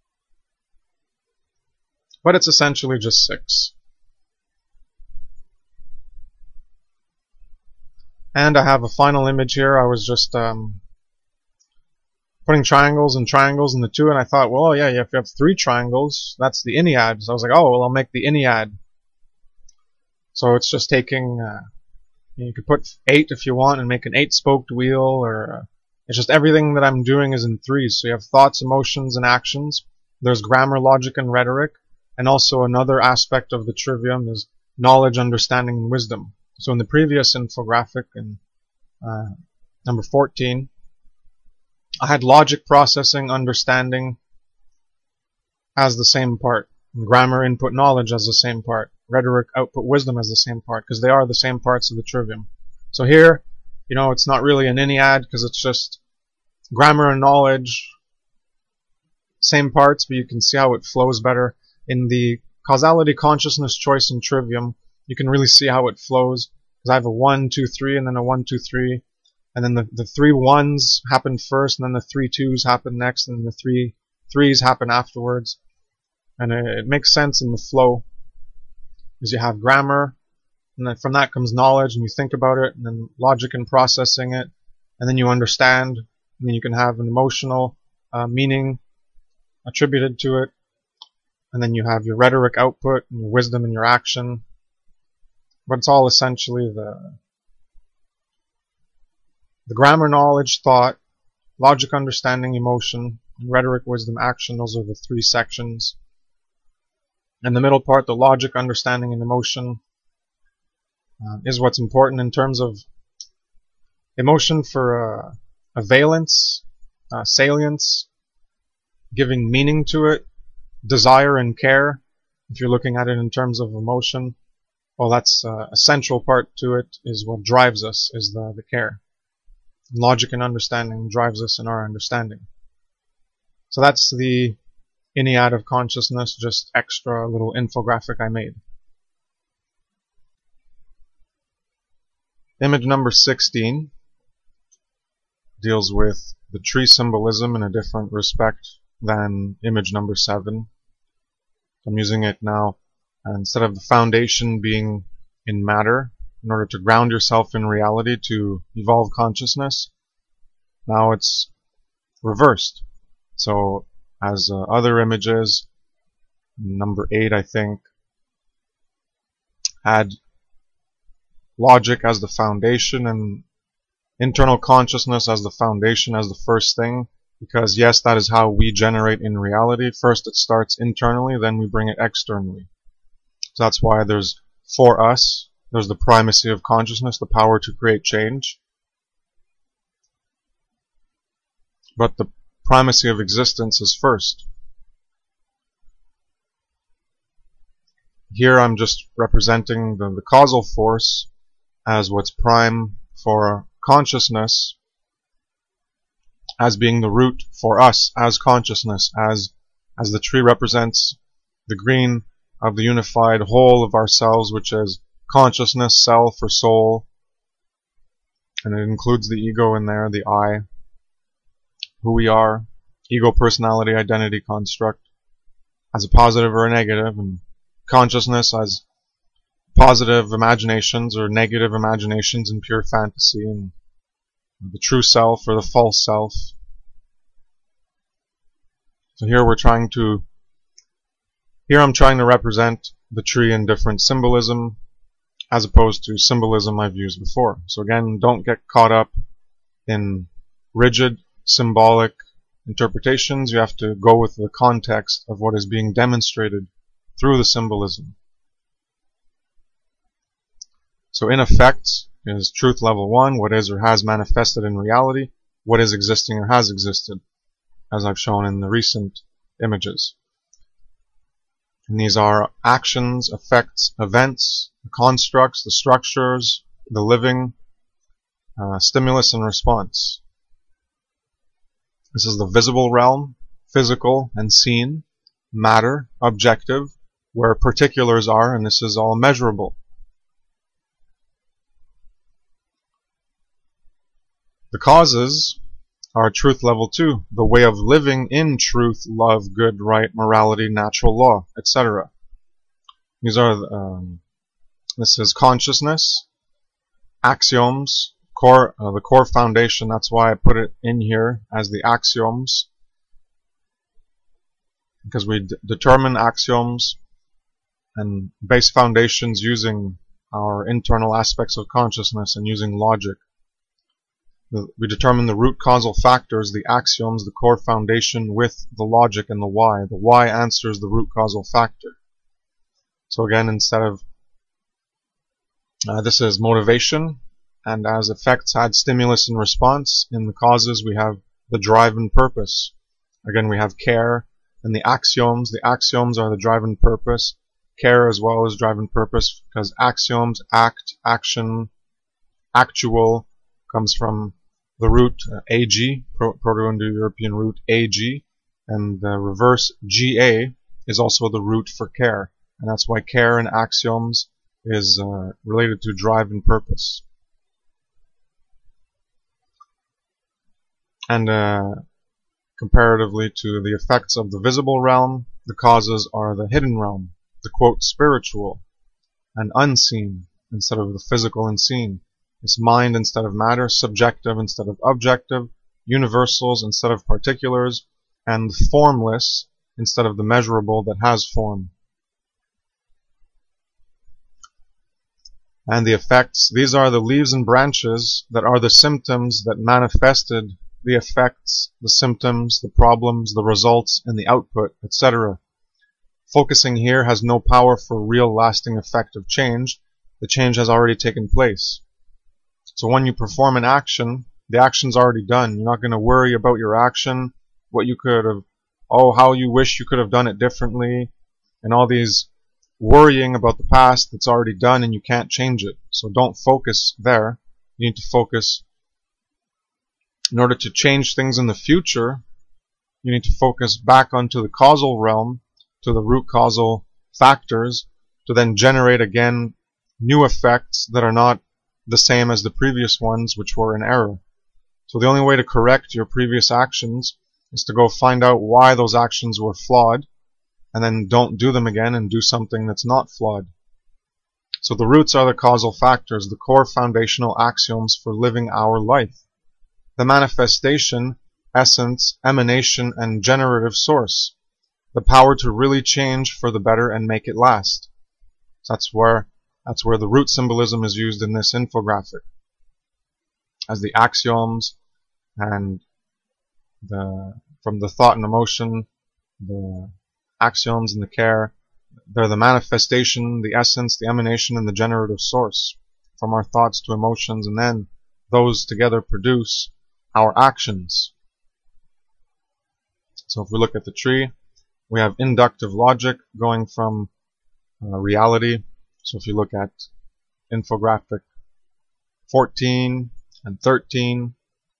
But it's essentially just 6. And I have a final image here. I was just putting triangles and triangles in the 2, and I thought, well, yeah, if you have 3 triangles, that's the Ennead. So I was like, oh, well, I'll make the Ennead. So it's just taking, you could put 8 if you want and make an 8-spoked wheel, or it's just everything that I'm doing is in 3s. So you have thoughts, emotions, and actions. There's grammar, logic, and rhetoric. And also another aspect of the trivium is knowledge, understanding, and wisdom. So in the previous infographic, in number 14, I had logic, processing, understanding as the same part. And grammar, input, knowledge as the same part. Rhetoric, output, wisdom as the same part, because they are the same parts of the trivium. So here, it's not really an Ennead, because it's just grammar and knowledge, same parts, but you can see how it flows better. In the causality, consciousness, choice, and trivium, you can really see how it flows, because I have a 1, 2, 3, and then a 1, 2, 3, and then the 3 1s happen first, and then the 3 2s happen next, and the 3 3s happen afterwards. And it makes sense in the flow, because you have grammar, and then from that comes knowledge, and you think about it, and then logic and processing it, and then you understand, and then you can have an emotional meaning attributed to it, and then you have your rhetoric output, and your wisdom and your action. But it's all essentially the grammar, knowledge, thought, logic, understanding, emotion, and rhetoric, wisdom, action. Those are the 3 sections. And the middle part, the logic, understanding, and emotion, is what's important in terms of emotion for a valence, salience, giving meaning to it, desire and care. If you're looking at it in terms of emotion, well, that's a central part to it, is what drives us, is the care. Logic and understanding drives us in our understanding. So that's the Ennead of consciousness, just extra little infographic I made. Image number 16 deals with the tree symbolism in a different respect than image number 7. I'm using it now, and instead of the foundation being in matter, in order to ground yourself in reality to evolve consciousness, now it's reversed. So as other images, number 8 I think, had logic as the foundation, and internal consciousness as the foundation, as the first thing, because yes, that is how we generate in reality. First it starts internally, then we bring it externally. So that's why there's, for us, there's the primacy of consciousness, the power to create change. But the primacy of existence is first. Here I'm just representing the causal force as what's prime for consciousness, as being the root for us as consciousness, as the tree represents the green of the unified whole of ourselves, which is consciousness, self, or soul, and it includes the ego in there, the I, who we are, ego, personality, identity construct, as a positive or a negative, and consciousness as positive imaginations or negative imaginations in pure fantasy, and the true self or the false self. So here I'm trying to represent the tree in different symbolism as opposed to symbolism I've used before. So again, don't get caught up in rigid symbolic interpretations. You have to go with the context of what is being demonstrated through the symbolism. So in effect is truth level 1, what is or has manifested in reality, what is existing or has existed, as I've shown in the recent images. And these are actions, effects, events, the constructs, the structures, the living, stimulus and response. This is the visible realm, physical and seen, matter, objective, where particulars are, and this is all measurable. The causes are truth level 2, the way of living in truth, love, good, right, morality, natural law, etc. These are this is consciousness, axioms, the core foundation. That's why I put it in here as the axioms, because we determine axioms and base foundations using our internal aspects of consciousness and using logic. We determine the root causal factors, the axioms, the core foundation with the logic and the why. The why answers the root causal factor. So again, instead of this is motivation, and as effects had stimulus and response. In the causes we have the drive and purpose. Again, we have care and the axioms. The axioms are the drive and purpose. Care as well as drive and purpose, because axioms, act, action, actual comes from the root ag, Proto-Indo-European root ag, and the reverse ga is also the root for care, and that's why care and axioms is related to drive and purpose. And comparatively to the effects of the visible realm, the causes are the hidden realm, the quote spiritual and unseen instead of the physical and seen. It's mind instead of matter, subjective instead of objective, universals instead of particulars, and formless instead of the measurable that has form. And the effects, these are the leaves and branches that are the symptoms that manifested the effects, the symptoms, the problems, the results, and the output, etc. Focusing here has no power for real lasting effect of change. The change has already taken place. So when you perform an action, the action's already done. You're not going to worry about your action, what you could have, how you wish you could have done it differently, and all these worrying about the past that's already done and you can't change it. So don't focus there. You need to focus, in order to change things in the future, you need to focus back onto the causal realm, to the root causal factors, to then generate again new effects that are not the same as the previous ones, which were in error. So the only way to correct your previous actions is to go find out why those actions were flawed, and then don't do them again and do something that's not flawed. So the roots are the causal factors, the core foundational axioms for living our life. The manifestation, essence, emanation, and generative source. The power to really change for the better and make it last. So that's where the root symbolism is used in this infographic. as the axioms, and from the thought and emotion, the axioms and the care, they're the manifestation, the essence, the emanation, and the generative source from our thoughts to emotions, and then those together produce our actions. So if we look at the tree, we have inductive logic going from reality. So if you look at infographic 14 and 13,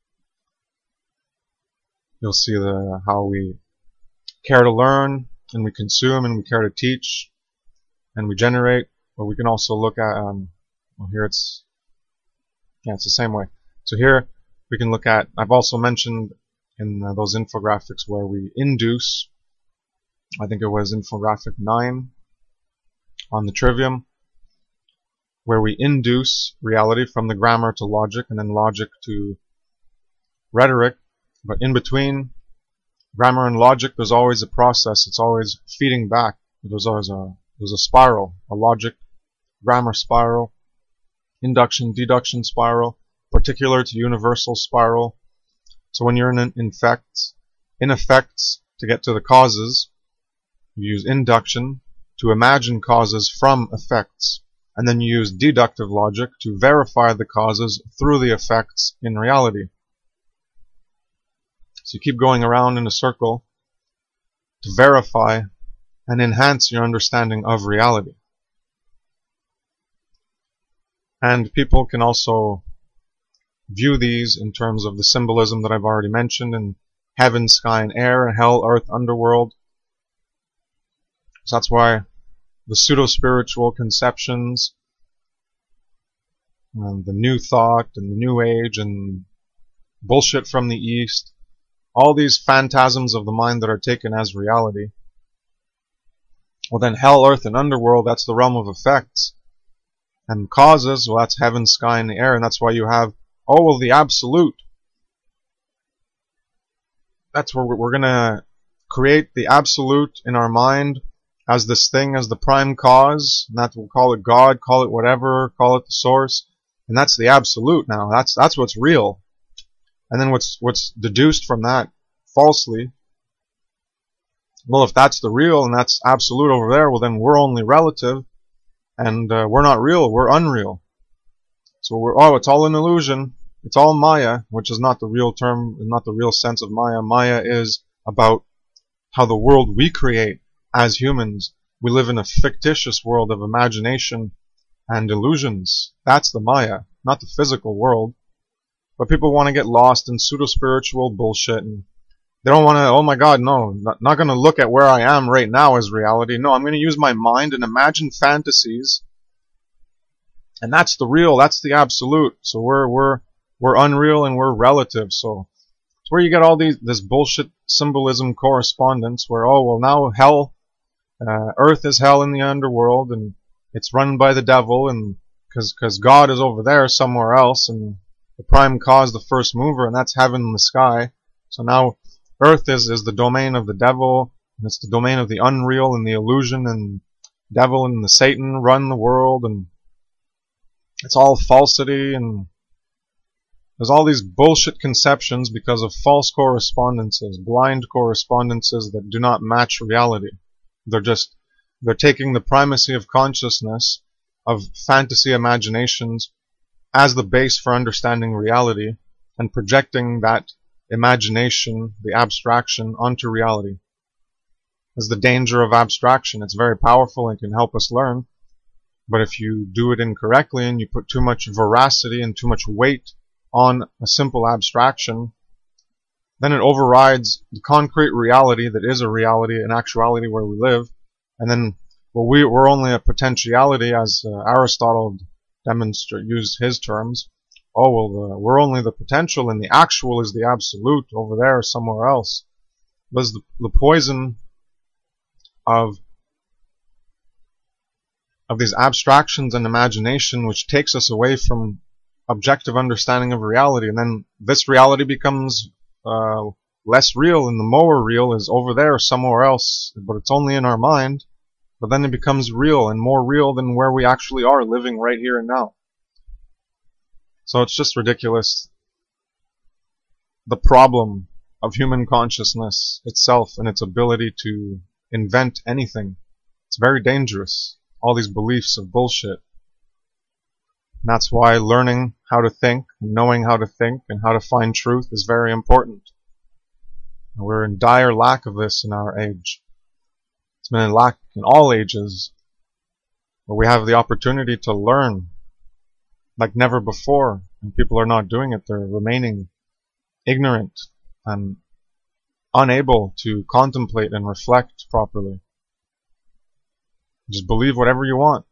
you'll see how we care to learn, and we consume, and we care to teach, and we generate. But we can also look at, well, here it's the same way. So here we can look at, I've also mentioned in those infographics where we induce, I think it was infographic 9 on the trivium, where we induce reality from the grammar to logic, and then logic to rhetoric. But in between grammar and logic, there's always a process. It's always feeding back. There's a spiral, a logic, grammar spiral, induction, deduction spiral, particular to universal spiral. So when you're in effects, to get to the causes, you use induction to imagine causes from effects, and then you use deductive logic to verify the causes through the effects in reality. So you keep going around in a circle to verify and enhance your understanding of reality. And people can also view these in terms of the symbolism that I've already mentioned in heaven, sky, and air, hell, earth, underworld. So that's why the pseudo-spiritual conceptions, and the new thought, and the new age, and bullshit from the East, all these phantasms of the mind that are taken as reality. Well then, hell, earth, and underworld, that's the realm of effects. And causes, well, that's heaven, sky, and the air, and that's why you have, oh, well, the absolute. That's where we're going to create the absolute in our mind as this thing, as the prime cause, and that we'll call it God, call it whatever, call it the source, and that's the absolute now. That's what's real. And then what's deduced from that falsely, well, if that's the real and that's absolute over there, well, then we're only relative, and we're not real, we're unreal. So it's all an illusion, it's all Maya, which is not the real term, not the real sense of Maya. Maya is about how the world we create as humans, we live in a fictitious world of imagination and illusions. That's the Maya, not the physical world. But people want to get lost in pseudo-spiritual bullshit, and they don't want to, oh my god, no, not going to look at where I am right now as reality. No, I'm going to use my mind and imagine fantasies, and that's the real, that's the absolute. So we're unreal and we're relative. So it's where you get all this bullshit symbolism correspondence where, oh, well, now hell, earth is hell in the underworld, and it's run by the devil, and because God is over there somewhere else, and the prime cause, the first mover, and that's heaven in the sky. So now earth is the domain of the devil, and it's the domain of the unreal and the illusion, and devil and the Satan run the world, and it's all falsity, and there's all these bullshit conceptions because of false correspondences, blind correspondences that do not match reality. They're taking the primacy of consciousness, of fantasy imaginations, as the base for understanding reality, and projecting that imagination, the abstraction, onto reality. That's the danger of abstraction. It's very powerful and can help us learn, but if you do it incorrectly and you put too much veracity and too much weight on a simple abstraction, then it overrides the concrete reality that is a reality, an actuality where we live, and then, well, we're only a potentiality, as Aristotle used his terms. Oh, well, we're only the potential, and the actual is the absolute over there somewhere else. There's the poison of these abstractions and imagination, which takes us away from objective understanding of reality, and then this reality becomes less real, and the more real is over there somewhere else, but it's only in our mind. But then it becomes real, and more real than where we actually are living right here and now. So it's just ridiculous the problem of human consciousness itself and its ability to invent anything. It's very dangerous. All these beliefs of bullshit. And that's why learning how to think, knowing how to think, and how to find truth is very important. And we're in dire lack of this in our age. It's been in lack in all ages, where we have the opportunity to learn like never before, and people are not doing it. They're remaining ignorant and unable to contemplate and reflect properly. Just believe whatever you want.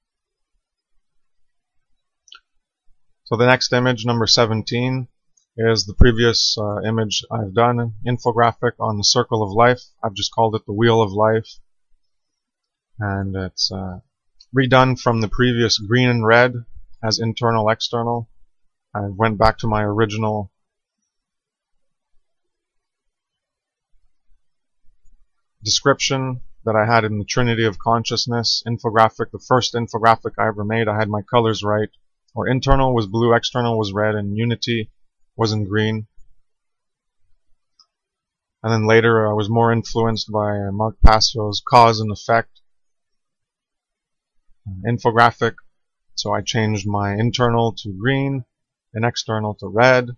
So the next image, number 17, is the previous image I've done, an infographic on the circle of life. I've just called it the wheel of life. And it's redone from the previous green and red as internal, external. I went back to my original description that I had in the Trinity of Consciousness infographic. The first infographic I ever made, I had my colors right. Or internal was blue, external was red, and unity was in green. And then later I was more influenced by Mark Passio's cause and effect infographic. So I changed my internal to green and external to red.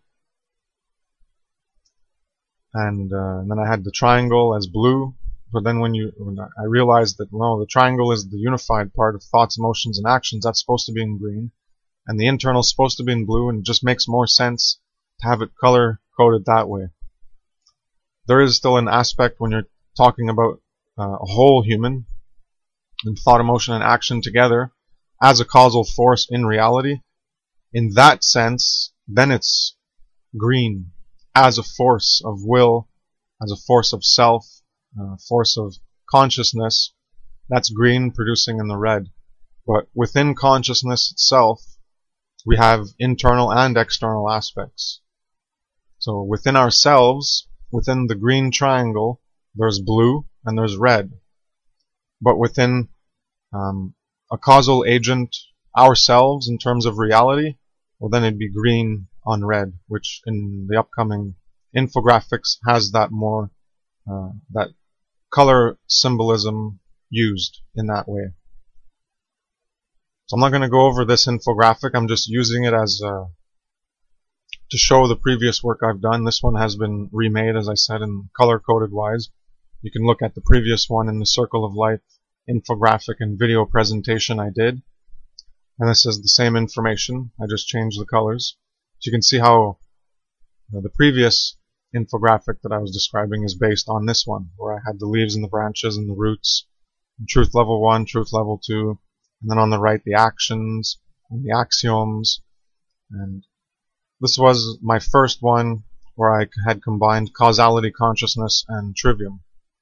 And then I had the triangle as blue. But then when I realized that, no, the triangle is the unified part of thoughts, emotions, and actions. That's supposed to be in green. And the internal is supposed to be in blue, and it just makes more sense to have it color-coded that way. There is still an aspect when you're talking about a whole human, and thought, emotion, and action together as a causal force in reality. In that sense, then it's green as a force of will, as a force of self, force of consciousness. That's green producing in the red. But within consciousness itself, we have internal and external aspects. So within ourselves, within the green triangle, there's blue and there's red. But within a causal agent, ourselves, in terms of reality, well, then it'd be green on red, which in the upcoming infographics has that more, that color symbolism used in that way. So I'm not going to go over this infographic. I'm just using it as to show the previous work I've done. This one has been remade, as I said, in color-coded wise. You can look at the previous one in the Circle of Life infographic and video presentation I did. And this is the same information. I just changed the colors. So you can see how the previous infographic that I was describing is based on this one, where I had the leaves and the branches and the roots. Truth level 1, truth level 2. And then on the right, the actions and the axioms. And this was my first one where I had combined causality, consciousness, and trivium.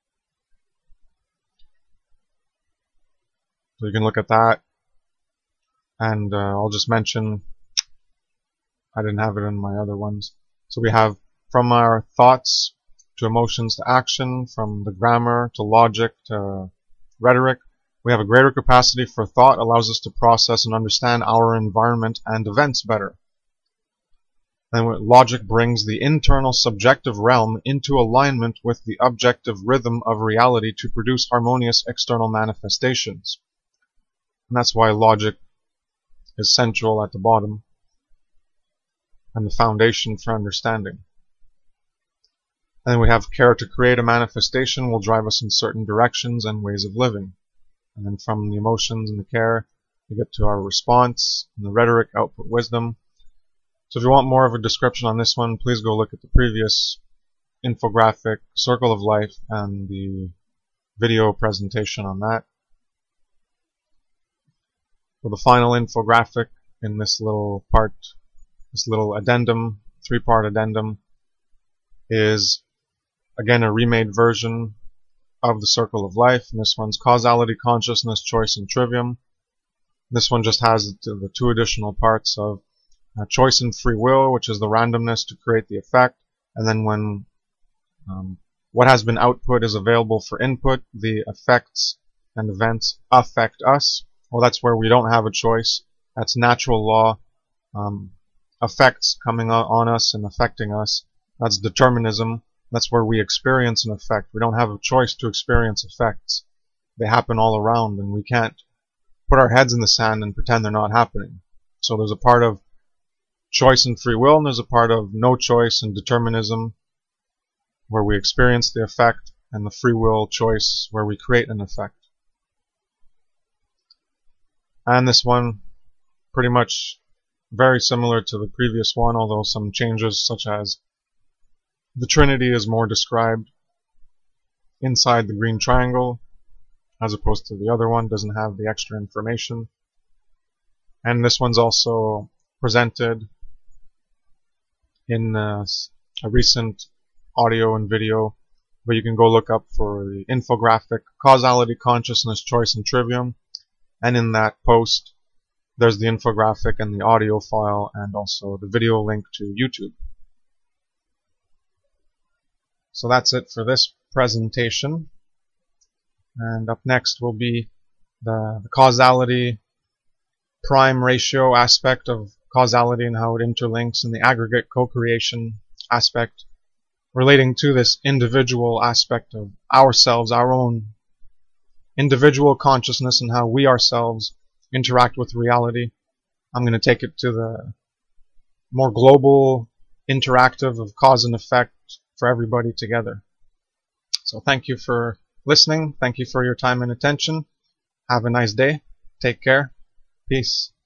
So you can look at that. And I'll just mention, I didn't have it in my other ones. So we have from our thoughts to emotions to action, from the grammar to logic to rhetoric. We have a greater capacity for thought, allows us to process and understand our environment and events better. And logic brings the internal subjective realm into alignment with the objective rhythm of reality to produce harmonious external manifestations. And that's why logic is central at the bottom and the foundation for understanding. And then we have care to create a manifestation will drive us in certain directions and ways of living. And then from the emotions and the care, we get to our response, and the rhetoric, output, wisdom. So if you want more of a description on this one, please go look at the previous infographic, Circle of Life, and the video presentation on that. For the final infographic in this little part, this little addendum, 3-part addendum, is again a remade version of the Circle of Life. And this one's causality, consciousness, choice, and trivium. This one just has the 2 additional parts of choice and free will, which is the randomness to create the effect. And then when what has been output is available for input, the effects and events affect us. Well, that's where we don't have a choice. That's natural law, effects coming on us and affecting us. That's determinism. That's where we experience an effect. We don't have a choice to experience effects. They happen all around, and we can't put our heads in the sand and pretend they're not happening. So there's a part of choice and free will, and there's a part of no choice and determinism, where we experience the effect, and the free will choice, where we create an effect. And this one, pretty much very similar to the previous one, although some changes, such as the Trinity is more described inside the green triangle, as opposed to the other one, doesn't have the extra information. And this one's also presented in a recent audio and video, but you can go look up for the infographic Causality, Consciousness, Choice, and Trivium. And in that post, there's the infographic and the audio file, and also the video link to YouTube. So that's it for this presentation. And up next will be the causality prime ratio aspect of causality and how it interlinks, and the aggregate co-creation aspect relating to this individual aspect of ourselves, our own individual consciousness, and how we ourselves interact with reality. I'm going to take it to the more global interactive of cause and effect for everybody together. So thank you for listening. Thank you for your time and attention. Have a nice day. Take care. Peace.